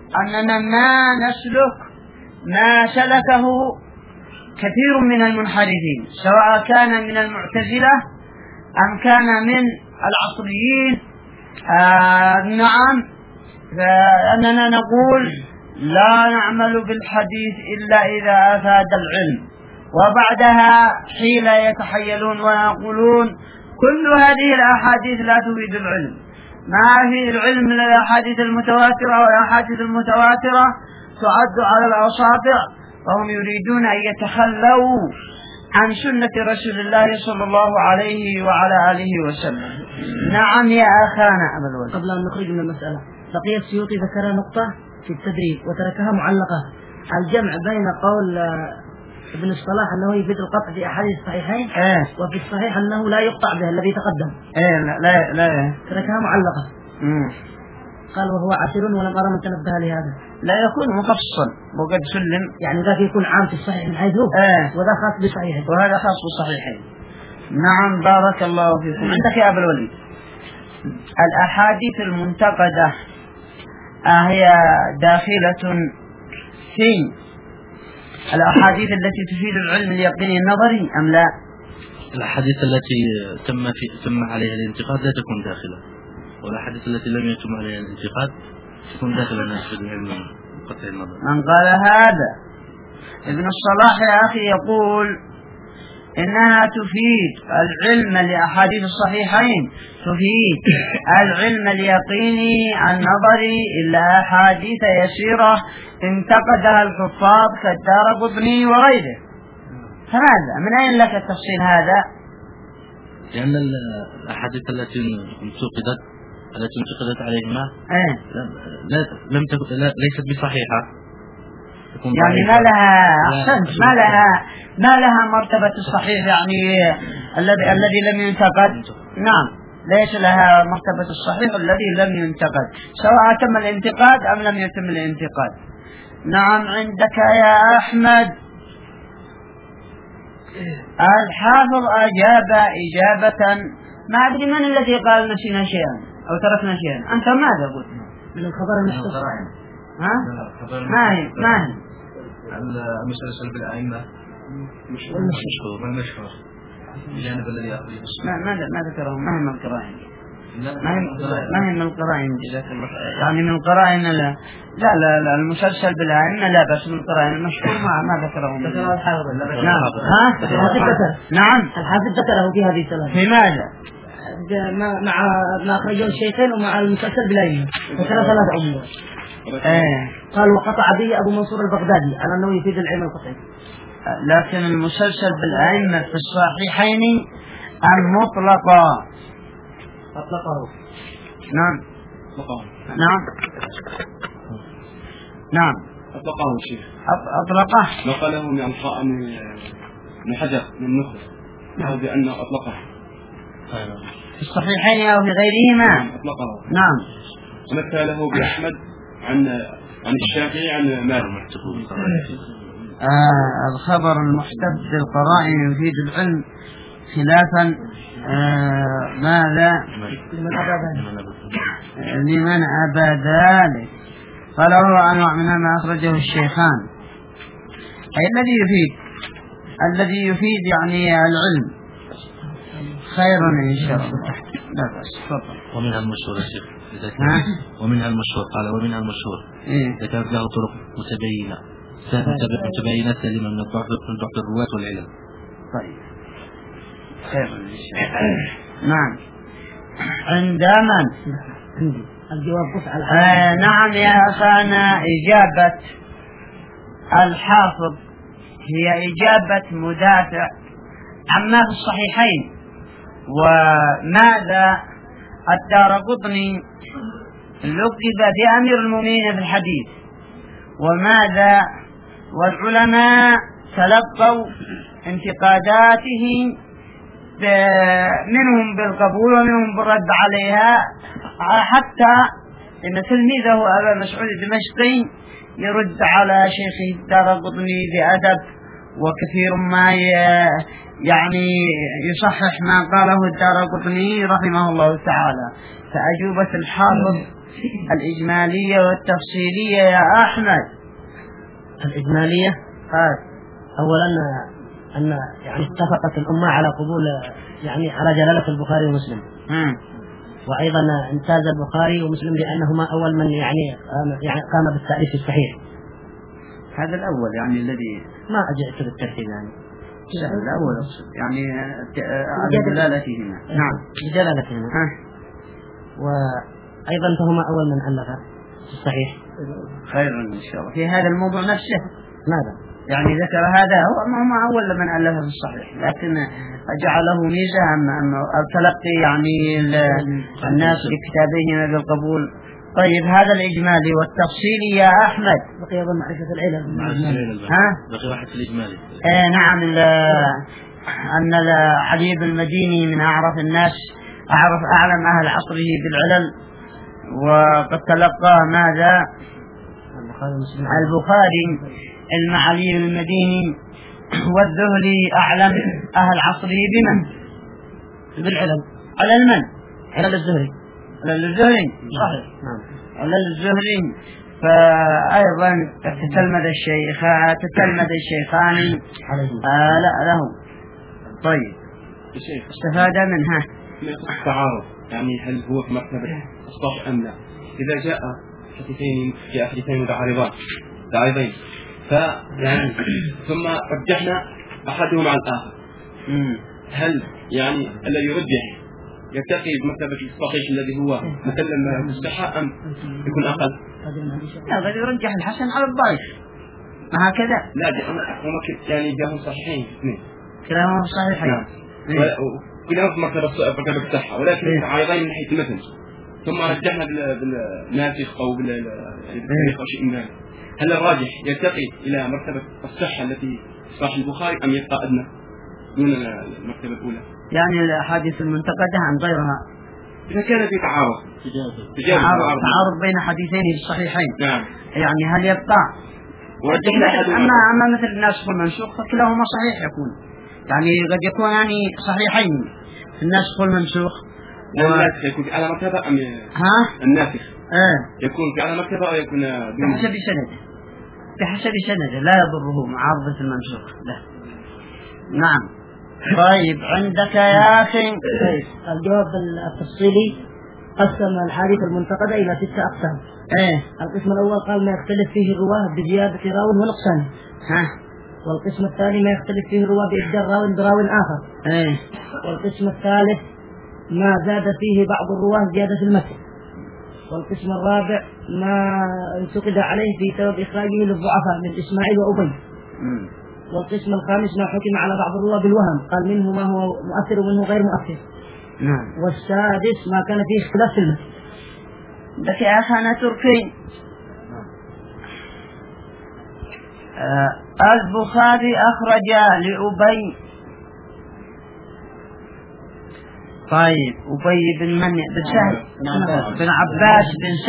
أننا ما نسلك ما سلكه كثير من المنحرفين، سواء كان من المعتزلة أم كان من العصريين. نعم، فأننا نقول لا نعمل بالحديث إلا إذا أفاد العلم، وبعدها حين يتحيلون ويقولون كل هذه الأحاديث لا تفيد العلم، ما في العلم من الأحاديث المتواترة، والأحاديث المتواترة تعد على الأصابع، وهم يريدون أن يتخلوا عن سنة رسول الله صلى الله عليه وعلى آله وسلم. نعم يا أخانا أبا الولد. قبل أن نخرج من المسألة، بقي السيوطي ذكر نقطة في التدريب وتركها معلقة: الجمع بين قول ابن الصلاح أنه يفيد القطع في أحاديث الصحيحين وفي الصحيح أنه لا يقطع به الذي تقدم. لا تركها معلقة. قال وهو عسير ولم أرى من تنبه لهذا. لا يكون مفصل وقد سلم، يعني ذاك يكون عام في الصحيح من حيث وذا خاص بصحيحين، وهذا خاص بالصحيحين. نعم، بارك الله فيكم. عندك يا أبا الوليد الأحاديث المنتقدة هي داخلة في الأحاديث التي تفيد العلم اليقيني النظري أم لا؟ الأحاديث التي تم عليها الانتقاد لا تكون داخلة، والأحاديث التي لم يتم عليها الانتقاد تكون داخلة في العلم قطع النظر. من قال هذا ابن الصلاح يا أخي يقول إنها تفيد العلم لأحاديث الصحيحين، تفيد العلم اليقيني النظري إلا أحاديث يسيرة انتقدها الحفاظ كالدارقطني وغيره. فماذا من أين لك التفصيل هذا؟ لأن الأحاديث التي انتقدت عليهما ليست بصحيحة، يعني ما لها مرتبة الصحيح، يعني الذي لم ينتقد. نعم، ليس لها مرتبة الصحيح الذي لم ينتقد، سواء تم الانتقاد أم لم يتم الانتقاد. نعم، عندك يا أحمد الحافظ أجاب إجابة ما أدري من الذي قال نسينا شيئا أو تركنا شيئا. أنت ماذا قلت؟ من الخبر المحفوظ. ما هي المسلسل بالأئمة والمشهور الجانب الذي يأخذ ما ذكرهم. ما هي من القرائن؟ ما هي من القرائن؟ جزاك الله خير. يعني من القرائن لا المسلسل بالأئمة لا، بس من القرائن المشهور ما ذكرهم. نعم الحافظ ذكره في هذه الثلاثة. في ماذا؟ مع ما أخرجه الشيخين ومع المسلسل بالأئمة ذكر ثلاث أمور. قال وقطع به أبو منصور البغدادي على أنه يفيد العلم القطعي. لكن المسلسل بالأئمة في الصحيحين المطلقة أطلقه. نعم أطلقه الشيخ. أطلقه. نقله من القائم من حجر من النخبة بأنه أطلقه في الصحيحين أو في غيرهما. أطلقه. نعم. ومثله بأحمد عن الشافعي عن مالك. الخبر المحتج بالقرائن يفيد العلم خلافا ماذا لمن أبى ذلك. قال هو أنواع منها ما أخرجه الشيخان، أي الذي يفيد يعني العلم خير إن شاء الله. لا بس تفضل. ومنها المشهور يا شيخ ومنها المشهور. قال ومنها المشهور إذا كانت له طرق متبينة سليمة من ضعف الرواة والعلم. طيب خير. نعم. عند من؟ الجواب قطع. نعم يا أخانا، إجابة الحافظ هي إجابة مدافع عما في الصحيحين. وماذا الدارقطني لقب بأمير المؤمنين في الحديث، وماذا والعلماء تلقوا انتقاداته منهم بالقبول ومنهم بالرد عليها، حتى إن تلميذه أبا مسعود الدمشقي يرد على شيخه الدارقطني بأدب، وكثير ما يعني يصحح ما قاله الدارقطني رحمه الله تعالى. فأجوبة الحافظ الإجمالية والتفصيلية يا أحمد. الإجمالية أولا أن يعني اتفقت الأمة على قبول يعني على جلالة البخاري ومسلم. وأيضا امتاز البخاري ومسلم لأنهما أول من يعني قام بالتأليف الصحيح. هذا الأول يعني الذي ما أجئت بالترتيب يعني الأول يعني على جلالتهما. نعم بجلالتهما. وأيضا فهما أول من ألف الصحيح. خيرا إن شاء الله. في هذا الموضوع نفسه ماذا؟ يعني ذكر هذا هو ما أول من ألف في الصحيح، لكن جعله ميزة أما التلقي يعني الناس بكتابهم بالقبول. طيب هذا الإجمالي والتفصيلي يا أحمد. بقي أيضا معرفة العلم. بقي واحد في الإجمالي. نعم أن علي بن المديني من أعرف الناس أعلم أهل عصره بالعلل، وقد تلقى ماذا البخاري علي بن المديني، والذهلي أعلم أهل عصره بمن بالعلل. علل من؟ علل الزهري. علل الزهري صحيح. علل الزهري. فأيضا تتلمذ الشيخان لا له. طيب استفاد منها التعارض، يعني هل هو في مرتبة الصح أم لا؟ إذا جاء حديثين متعارضين فيعني ثم رجحنا أحدهما على الآخر، هل يعني الذي يرجح يرتقي بمرتبة الصحيح الذي هو مثلا الصحة أم يكون أقل؟ لا، بل يرجح الحسن على الضعيف هكذا. لا يعني جاءهم صحيحين اثنين كلاهما صحيحين. نعم. كلاهما في مرتبة الصحة، ولكن متعارضين من حيث المتن، ثم رجحنا بالناسخ أو بالتاريخ أو شيء من ذلك. هل الراجح يرتقي إلى مرتبة الصحة التي صحيح البخاري أم يبقى أدنى دون المرتبة الأولى؟ يعني الأحاديث المنتقدة عن غيرها إذا كان في تعارض بين حديثين الصحيحين. نعم. يعني هل يبقى أما مثل الناسخ والمنسوخ فكلاهما صحيح يكون، يعني قد يكون يعني صحيحين الناسخ والمنسوخ. الناسخ يكون في أعلى مرتبة أم الناسخ يكون في أعلى مرتبة أو يكون بحسب سنده لا يضره معارضة المنسوخ له. نعم. طيب عندك يا أخي الجواب التفصيلي قسم الحديث المنتقدة إلى 6 أقسام. القسم الأول قال ما يختلف فيه الرواه بزيادة راو ونقصان. والقسم الثاني ما يختلف فيه الرواه بإبدال راو براو آخر. والقسم الثالث ما زاد فيه بعض الرواه زيادة في المتن. والقسم الرابع ما انتقد عليه في سبب إخراجه للضعفاء من إسماعيل وأبي. والقسم الخامس ما حكم على بعض الرواه بالوهم، قال منه ما هو مؤثر ومنه غير مؤثر. والسادس ما كان فيه اختلاف في المتن. بك يا أخانا تركي. البخاري أخرج لأبي. طيب أبي بن سهل بن عباس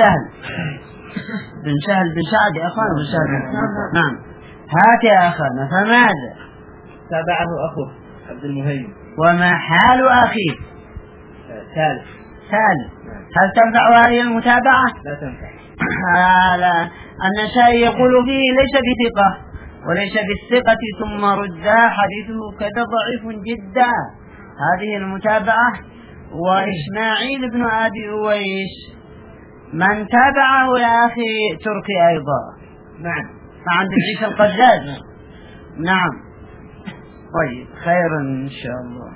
بن سعد أخانا بن سهل. نعم. هات يا أخانا فماذا؟ تابعه أخوه عبد المهيمن. وما حال أخيه؟ ثالث. هل تنفع هذه المتابعة؟ لا تنفع. لا. النسائي يقول فيه ليس بثقة وليس بالثقة ثم ردا حديثه كذا ضعيف جدا. هذه المتابعة. وإسماعيل بن أبي أويس من تابعه يا أخي تركي أيضا. نعم. عند عيسى القزاز. نعم. طيب خيرا إن شاء الله.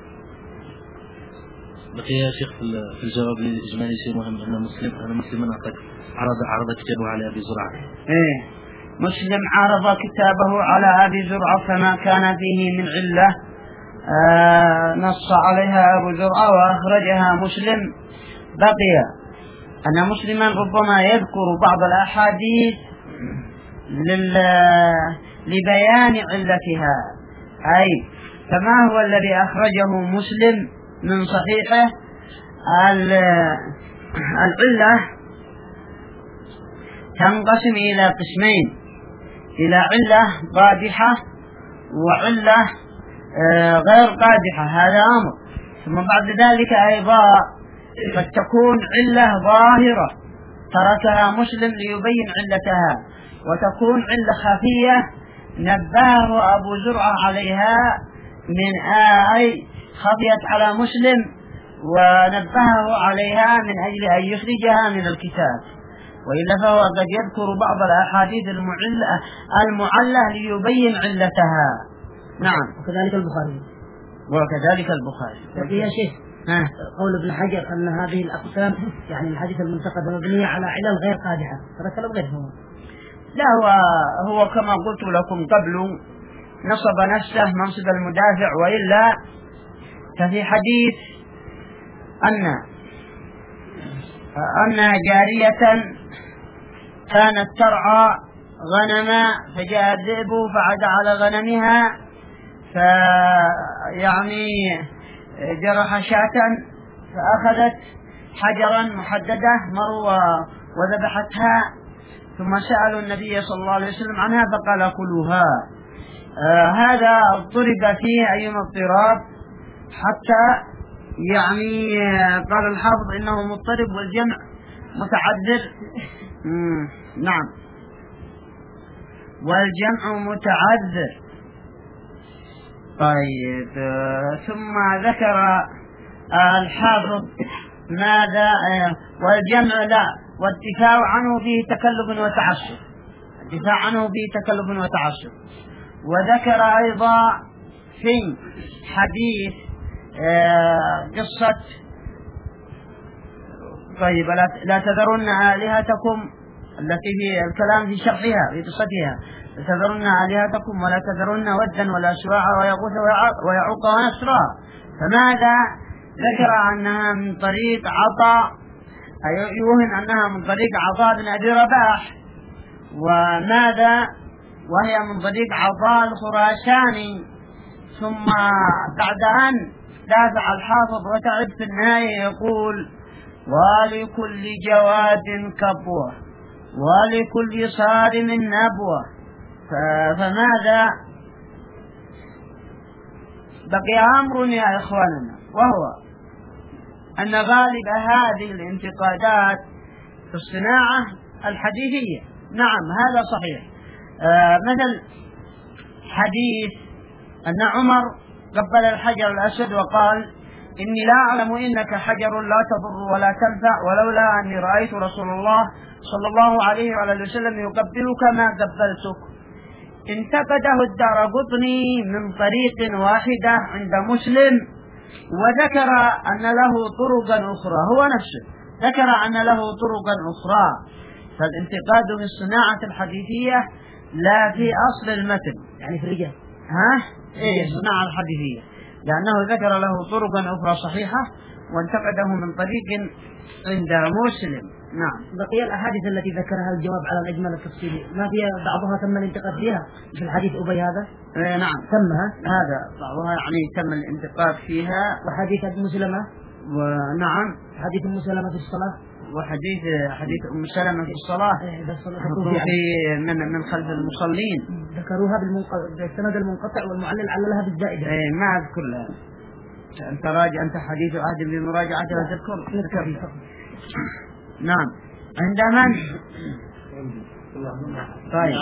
بقي يا شيخ في الجواب الإجمالي شيء مهم. أن مسلم أعطاك عرض كتابه على أبي زرعة. مسلم عرض كتابه على أبي زرعة فما كان فيه من علة نص عليها أبو زرعة وأخرجها مسلم. بقي أن مسلما ربما يذكر بعض الأحاديث لبيان علتها، أي فما هو الذي أخرجه مسلم من صحيحه. العلة تنقسم إلى قسمين، إلى علة قادحة وعلة غير قادحة، هذا أمر. ثم بعد ذلك أيضا قد تكون علة ظاهرة تركها مسلم ليبين علتها، وتكون علة خفية نبهه أبو زرعة عليها من أي خفيت على مسلم ونبهه عليها من أجل أن يخرجها من الكتاب، وإلا فهو قد يذكر بعض الأحاديث المعلة ليبين علتها. نعم. وكذلك البخاري. يا شيخ قول ابن حجر أن هذه الأقسام يعني الحديث المنتقد مبنية على علل غير قادحة، هذا كلام غير هو. لا، هو كما قلت لكم قبل نصب نفسه منصب المدافع، وإلا ففي حديث أن جارية كانت ترعى غنما فجاء الذئب فعدى على غنمها فيعني جرح شاة فأخذت حجرا محددة مروا وذبحتها، ثم سألوا النبي صلى الله عليه وسلم عنها فقال كلوها. هذا اضطرب فيه أيما اضطراب، حتى يعني قال الحافظ إنه مضطرب والجمع متعذر. نعم، والجمع متعذر. طيب، ثم ذكر الحافظ ماذا؟ والجمع لا، والدفاع عنه فيه تكلف وتعسف، الدفاع عنه فيه تكلف وتعسف. وذكر أيضا في حديث قصة طيب لا تذرن آلهتكم التي في الكلام في شرحها في قصتها، لا تذرن آلهتكم ولا تذرن ودا ولا سواعا ويغوث ويعوق ونسرا. فماذا ذكر؟ أنها من طريق عطاء، يوهم أنها من طريق عطاء بن أبي رباح. وماذا؟ وهي من طريق عطاء الخراساني. ثم بعد أن دافع الحافظ وتعب في النهاية يقول: ولكل جواد كبوة ولكل صارم نبوة. فماذا بقي أمر يا إخواننا، وهو أن غالب هذه الانتقادات في الصناعة الحديثية. نعم، هذا صحيح. مثل حديث أن عمر قبل الحجر الأسود وقال: إني لا أعلم إنك حجر لا تضر ولا تنفع، ولولا أني رأيت رسول الله صلى الله عليه وآله وسلم يقبلك ما قبلتك. انتقده الدارقطني من طريق واحدة عند مسلم، وذكر أن له طرقا أخرى، هو نفسه ذكر أن له طرقا أخرى. فالانتقاد في الصناعة الحديثية لا في أصل المتن، يعني في الرجال الصناعة الحديثية، لأنه ذكر له طرقا أخرى صحيحة وانتقده من طريق عند مسلم. نعم. بقي الأحاديث التي ذكرها الجواب على الإجمال التفصيلي ما فيها بعضها تم الانتقاد فيها في الحديث أبي هذا؟ نعم تمها هذا بعضها يعني تم الانتقاد فيها. وحديث أم سلمة. ونعم، حديث أم سلمة في الصلاة، وحديث أم سلمة في الصلاة في من خلف المصلين، ذكروها بالسند المنقطع والمعلل عللها بالزائدة. ما أذكر لها. أنت راجع، أنت حديث عهد بمراجعتها تذكر. نعم. عند من؟ طيب.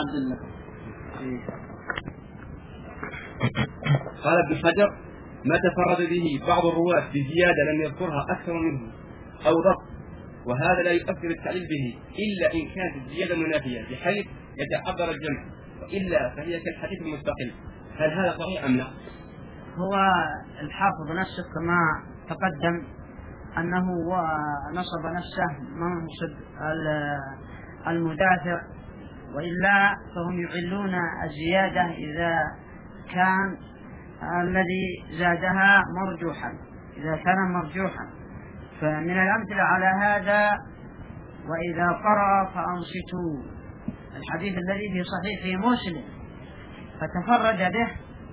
قال ابن حجر: ما تفرد به بعض الرواة بزيادة لم يذكرها أكثر منه أو ضبط، وهذا لا يؤثر التعليل به إلا إن كانت الزيادة منافية بحيث يتعذر الجمع، وإلا فهي كالحديث المستقل. هل هذا صحيح أم لا؟ هو الحافظ نفسه كما تقدم أنه نصب نفسه منصب المدافع، وإلا فهم يعلون الزيادة إذا كان الذي زادها مرجوحا، إذا كان مرجوحا. فمن الأمثلة على هذا: وإذا قرأ فأنصتوا، الحديث الذي في صحيح مسلم فتفرد به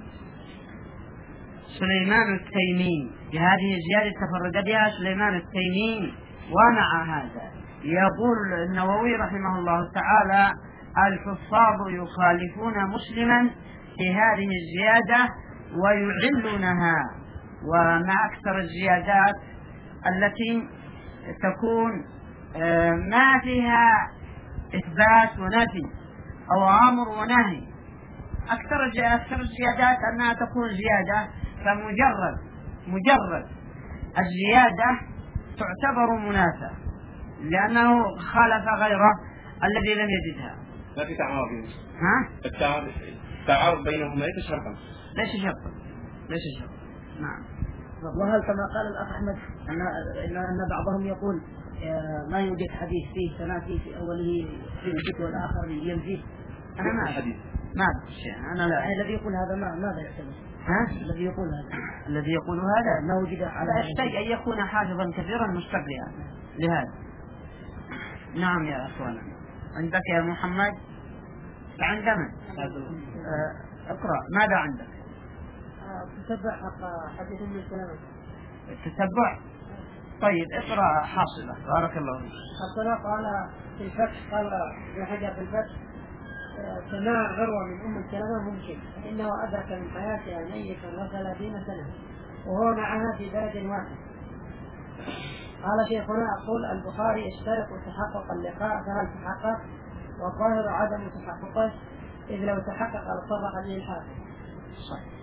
سليمان التيمي، بهذه الزيادة تفرد بها سليمان التيمي. ومع هذا يقول النووي رحمه الله تعالى: الحفاظ يخالفون مسلما في هذه الزيادة ويعلونها. ومع أكثر الزيادات التي تكون ما فيها إثبات ونفي أو أمر ونهي. أكثر الزيادات أنها تكون زيادة، فمجرد الزيادة تعتبر منافاة لأنه خالف غيره الذي لم يجدها. ما في تعارض. التعارض بينهما ليس شرطا. ليس شرطا. نعم. وهل كما قال الأخ أحمد أن بعضهم يقول ما يوجد حديث فيه تنافي في أوله في الذكر والآخر ينفيه؟ أنا ما حديث ما شيء. أنا لا. الذي يقول هذا ماذا يحتمل؟ الذي يقول هذا ما وجد على يحتاج أن يكون حافظا كثيرا مستقرئا لهذا. نعم يا أخوانا. عندك يا محمد؟ عند من؟ اقرأ. ماذا عندك؟ تتبع حق حديث من السلامة. تتبع. طيب اقرأ حاصلة. بارك الله فيك. حاصلة قال في الفتح، قال في حاجة في الفتح سماع عروة من أم السلامة ممكن، فإنه أدرك من حياتها ميتا و30 سنة وهو معها في بلد واحد. قال شيخنا أقول البخاري اشترط تحقق اللقاء، فهل تحقق؟ والظاهر عدم تحققه، إذ لو تحقق لصرح به الحاكم. صحيح.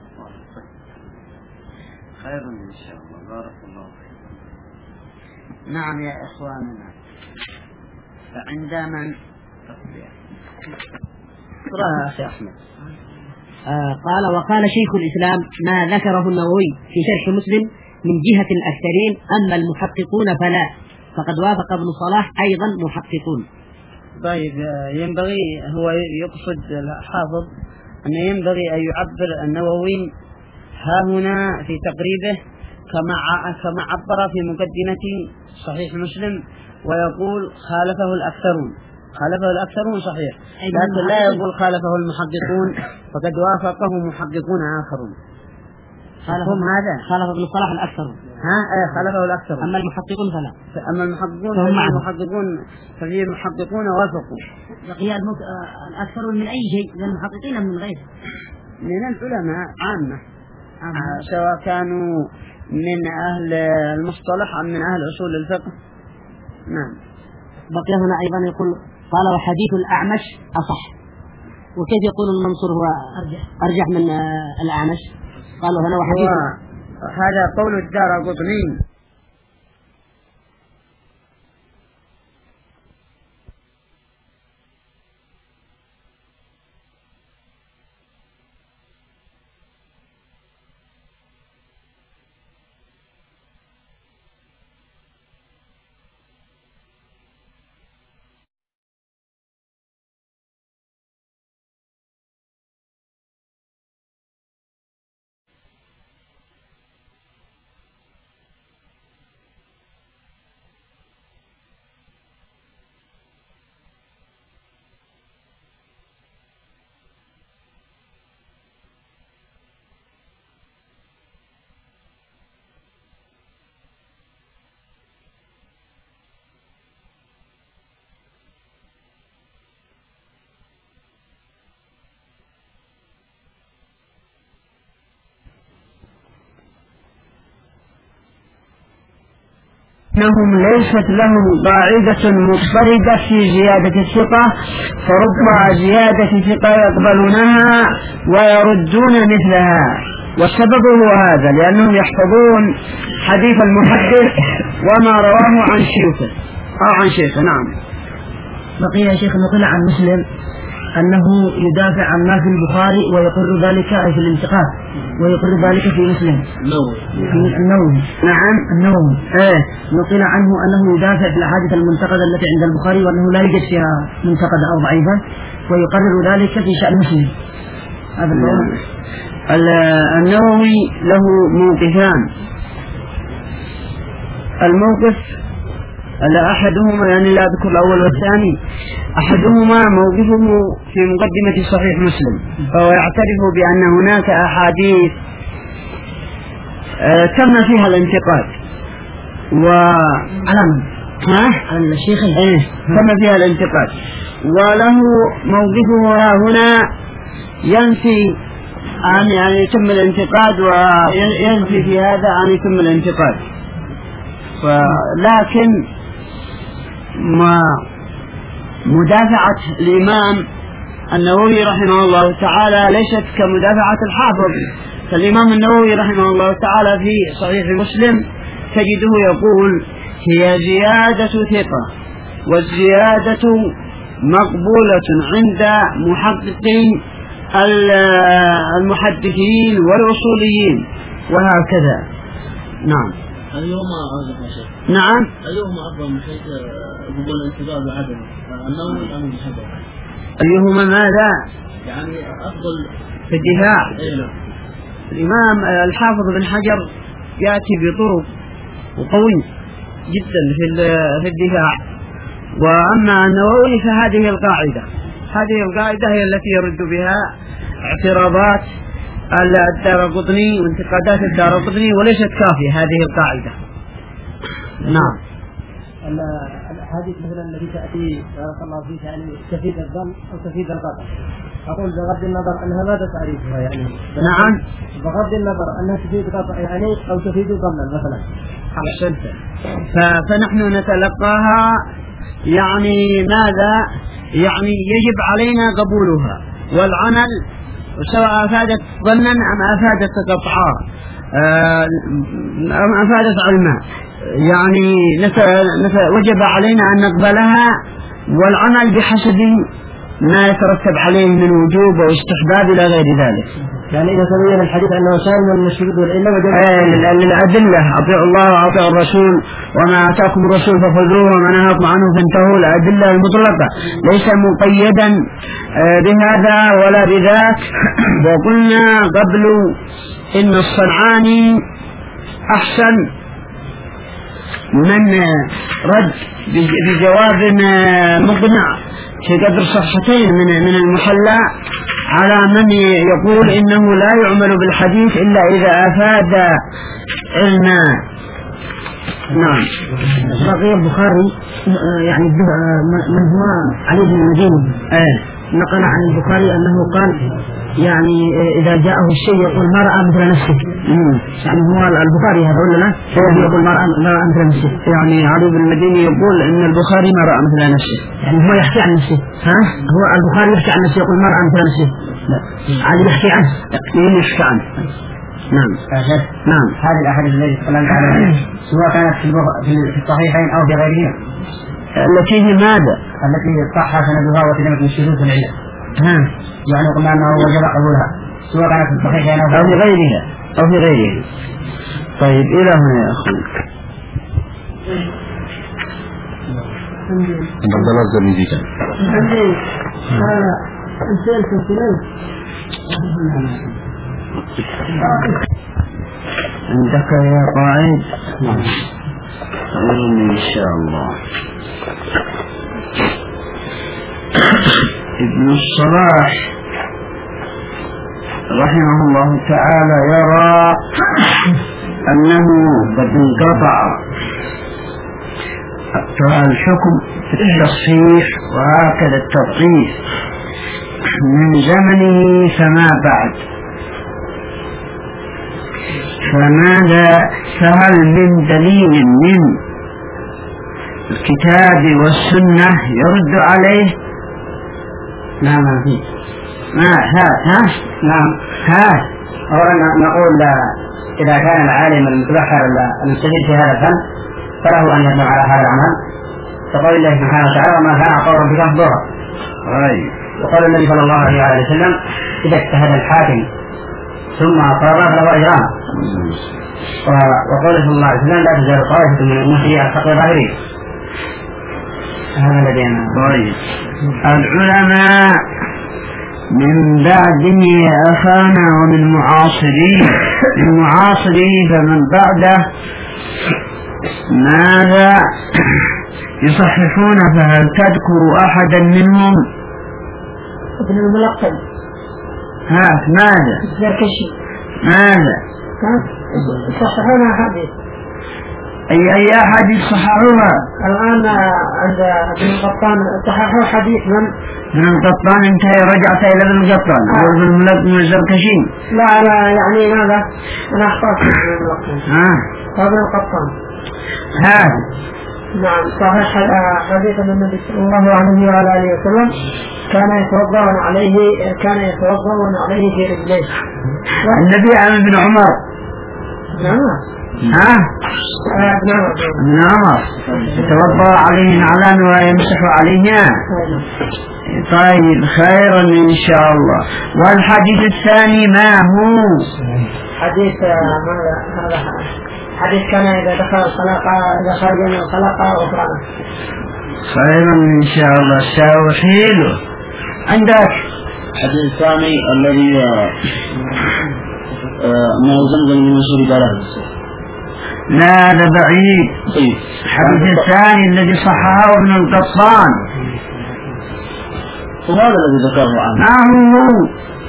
خير إن شاء الله. بارك الله فيك. نعم يا إخواننا. فعند من اقرأ أخي أحمد. قال وقال شيخ الإسلام ما ذكره النووي في شرح مسلم من جهة الأكثرين، أما المحققون فلا، فقد وافق ابن صلاح أيضا محققون. طيب ينبغي هو يقصد الحافظ أن ينبغي أن يعبر النووي ها هنا في تقريبه كما عبر في مقدمة صحيح مسلم ويقول خالفه الأكثرون صحيح، لكن لا يقول خالفه المحققون، فقد وافقه محققون آخرون. خالف ابن صلاح الأكثرون. خالفه الأكثرون. أما المحققون فلا. أما المحققون ففي المحققون وافقوا. بقي الأكثرون من أي شيء؟ من المحققين من غيره؟ من العلماء عامة. سواء كانوا من أهل المصطلح أم من أهل أصول الفقه. نعم. بقي هنا أيضا يقول قال وحديث الأعمش أصح. وكيف يقول المنصور هو أرجح من الأعمش؟ قالوا هنا وحديث هذا قول الدارقطني. إنهم ليست لهم قاعدة مضطردة في زيادة الثقة، فرب زيادة ثقة يقبلونها ويردون مثلها، والسبب هو هذا، لأنهم يحفظون حديث المحدث وما رواه عن شيخه. نعم. بقي يا شيخ نقول عن مسلم أنه يدافع عن ما في البخاري ويقر ذلك في الانتقاد، ويقر ذلك في مسلم النووي. نعم النووي. نقل عنه أنه يدافع في الأحاديث المنتقدة التي عند البخاري وأنه لا يوجد فيها منتقدة أو ضعيفة، ويقرر ذلك في شأن مسلم. هذا النووي له موقفان. الموقف أحدهما يعني لا أذكر الأول والثاني، أحدهما موقفه في مقدمة صحيح مسلم، فهو يعترف بأن هناك أحاديث تم فيها الانتقاد على الشيخ تم فيها الانتقاد، وله موقفه هنا ينفي أن يعني يتم الانتقاد وينفي في هذا أن يتم الانتقاد. لكن مدافعة الإمام النووي رحمه الله تعالى ليست كمدافعة الحافظ. فالإمام النووي رحمه الله تعالى في صحيح مسلم تجده يقول هي زيادة ثقة، والزيادة مقبولة عند محققين المحدثين والأصوليين وهكذا. نعم. أيهما أفضل يا شيخ؟ نعم. أيهما أفضل من حيث قبول الانتقاد وعدمه؟ النووي أم الحافظ؟ أيهما ماذا؟ يعني أفضل في الدفاع. أيوة. الإمام الحافظ بن حجر يأتي بطرق وقوي جدا في الدفاع، وأما النووي فهذه القاعدة هي التي يرد بها اعتراضات الدارقطني وانتقادات الدارقطني، وليست كافية هذه القاعدة. نعم. الأحاديث مثلا التي تأتي بارك الله فيك يعني تفيد الظن أو تفيد القطع، أقول بغض النظر أنها ماذا تعريفها يعني؟ نعم. بغض النظر أنها تفيد قطع يعني أو تفيد ظنا مثلا. أحسنت. فنحن نتلقاها يعني ماذا؟ يعني يجب علينا قبولها والعمل، سواء أفادت ظنا أم أفادت قطعا أم أفادت علما، يعني وجب علينا أن نقبلها والعمل بحسب ما يترتب عليه من وجوب واستحباب إلى غير ذلك. يعني إذا تبين الحديث أنه شامل من الشهود والعلة للأدلة أطيعوا الله وأطيعوا الرسول وما آتاكم الرسول فخذوه وما نهاكم عنه فانتهوا، الأدلة المطلقة ليس مقيدا بهذا ولا بذاك. وقلنا قبل إن الصنعاني أحسن من رد بجواب مقنع في قدر صفحتين من المحلى على من يقول إنه لا يعمل بالحديث إلا إذا أفاد علما. نعم. بقي البخاري يعني من هو علي بن المديني نقل عن البخاري أنه قال يعني إذا جاءه الشيء يقول ما رأى مثل نفسه. يعني هو البخاري هذا ولا لا؟ يقول ما رأى مثل نفسه. يعني علي بن المديني يقول إن البخاري ما رأى مثل نفسه. يعني هو يحكي عن نفسه. هو البخاري يحكي عن نفسه يقول ما رأى مثل نفسه. لا. علي يحكي عنه. يحكي عنه. نعم. نعم. هذه الأحاديث التي تكلمت عنها سواء كانت في الصحيحين أو في غيرهما التي هي ماذا؟ التي صح سندها وتلمت من شذوذ العلة. يعني قلنا أنه وجب قبولها سواء كانت في الصحيحين أو في غيرها. طيب إلى هنا يا أخوي. بدنا ننزل ميزيكا. عندك يا قائد؟ إن شاء الله. ابن الصلاح رحمه الله تعالى يرى أنه قد انقطع الحكم في التصحيح وهكذا التضعيف من زمنه فما بعد. فهل من دليل من الكتاب والسنة يرد عليه؟ لا ما فيه. نعم. أولا نقول إذا كان العالم المتبحر المستجد في هذا الفن فله أن يندم على هذا العمل، فقول الله سبحانه وتعالى وما كان قول ربك مهجورا. وقال النبي صلى الله عليه وسلم إذا اجتهد الحاكم ثم أصاب فله أجران. وقال صلى الله عليه وسلم لا تزال طائفة من المسلمين على الحق الظاهرين. هذا لدينا. العلماء من بعده أخانا ومن معاصره فمن بعده ماذا يصححون؟ فهل تذكر أحدا منهم؟ ابن الملقن. ماذا؟ الزركشي. ماذا؟ صححون أحاديث. أي أحاديث صححوها؟ الآن عند ابن القطان صححوا حديث من القطان. انتهى رجعت إلى ابن القطان وابن الملقن والزركشي. لا يعني ماذا؟ أنا أخطأت ابن الملقن. ابن القطان. نعم صحيح حديث النبي صلى الله عليه وعلى آله وسلم كان يتوضأون عليه في رجليه. النبي عن ابن عمر. نعم. ابن عمر يتوضأ عليه نعلان ويمسح عليها. طيب خيرا إن شاء الله. والحديث الثاني ما هو؟ حديث هذا حديث كان إذا دخل الخلقة إذا خرج من الخلقة غفرانه. خيرا إن شاء الله. سأحيله. عندك الحديث الثاني الذي ما زمزم من شرب له. لا هذا بعيد. الحديث الثاني الذي صححه ابن القطان وهذا الذي ذكره عنه. ما هو؟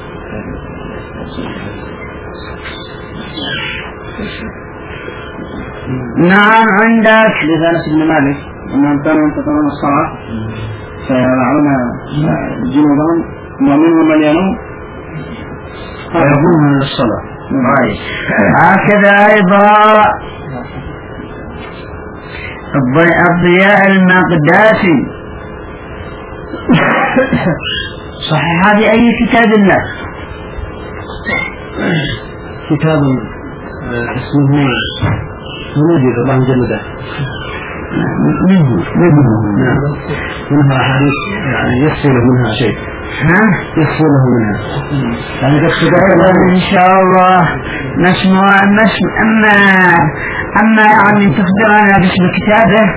نعم عندك حديث أنس بن مالك أنهم كانوا ينتظرون الصلاة فيضعون جنوبهم ومنهم من ينوم فيقومون للصلاة. هكذا أيضا الضياء المقداسي صحيح هذه أي كتاب الله؟ كتاب اسمه منجد الله مجلده منها أحاديث يعني يحصل منها شيء يحصل منها يعني إن شاء الله نسمع أما يعني تخبرنا باسم كتابه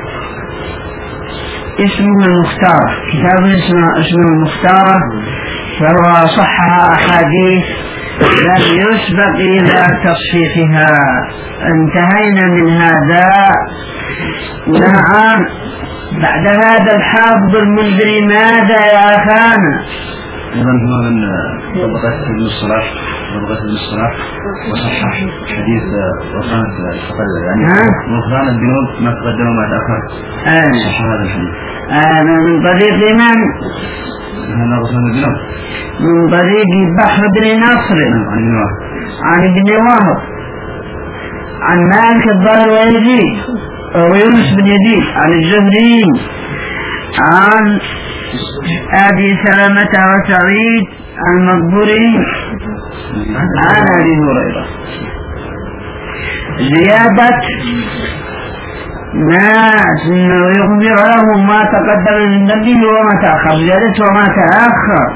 اسمه المختارة. كتاب اسمه المختارة فهو صحها أحاديث لم يسبق إلى تصحيحها. انتهينا من هذا. نعم بعد هذا الحافظ المنذري ماذا يا أخانا؟ أيضا هو من ضبطت ابن الصلاح وصحح حديث وكانت يعني غفران الذنوب ما تقدم وما تأخر. صح هذا الحديث. من طريق من؟ هذا غفران الذنوب من طريق بحر بن نصر عن ابن وهب عن مالك الضر ويونس بن يزيد عن الزهري عن أبي سلمة وسعيد المقبوري عن أبي هريرة. زيادة ناس إنه يخبر له ما تقدم من ذنبه وما تأخر. زيادة وما تأخر.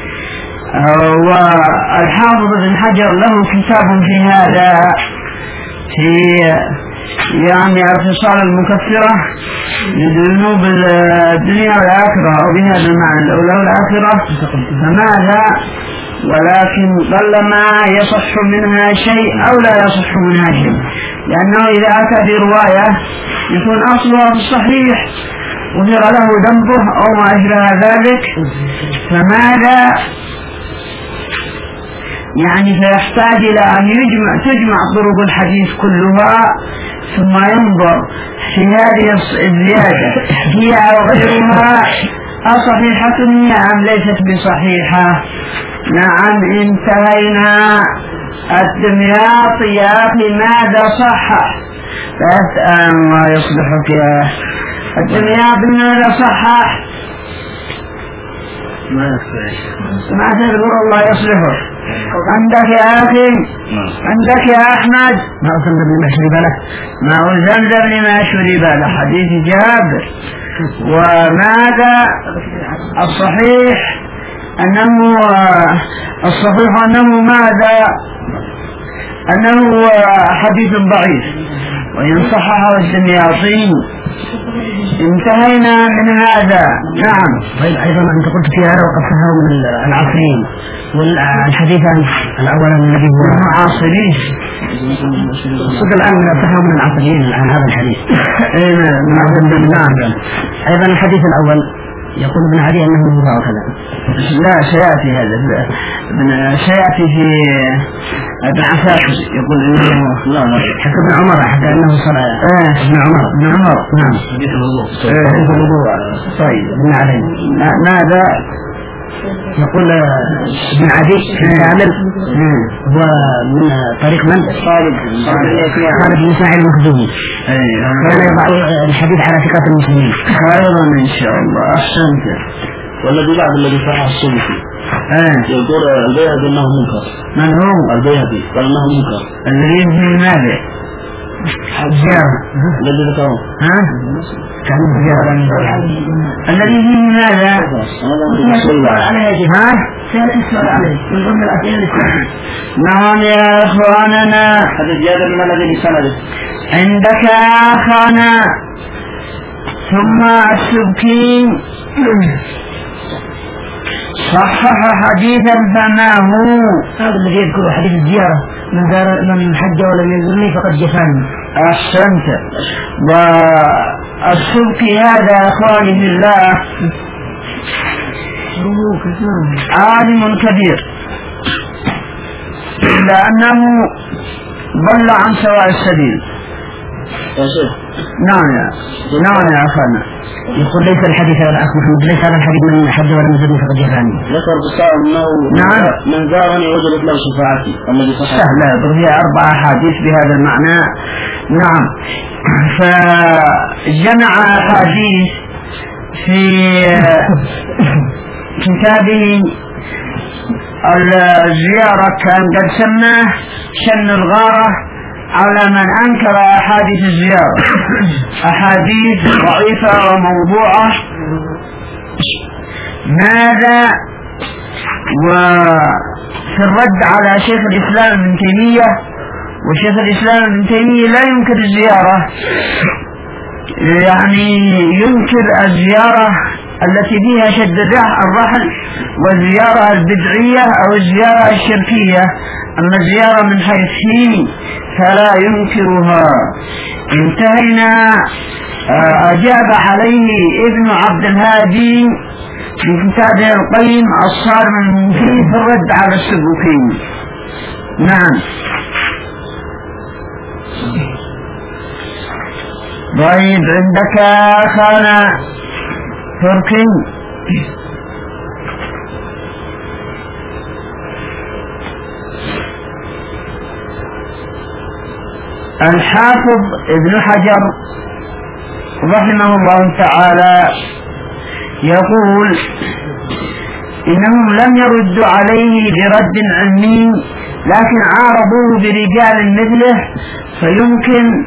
والحافظ بن حجر له كتاب في هذا في يعني الخصال المكفرة لذنوب الدنيا والآخرة أو بهذا المعنى الأولى والآخرة. فماذا ولكن قلما يصح منها شيء أو لا يصح منها شيء لأنه إذا أتى برواية يكون أصلها في الصحيح وغير له ذنبه أو ما أشبه ذلك. فماذا يعني فيحتاج إلى أن تجمع طرق الحديث كلها ثم ينظر في هذه الزيادة هي أو غيرها أصحيحة هي أم ليست بصحيحة. نعم انتهينا. الدمياط يا أخي ماذا صحح؟ فأسأل ما يصلحك يا الدمياط ماذا صحح؟ ما تذكر الله يصلحه. عندك يا أخي عندك يا أحمد ماء زمزم لما شرب له. ماء زمزم لما شرب له حديث جابر. وماذا الصحيح أنه ماذا أنه حديث ضعيف وإن صححه الدمياطي. انتهينا من هذا. نعم. طيب أيضا أنت قلت في هذا وقد فهمه من العصريين والحديث الأول الذي هو المعاصرين صدق الآن فهمه من العصريين الآن هذا الحديث. نعم. أيضا الحديث الأول يقول ابن عدي أنه مضاع كذا. لا سيأتي هذا سيأتي في ابن عساكر يقول إنه حتى ابن عمر حتى أنه صلى ابن عمر نعم حديث الوضوء. طيب ابن علي ماذا يقول ابن عدي كامل هو من طريق من؟ خالد بن اسماعيل المخزومي كان يضع الحديث على ثقة المسلمين. خيرا ان شاء الله. احسنت. والذي بعد الذي صحح الصوفي يقول البيهقي انه منكر. من هو؟ البيهقي قال انه منكر. الذي في ماذا؟ الزيارة الذي ذكره كان الزيارة الذي فيه ماذا؟ نعم يا أخواننا. هذا زيادة من الذي بسنده عندك يا أخانا. ثم السبكي صحح حديثا فما هو؟ هذا الذي يذكر حديث الزيارة من حج ولم يزرني فقد جفاني. أحسنت. والسبكي هذا أخواني في الله عالم كبير إلا أنه ضل عن سواء السبيل. نعم يا أخانا. يقول ليس الحديث يا أخ محمد، ليس هذا الحديث من حج ولم يزرني فقد جفاني. ذكر بصائر أنه من زارني وجدت له شفاعتي الذي صحيح. سهلة هي 4 أحاديث بهذا المعنى. نعم. فجمع أحاديث في كتابه الزيارة كان قد سماه شن الغارة على من أنكر أحاديث الزيارة، أحاديث ضعيفة وموضوعة. ماذا؟ وفي الرد على شيخ الإسلام ابن تيمية، وشيخ الإسلام ابن تيمية لا ينكر الزيارة، يعني ينكر الزيارة التي فيها شد الرحل والزيارة البدعية أو الزيارة الشركية. أما الزيارة من حيث هي فلا ينكرها. انتهينا. أجاب عليه ابن عبد الهادي في كتابه القيم الصارم المفيد في الرد على السبكي. نعم. طيب عندك أخانا تركي الحافظ ابن حجر رحمه الله تعالى يقول إنهم لم يردوا عليه برد علمي، لكن عارضوه برجال مثله، فيمكن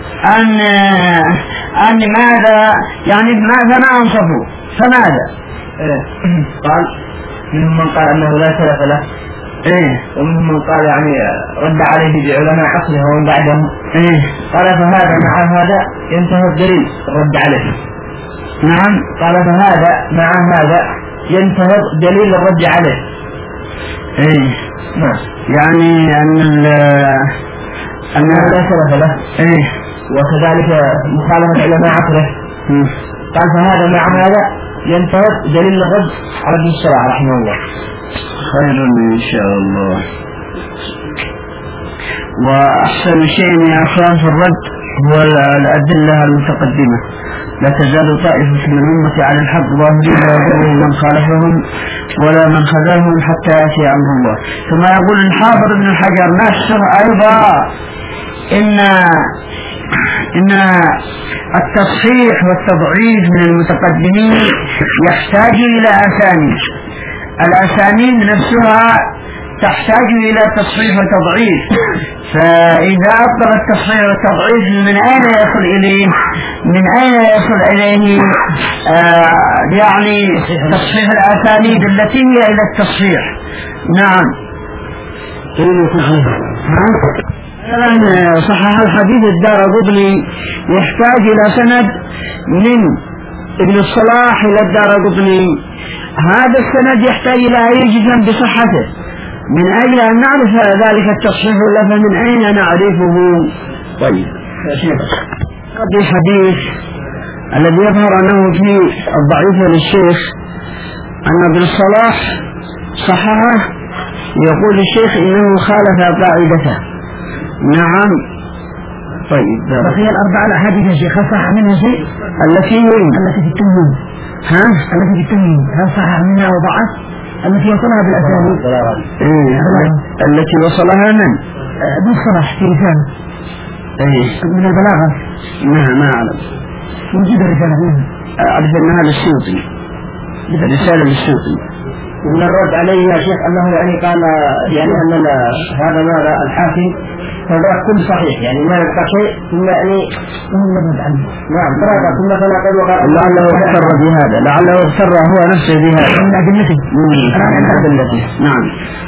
أن ماذا يعني ماذا ما أنصفوا. فماذا؟ قال منهم من قال أنه لا سلف له، ومنهم من قال يعني رد عليه بعلماء عصره ومن بعدهم. قال فهذا مع هذا ينتهي الدليل الرد عليه. نعم. قال فهذا مع هذا ينتهي دليل الرد عليه. نعم. يعني أنه لا سلف له، وكذلك مخالفة علماء عصره. قال فهذا مع هذا ينتهي دليل الرد على ابن الشرع رحمه الله. خير إن شاء الله. وأحسن شيء يا أخوان في الرد هو الأدلة المتقدمة. لا تزال طائفة من الأمة على الحق ظاهرين لا يضرهم من خالفهم ولا من خذلهم حتى يأتي أمر الله. ثم يقول الحافظ ابن حجر نفسه أيضا إن التصحيح والتضعيف من المتقدمين يحتاج إلى أسانيد. الأسانيد نفسها تحتاج إلى تصحيح وتضعيف، فإذا أبطل التصحيح والتضعيف من أين يصل إليه؟ من أين يصل إليه يعني تصحيح الأسانيد التي هي إلى التصحيح. نعم. صحح الحديث الدارقطني يحتاج إلى سند من ابن الصلاح إلى الدارقطني. هذا السند يحتاج إلى أن يجزم بصحته. من أجل أن نعرف ذلك التصحيح ولا فمن أين نعرفه؟ طيب قبل الحديث الذي يظهر أنه في الضعيف للشيخ أن ابن الصلاح صححه، يقول الشيخ إنه خالف قاعدته. نعم. طيب بقي الأربعة الأحاديث يا شيخ صح منها شيء؟ التي في التمهيد التي بالتنوين هل صحح منها وضعف؟ التي وصلها بالأسانيد التي وصلها من؟ بالصلاح في رسالة من البلاغة. ما أعلم موجودة رسالة منها، أعرف أنها للسيوطي، رسالة للسيوطي. من الرد عليه يا شيخ أنه يعني قال يعني أن هذا ماذا الحاكم هذا كل صحيح، يعني ما يبقى شيء إلا يعني نرد عنه. نعم ترى ثم تناقض وقال لعله اغتر بهذا، لعله اغتر هو نفسه بهذا من أدلته. نعم.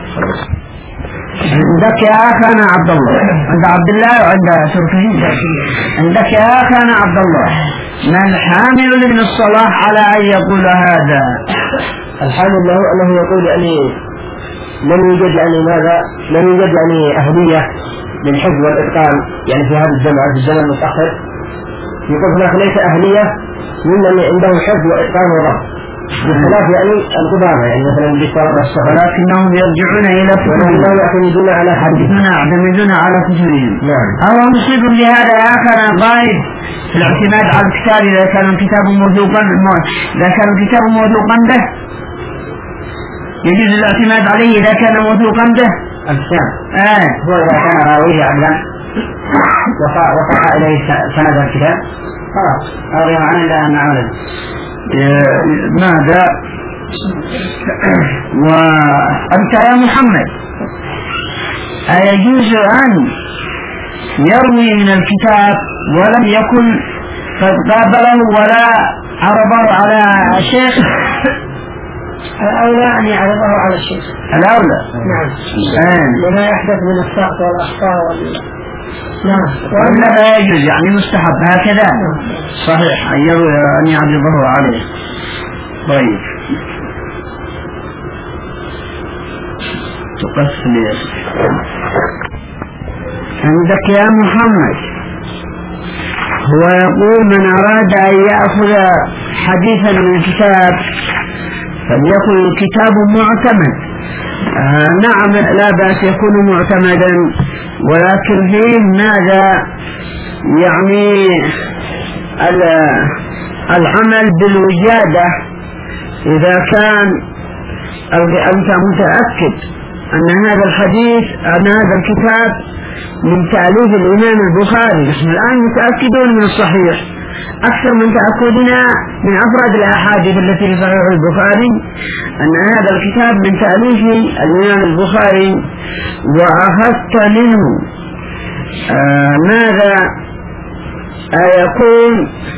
عندك يا أخانا عبد الله، عند عبد الله وعند تركي. عندك يا أخانا عبد الله، ما الحامل لابن الصلاح على أن يقول هذا؟ الحامل له أنه يقول يعني لم يوجد يعني ماذا، لم يوجد يعني أهلية للحفظ والإتقان يعني في هذا الزمان، في الزمن المتأخر يقول هناك ليس أهلية ممن عنده حفظ وإتقان وضبط، بخلاف يعني القدامى يعني مثلا بالصلاة والصلاة، ولكنهم يرجعون إلى كتبهم، لا يعتمدون على حديثنا، يعتمدون على كتبهم. هو مصيب لهذا يا أخانا قائد في الاعتماد على الكتاب إذا كان الكتاب موثوقا، إذا كان الكتاب موثوقا به يجوز الاعتماد عليه إذا كان موثوقا به. الكتاب هو إذا كان راويه عدلا وقع إليه سند الكتاب خلاص أرغم عنه إلا أن عمله. ماذا؟ وأنت يا محمد أيجوز أن يروي من الكتاب ولم يكن قد قابله ولا عرضه على شيخ؟ الأولى أن يعرضه على الشيخ. الأولى نعم لما يحدث من السقط والأخطاء نعم. وإلا لا يجوز يعني مستحب هكذا. صحيح أن يعرضه عليه. طيب تقسم عندك يا محمد. هو يقول من أراد أن يأخذ حديثا من الكتاب فليكن الكتاب معتمد. نعم لا بأس يكون معتمدا، ولكن فيه ماذا يعني العمل بالوجادة. إذا كان أنت متأكد أن هذا الحديث أن هذا الكتاب من تأليف الإمام البخاري، نحن الآن متأكدون من الصحيح أكثر من تأكدنا من أفراد الأحاديث التي في صحيح البخاري أن هذا الكتاب من تأليف الإمام البخاري، وأخذت منه ماذا يكون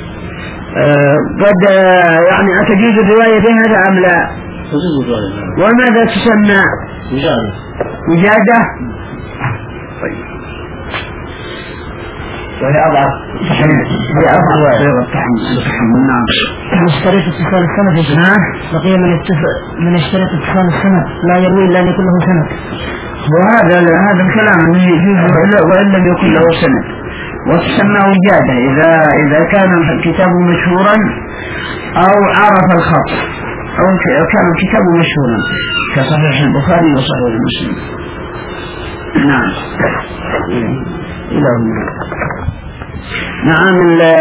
قد يعني أتجيز الرواية بهذا أم لا؟ وماذا تسمى؟ وجادة. وهي أضعف اشتريت اتصال السند بقي من اشتريت اتصال السند لا يروي إلا أن يكون له سند. وهذا الكلام وإن لم يكن له سند، وتسمى وجادة إذا كان الكتاب مشهورا أو عرف الخط أو كان الكتاب مشهورا كصحيح البخاري وصحيح مسلم. نعم نعم.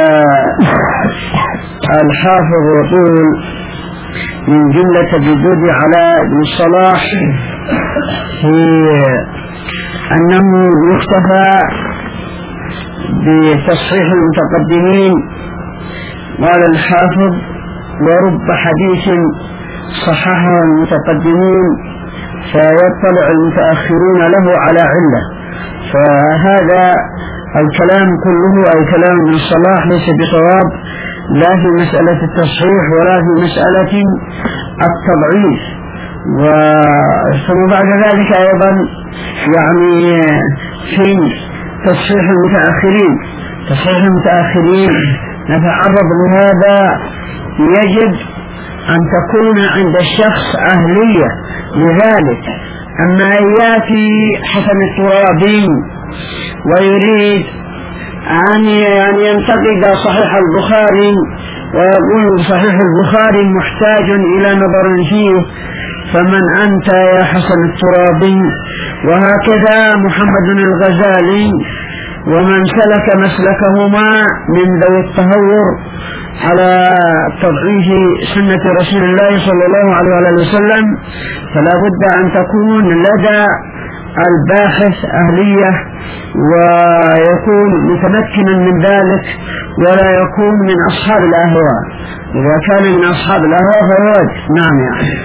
الحافظ يقول من جملة الردود على ابن الصلاح في أنه يكتفى بتصحيح المتقدمين. قال الحافظ ورب حديث صححه المتقدمين فيطلع المتأخرون له على علة. فهذا الكلام كله أي كلام ابن الصلاح ليس بصواب، لا في مسألة التصحيح ولا في مسألة التضعيف. ثم بعد ذلك أيضا يعني في تصحيح المتأخرين نتعرض لهذا. يجب أن تكون عند الشخص أهلية لذلك. أما يأتي حسن الترابي ويريد أن ينتقد صحيح البخاري ويقول صحيح البخاري محتاج إلى نظر فيه، فمن أنت يا حسن الترابي؟ وهكذا محمد الغزالي ومن سلك مسلكهما من ذوي التهور على تضعيف سنة رسول الله صلى الله عليه وسلم، فلا بد أن تكون لدى الباحث أهلية ويكون متمكنا من ذلك، ولا يكون من أصحاب الأهواء. إذا كان من أصحاب الأهواء فهو نعم يعني.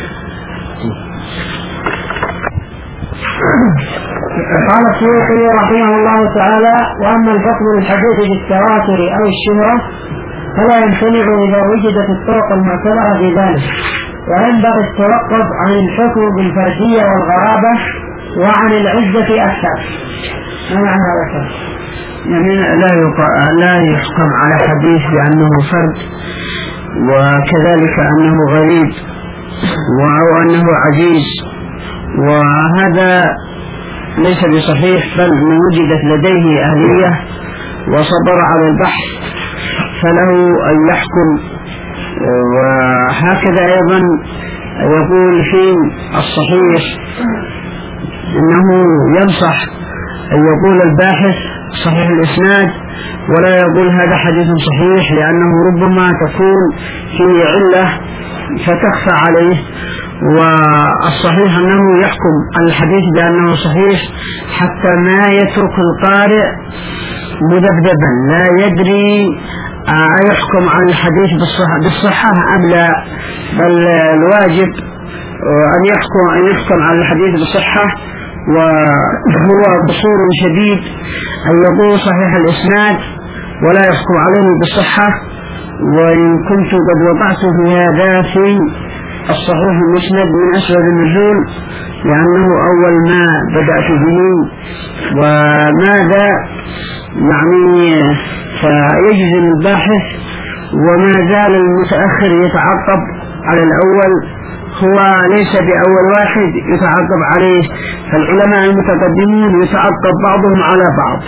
قال السيوطي رحمه الله تعالى: وأما الحكم بالحديث بالتواتر أو الشهرة فلا يمتنع إذا وجدت الطرق المعتبرة في ذلك، وينبغي التوقف عن الحكم بالفردية والغرابة وعن العزة أكثر. ما معنى هذا؟ يعني لا يحكم على حديث بأنه فرد، وكذلك أنه غريب أو أنه عزيز، وهذا ليس بصحيح، بل من وجدت لديه أهلية وصبر على البحث فله أن يحكم. وهكذا أيضا يقول في الصحيح إنه ينصح أن يقول الباحث صحيح الإسناد ولا يقول هذا حديث صحيح، لأنه ربما تكون فيه علة فتخفى عليه. والصحيح أنه يحكم الحديث بأنه صحيح حتى ما يترك القارئ مذبذبا لا يدري يحكم عن الحديث بالصحة أم لا، بل الواجب أن يحكم عن الحديث بالصحة. وهو قصور شديد أن يقول صحيح الإسناد ولا يحكم عليه بالصحة. وإن كنت قد وضعت في هذا في الصحيح المسند من أسباب النزول، لأنه أول ما بدأت به، وماذا يعني فيجزم الباحث وما زال المتأخر يتعقب على الأول، هو ليس بأول واحد يتعقب عليه، فالعلماء المتقدمون يتعقب بعضهم على بعض.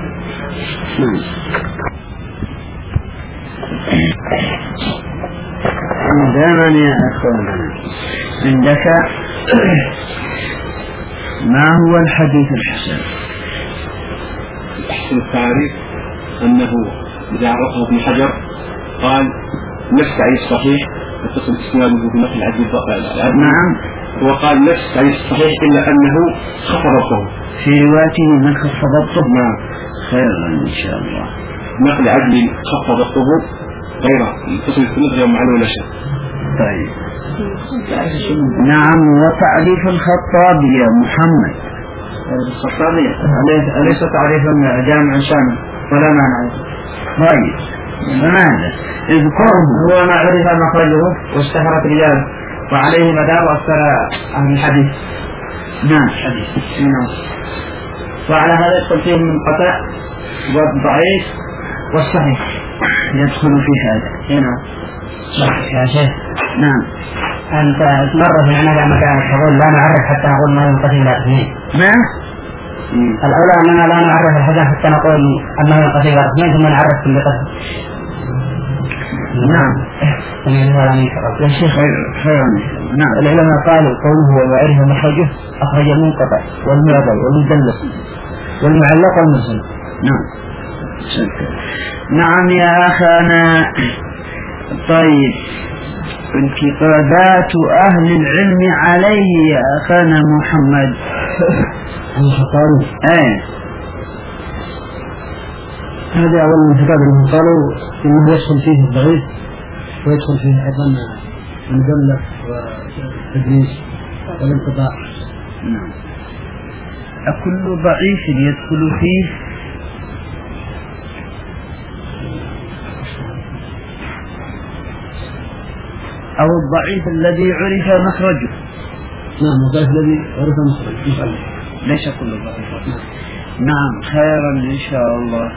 دائما يا أخوان عندك ما هو الحديث الحسن؟ أحسن التعريف أنه إذا عرفه ابن حجر قال نفس عن الصحيح اتصل اسناده بنقل عدل. نعم. وقال نفس عن الصحيح إلا أنه خفض ضبطه في روايته من خفض ضبطه. نعم. خيرا إن شاء الله. نقل عدل خفض ضبطه غيره اتصل السند غير معلوم ولا شيء. طيب. نعم. وتعريف الخطابي يا محمد. الخطابي أليس تعريفا جامعا شامل ولا معنى؟ طيب ماذا اذكره؟ هو ما عرف مخرجه واشتهرت رجاله وعليه مدار أكثر أهل الحديث. نعم. نعم. وعلى هذا يدخل فيه المنقطع والضعيف والصحيح يدخل في هذا. نعم. يا شيخ. نعم. أنت مرة في عناك مكان تقول لا نعرف حتى نقول ما ينقسم إلى اثنين. ما؟ الأولى أننا لا نعرف الحدث حتى نقول أنه ينقسم إلى اثنين ثم نعرف كل قسم. نعم. يا شيخ خيرا. نعم. العلماء قالوا قوله ويعرف مخرجه أخرج المنقطع والمعضل والمدلس والمعلق والمرسل. نعم. نعم يا أخانا. طيب انتقادات أهل العلم عليه يا أخانا محمد. قالوا هذا أول انتقاد لهم، قالوا إنه يدخل فيه الضعيف ويدخل فيه أيضا المدلس والتدليس والانقطاع. نعم. أكل ضعيف يدخل فيه أو الضعيف الذي عرف مخرجه. نعم. الضعيف الذي عرف مخرجه ليس كل ضعيف. نعم. خيرا إن شاء الله.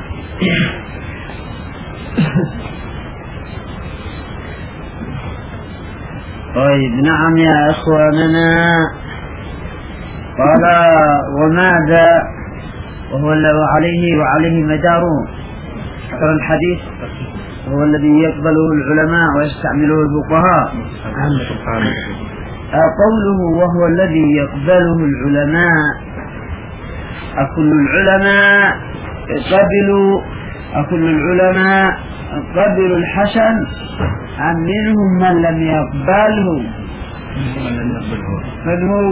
طيب. نعم يا أخواننا. قال وماذا وهو وعليه مدار أكثر الحديث هو الذي يقبله العلماء ويستعمله الفقهاء. قوله وهو الذي يقبله العلماء، أكل العلماء قبلوا كل العلماء قبلوا الحسن أم منهم من لم يقبله؟ من هو؟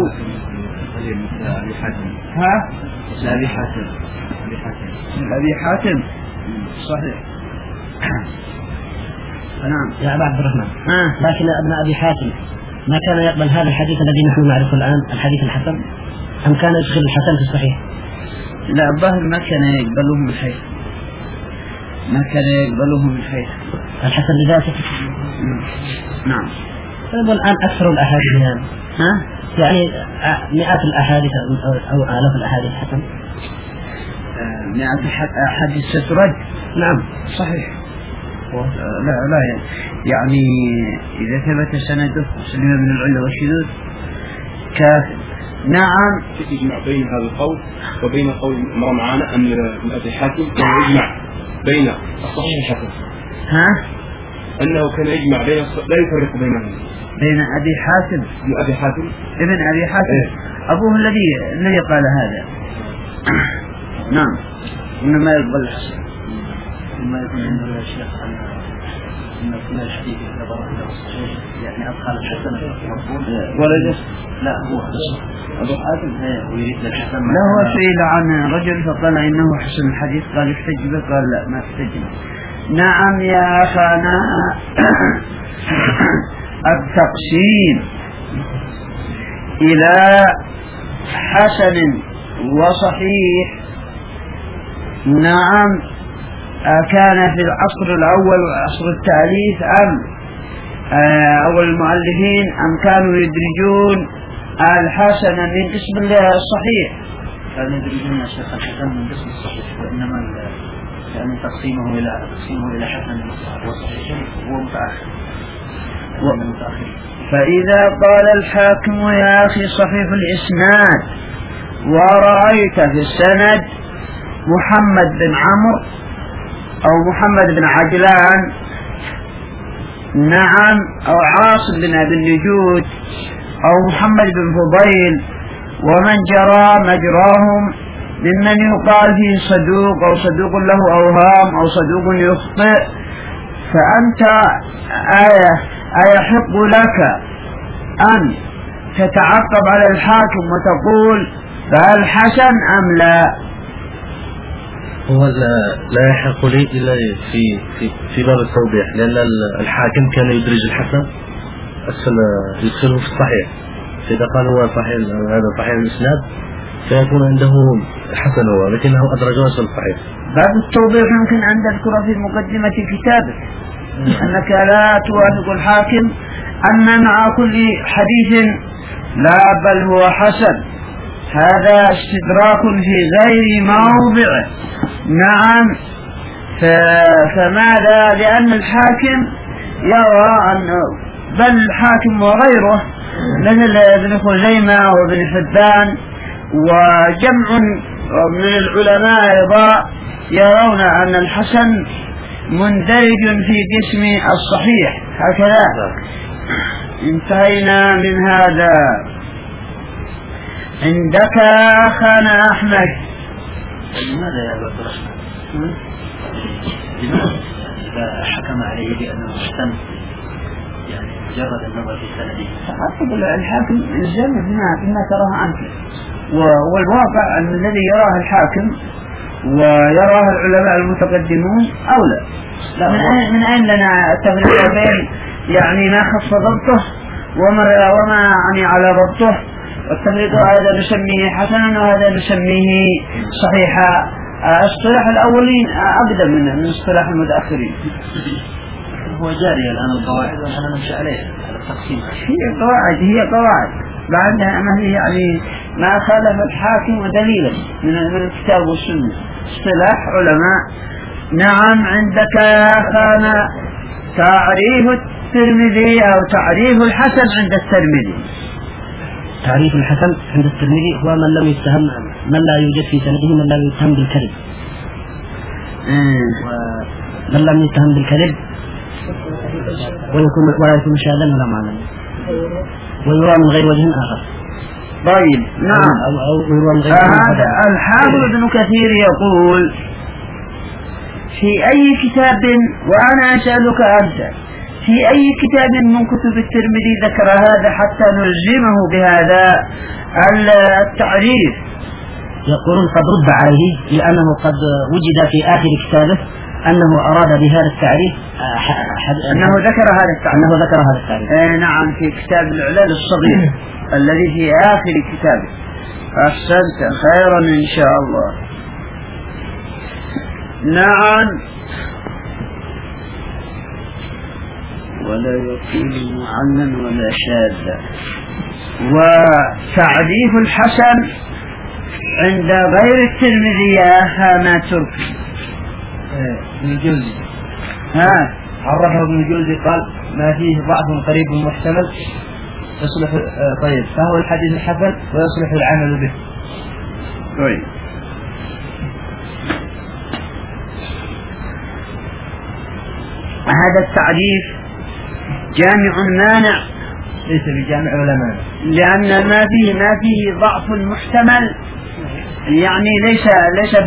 ها؟ أبي حاتم. أبي حاتم صحيح. نعم يا أبا عبد الرحمن. لكن ابن أبي حاتم ما كان يقبل هذا الحديث الذي نحن نعرفه الآن الحديث الحسن، أم كان يدخل الحسن في الصحيح؟ لا، الظاهر ما كان يقبله من حيث الحسن لذاته. نعم. الآن أكثر الأحاديث يعني مئات الأحاديث أو آلاف الأحاديث حسن. مئات أحاديث سترد. نعم صحيح. لا يعني إذا ثبت سنده سلم من العلة والشذوذ كافٍ. نعم. يجمع بين هذا القول وبين قول مر معنا أن ابن أبي حاتم كان يجمع بين الصحيح والحسن. أنه كان يجمع بين لا يفرق بينهم. بين أبي حاتم ابن أبي حاتم أبوه الذي قال هذا. نعم. إنما يقبل الحسن. ما يكون عندنا الشيخ أن كل الحديث نظر إلى الصحيح يعني أدخل الحسن مقبول ولده. لا هو أبو حاتم ويريد الحسن. لا، هو سئل عن رجل فقال إنه حسن الحديث، قال احتج به، قال لا ما احتج به. نعم يا أخانا. التقسيم إلى حسن وصحيح نعم كان في العصر الأول وعصر التأليف أم أول المؤلفين أم كانوا يدرجون الحسن من قسم الصحيح؟ كانوا يدرجون الشيخ الحسن من قسم الصحيح، وإنما كان تقسيمه إلى حسن وصحيح هو متأخر. فإذا قال الحاكم يا أخي صحيح الإسناد ورأيت في السند محمد بن عمرو أو محمد بن عجلان نعم أو عاصم بن أبي النجود أو محمد بن فضيل ومن جرى مجراهم ممن يقال فيه صدوق أو صدوق له أوهام أو صدوق يخطئ، فأنت أيحق لك أن تتعقب على الحاكم وتقول فهل حسن أم لا؟ هو لا يحق لي إلا في باب التوضيح، لأن الحاكم كان يدرج الحسن يدخله في الصحيح، فإذا قال هو صحيح هذا صحيح الإسناد فيكون عنده حسن هو، لكنه أدرجه في الصحيح. باب التوضيح يمكن أن تذكر في مقدمة كتابك أنك لا توافق الحاكم أن مع كل حديث لا بل هو حسن، هذا استدراك في غير موضعه. نعم. فماذا؟ لأن الحاكم يرى أن بل الحاكم وغيره مثل ابن خزيمة وابن حبان وجمع من العلماء أيضا يرون أن الحسن مندرج في قسم الصحيح. هكذا انتهينا من هذا. عندك أخانا أحمد. لماذا يا أبا عبد الرحمن؟ إذا حكم عليه بأنه محسن يعني مجرد النظر في سنده؟ أقول الحاكم الزم بما تراه أنت، والواقع أن الذي يراه الحاكم ويراه العلماء المتقدمون أولى. من أين لنا التفريق بين يعني ما خص ضبطه وما يعني على ضبطه؟ والتفريق هذا نسميه حسنا وهذا نسميه صحيحا. اصطلاح الأولين أقدم من اصطلاح المتأخرين. هو جاري الآن القواعد ونحن نمشي عليها على التقسيم. هي قواعد بعدها ما هي يعني ما خالف الحاكم ودليلا من الكتاب والسنة، اصطلاح علماء. نعم. عندك يا أخانا تعريف الترمذي أو تعريف الحسن عند الترمذي. تعريف الحسن عند الترمذي هو من لا يوجد في سنده من لا يتهم بالكذب، ومن لم يتهم بالكذب ولا يكون شاذا ولا معلما ويروى من غير وجه آخر. طيب. نعم. أو يروى من غير هذا الحافظ ابن كثير يقول في أي كتاب، وأنا أسألك أنت، في أي كتاب من كتب الترمذي ذكر هذا حتى نلزمه بهذا التعريف؟ يقولون قد رد عليه لأنه قد وجد في آخر كتابه أنه أراد بهذا التعريف أنه ذكر هذا التعريف. نعم، في كتاب العلل الصغير الذي في آخر كتابه. أحسنت، خيرا إن شاء الله. نعم. ولا يكون معلم ولا شاذ. وتعريف الحسن عند غير الترمذي يا ما تركي ابن الجوزي عرفه ابن الجوزي قال ما فيه ضعف قريب محتمل يصلح طيب فهو الحديث الحسن ويصلح العمل به. طيب، هذا التعريف جامع مانع، ليس بجامع ولا مانع، لأن ما فيه ضعف محتمل، يعني ليس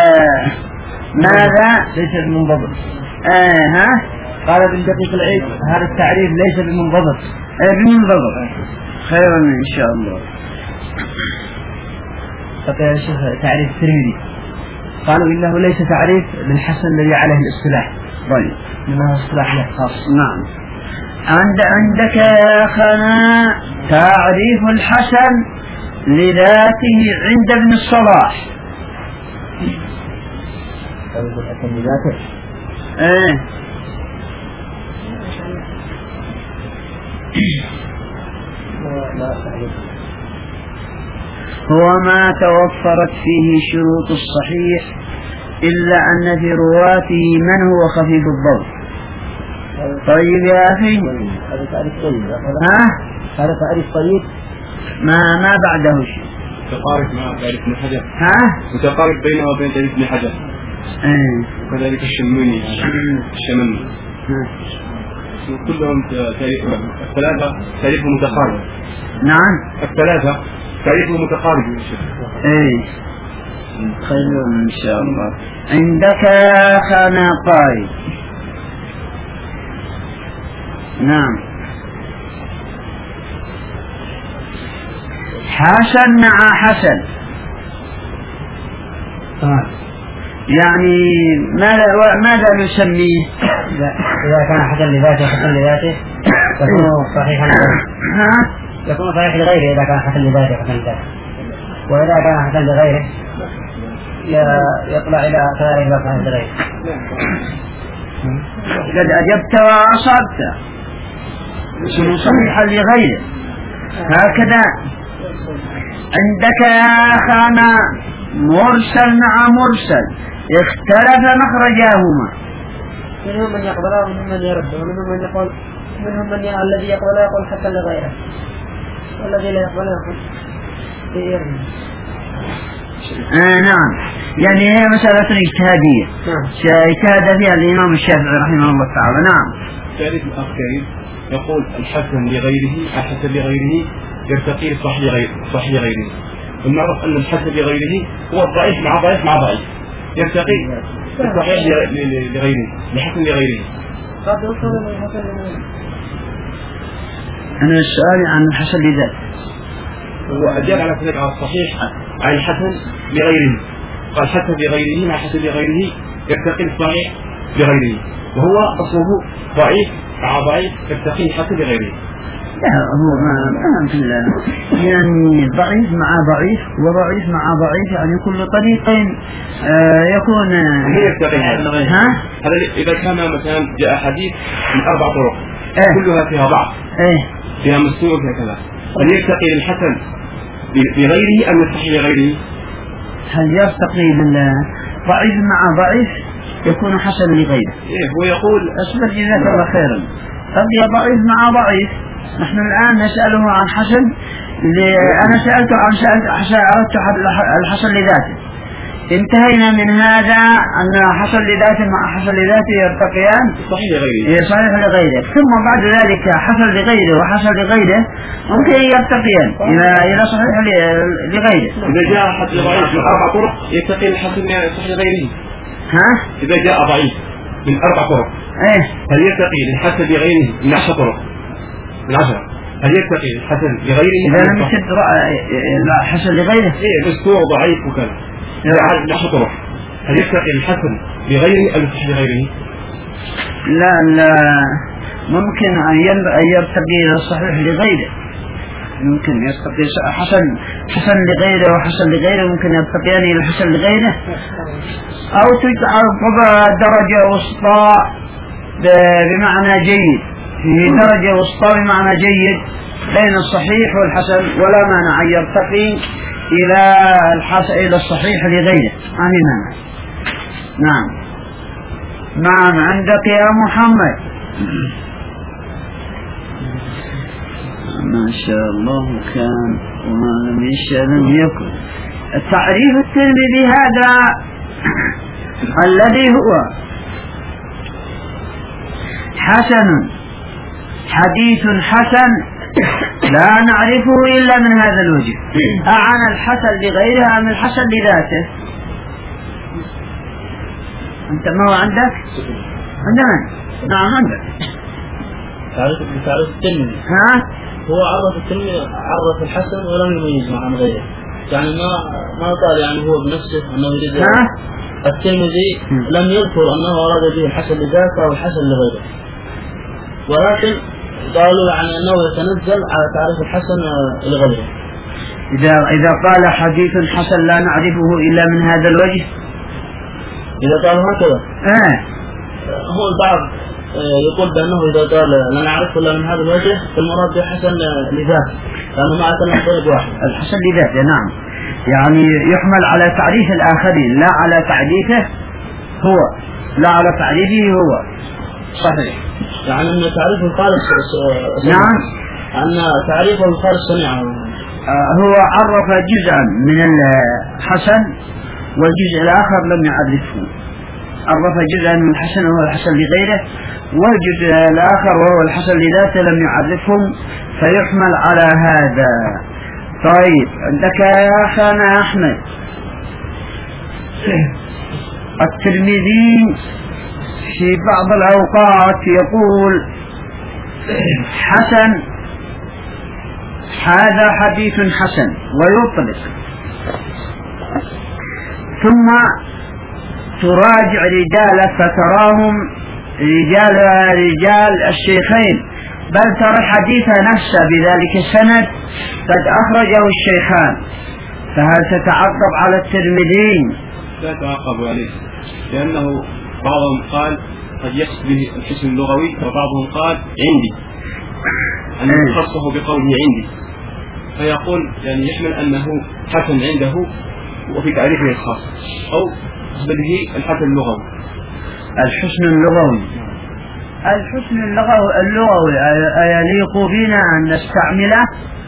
ماذا ليس بمنضبط. قال ابن دقيق العيد هذا التعريف ليس بمنضبط. خيرا إن شاء الله. بقي يا شيخ تعريف الترمذي، قالوا إنه ليس تعريف للحسن الذي عليه الاصطلاح، طيب إنه اصطلاح له خاص. نعم. عندك يا أخانا تعريف الحسن لذاته عند ابن الصلاح. هو ما توفرت فيه شروط الصحيح إلا أن في رواته من هو خفيف الضبط. طيب يا أخي، هذا تعريف طيب. هذا تعريف طيب ما بعده شيء متقارب مع تعريف ابن حجر. متقارب بينه وبين تعريف ابن حجر. وكذلك الشموني الشمن كلهم الثلاثة تعريفهم متقارب. نعم، الثلاثة تعريفهم متقارب. خير إن شاء الله. عندك أخانا طيب. نعم، حسن مع حسن، يعني ماذا نسميه؟ إذا كان حسن لذاته يكون صحيحا يكون صحيح لغيره. إذا كان حسن لذاته وإذا كان حسن لغيره يطلع إلى خياره إذا كان لغيره. قد أجبت وأصبت، شنو صحيحا لغيره. هكذا عندك يا أخانا مرسل مع مرسل اختلف مخرجاهما، منهم من يقبله ومنهم من يرد، ومنهم من يقول الذي يقبله يقول حتى لغيره، والذي لا يقبله يقول يرد. نعم، يعني هي مسألة اجتهادية اجتهاد فيها الإمام الشافعي رحمه الله تعالى. نعم. تعريف الأخير يقول الحسن لغيره يرتقي الصحيح لغيره. ونعرف أن الحسن لغيره هو الضعيف مع ضعيف يرتقي الصحيح لغيره لحسن لغيره. قد يوصل للحسن لغيره. أنا السؤال عن الحسن لذاته. هو أجاب على ذلك على الصحيح عن الحسن لغيره. قال حسن لغيره مع حسن لغيره يرتقي الصحيح لغيره، وهو أصله ضعيف مع ضعيف يرتقي الحسن لغيره. لا، هو ما يعني ضعيف مع ضعيف وضعيف مع ضعيف، يعني كل طريقين يكون هذا إذا كان مثلا جاء حديث من 4 طرق كلها فيها ضعف فيها مسنون وفيها كذا، هل يرتقي للحسن لغيره أم يرتقي لغيره؟ هل يرتقي ضعيف مع ضعيف يكون حسن لغيره؟ هو يقول أسبب جزاك الله خيرا. قد ضعيف مع ضعيف. نحن الآن نسأله عن حسن أنا سألته عن الحسن لذاته، انتهينا من هذا أن حسن لذاته مع حسن لذاته يرتقيان صحيح لغيره، ثم بعد ذلك حسن لغيره وحسن لغيره ممكن يرتقيان إلى صحيح لغيره. إذا جاء حسن لغيره من 4 طرق يرتقي الحسن صحيح لغيره. إذا جاء ضعيف من 4 طرق هل يرتقي للحسن بغيره من 10 طرق من 10؟ هل يرتقي للحسن بغيره؟ إذا لم يشد حسن لغيره مستوى ضعيف وكذا من 10 طرق هل يرتقي للحسن بغيره أو الصحيح بغيره؟ لا ممكن أن يرتقي إلى الصحيح لغيره، ممكن يرتقي حسن لغيره وحسن لغيره، ممكن يرتقيان إلى حسن لغيره، أو تجعل درجة وسطى بمعنى جيد، في درجة وسطى بمعنى جيد بين الصحيح والحسن، ولا مانع أن يرتقي إلى الصحيح لغيره، ما في مانع. نعم عندك يا محمد. ما شاء الله كان وما لم يشاء لم يكن. التعريف الترمذي هذا الذي هو حسن، حديث حسن لا نعرفه إلا من هذا الوجه. أعن الحسن لغيره أم الحسن لذاته؟ أنت ما هو عندك؟ عندنا؟ نعم عندك. تعرف الترمذي هو عرف الترمذي، عرف الحسن ولم يميزه عن غيره، يعني ما قال يعني هو بنفسه أنه يريد. الترمذي لم يذكر أنه أراد به الحسن لذاته أو الحسن لغيره، ولكن قالوا يعني أنه يتنزل على تعريف الحسن لغيره. إذا قال حديث حسن لا نعرفه إلا من هذا الوجه، إذا قالوا هكذا هو البعض يقول بأنه إذا قال لا نعرفه إلا من هذا الوجه فالمراد بحسن لذاته، لأنه ما أتنا طيب واحد. الحسن لذاته نعم، يعني يحمل على تعريف الآخرين لا على تعريفه هو، لا على تعريفه هو. صحيح، يعني أن تعريفه الخالص نعم، أن تعريفه الخالص صنيعه. هو عرف جزءا من الحسن والجزء الآخر لم يعرفه، عرف جزءا من الحسن وهو الحسن لغيره، والجزء الآخر وهو الحسن لذاته لم يعرفهم، فيحمل على هذا. طيب عندك يا أخانا أحمد الترمذي في بعض الأوقات يقول حسن، هذا حديث حسن ويطلق، ثم تراجع رجاله فتراهم رجال الشيخين، بل ترى الحديث نفسه بذلك السند قد أخرجه الشيخان، فهل تتعقب على الترمذي؟ لا تعقب عليه، لأنه بعضهم قال قد يقصد به الحسن اللغوي، وبعضهم قال عندي أن يخصه بقوله عندي، فيقول يعني يحمل أنه حسن عنده وفي تعريفه الخاص، أو به الحسن اللغوي. الحسن اللغوي، الحسن اللغوي يليق بنا أن نستعمله؟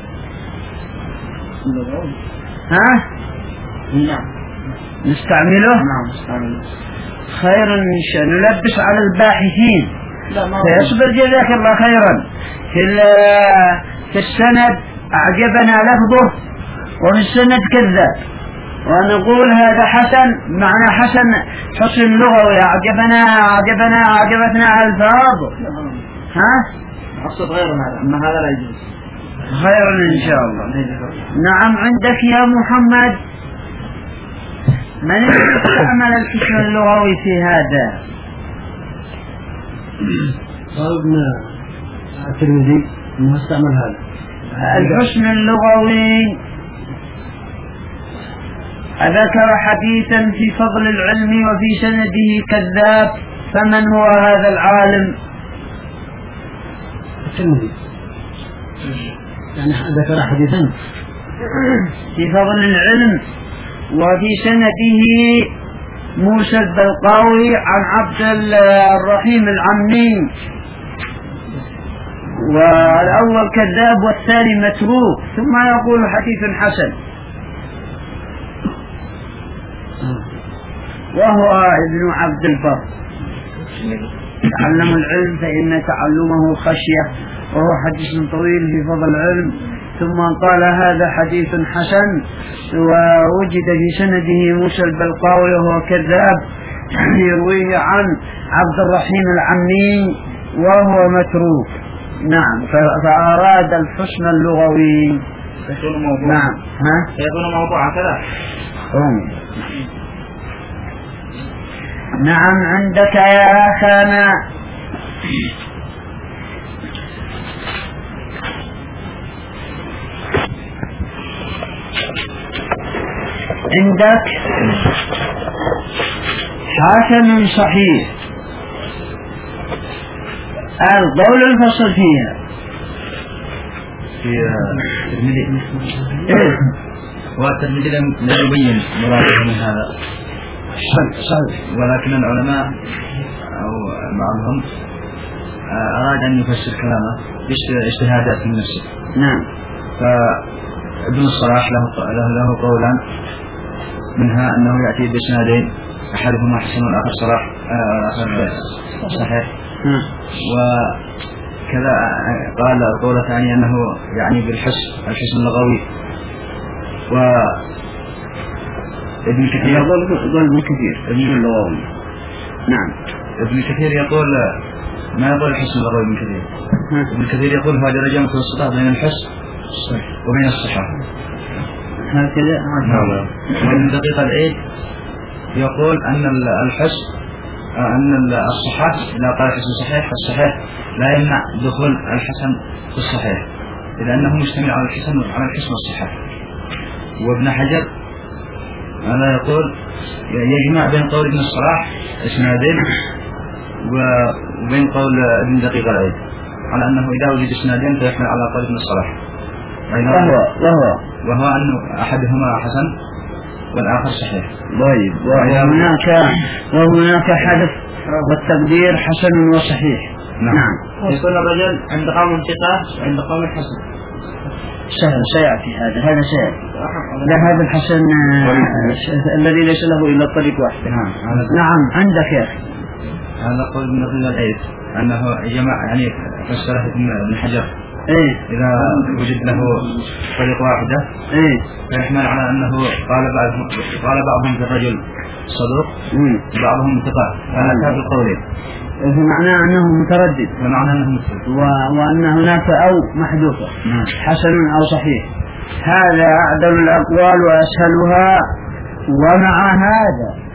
نستعمله؟ خيرا إن شاء الله، نلبس على الباحثين فيصبر جزاك الله خيرا. في السند أعجبنا لفظه وفي السند كذاب، ونقول هذا حسن، معنى حسن لغوي، أعجبتنا ألفاظه. أقصد غير هذا، أما هذا لا يجوز. خيرا إن شاء الله. نعم عندك يا محمد، من استعمل الحسن اللغوي في هذا؟ ابن الترمذي ما استعمل هذا الحسن اللغوي. ذكر حديثا في فضل العلم وفي سنده كذاب، فمن هو هذا العالم؟ الترمذي، يعني ذكر حديثا في فضل العلم وفي سنده موسى البلقاوي عن عبد الرحيم العمي، والأول كذاب والثاني متروك، ثم يقول حديث حسن، وهو ابن عبد البر. تعلم العلم فإن تعلمه خشية، وهو حديث طويل في فضل العلم. ثم قال هذا حديث حسن، ووجد في سنده موسى البلقاوي وهو كذاب، يرويه عن عبد الرحيم العمي وهو متروك. نعم، فأراد الحسن اللغوي. يكون موضوع. نعم، يكون موضوع كذا. نعم. عندك يا أخانا عندك حسن صحيح، القول الفصل فيها في الترمذي. والترمذي لم يبين مراده من هذا، ولكن العلماء أو بعضهم أراد أن يفسر كلامه باجتهادات من نفسه. نعم. فابن الصلاح له قولا، منها أنه يأتي بإسنادين، أحدهما حسن والآخر صلاح، صحيح. وكذا قال قولة ثانية أنه يعني الحسن اللغوي. وابن كثير يقول ابن كثير اللغوي. نعم. ابن كثير يقول ما يقول الحسن اللغوي. ابن كثير ابن كثير يقول هذا درجة متوسطة بين الحسن وبين الصحة هكذا. وابن دقيق العيد يقول أن الحسن أن الصحة إذا قال الحسن صحيح فالصحيح لا يمنع دخول الحسن في الصحيح، لأنه مجتمع على الحسن والصحة. وابن حجر أنا يقول يجمع بين قول ابن الصلاح اسنادين وبين قول ابن دقيق العيد، على أنه إذا وجد اسنادين فيحمل على قول ابن الصلاح، وهو أن أحدهما حسن والآخر صحيح. طيب. وهناك حدث والتقدير حسن وصحيح. نعم. يكون الرجل عند قوم ثقة وعند قوم حسن. سيأتي هذا سيأتي. لا، هذا الحسن الذي ليس له إلا طريق واحد. نعم. عندك يا أخي هذا قول ابن دقيق العيد أنه جمع، يعني فسره ابن حجر إذا وجد له طريق واحدة فيحمل على أنه قال بعضهم في الرجل صدوق وبعضهم ثقة، فأتى بالقولين، معناه أنه متردد، وأن هناك أو محذوفة، حسن أو صحيح. هذا أعدل الأقوال وأسهلها. ومع هذا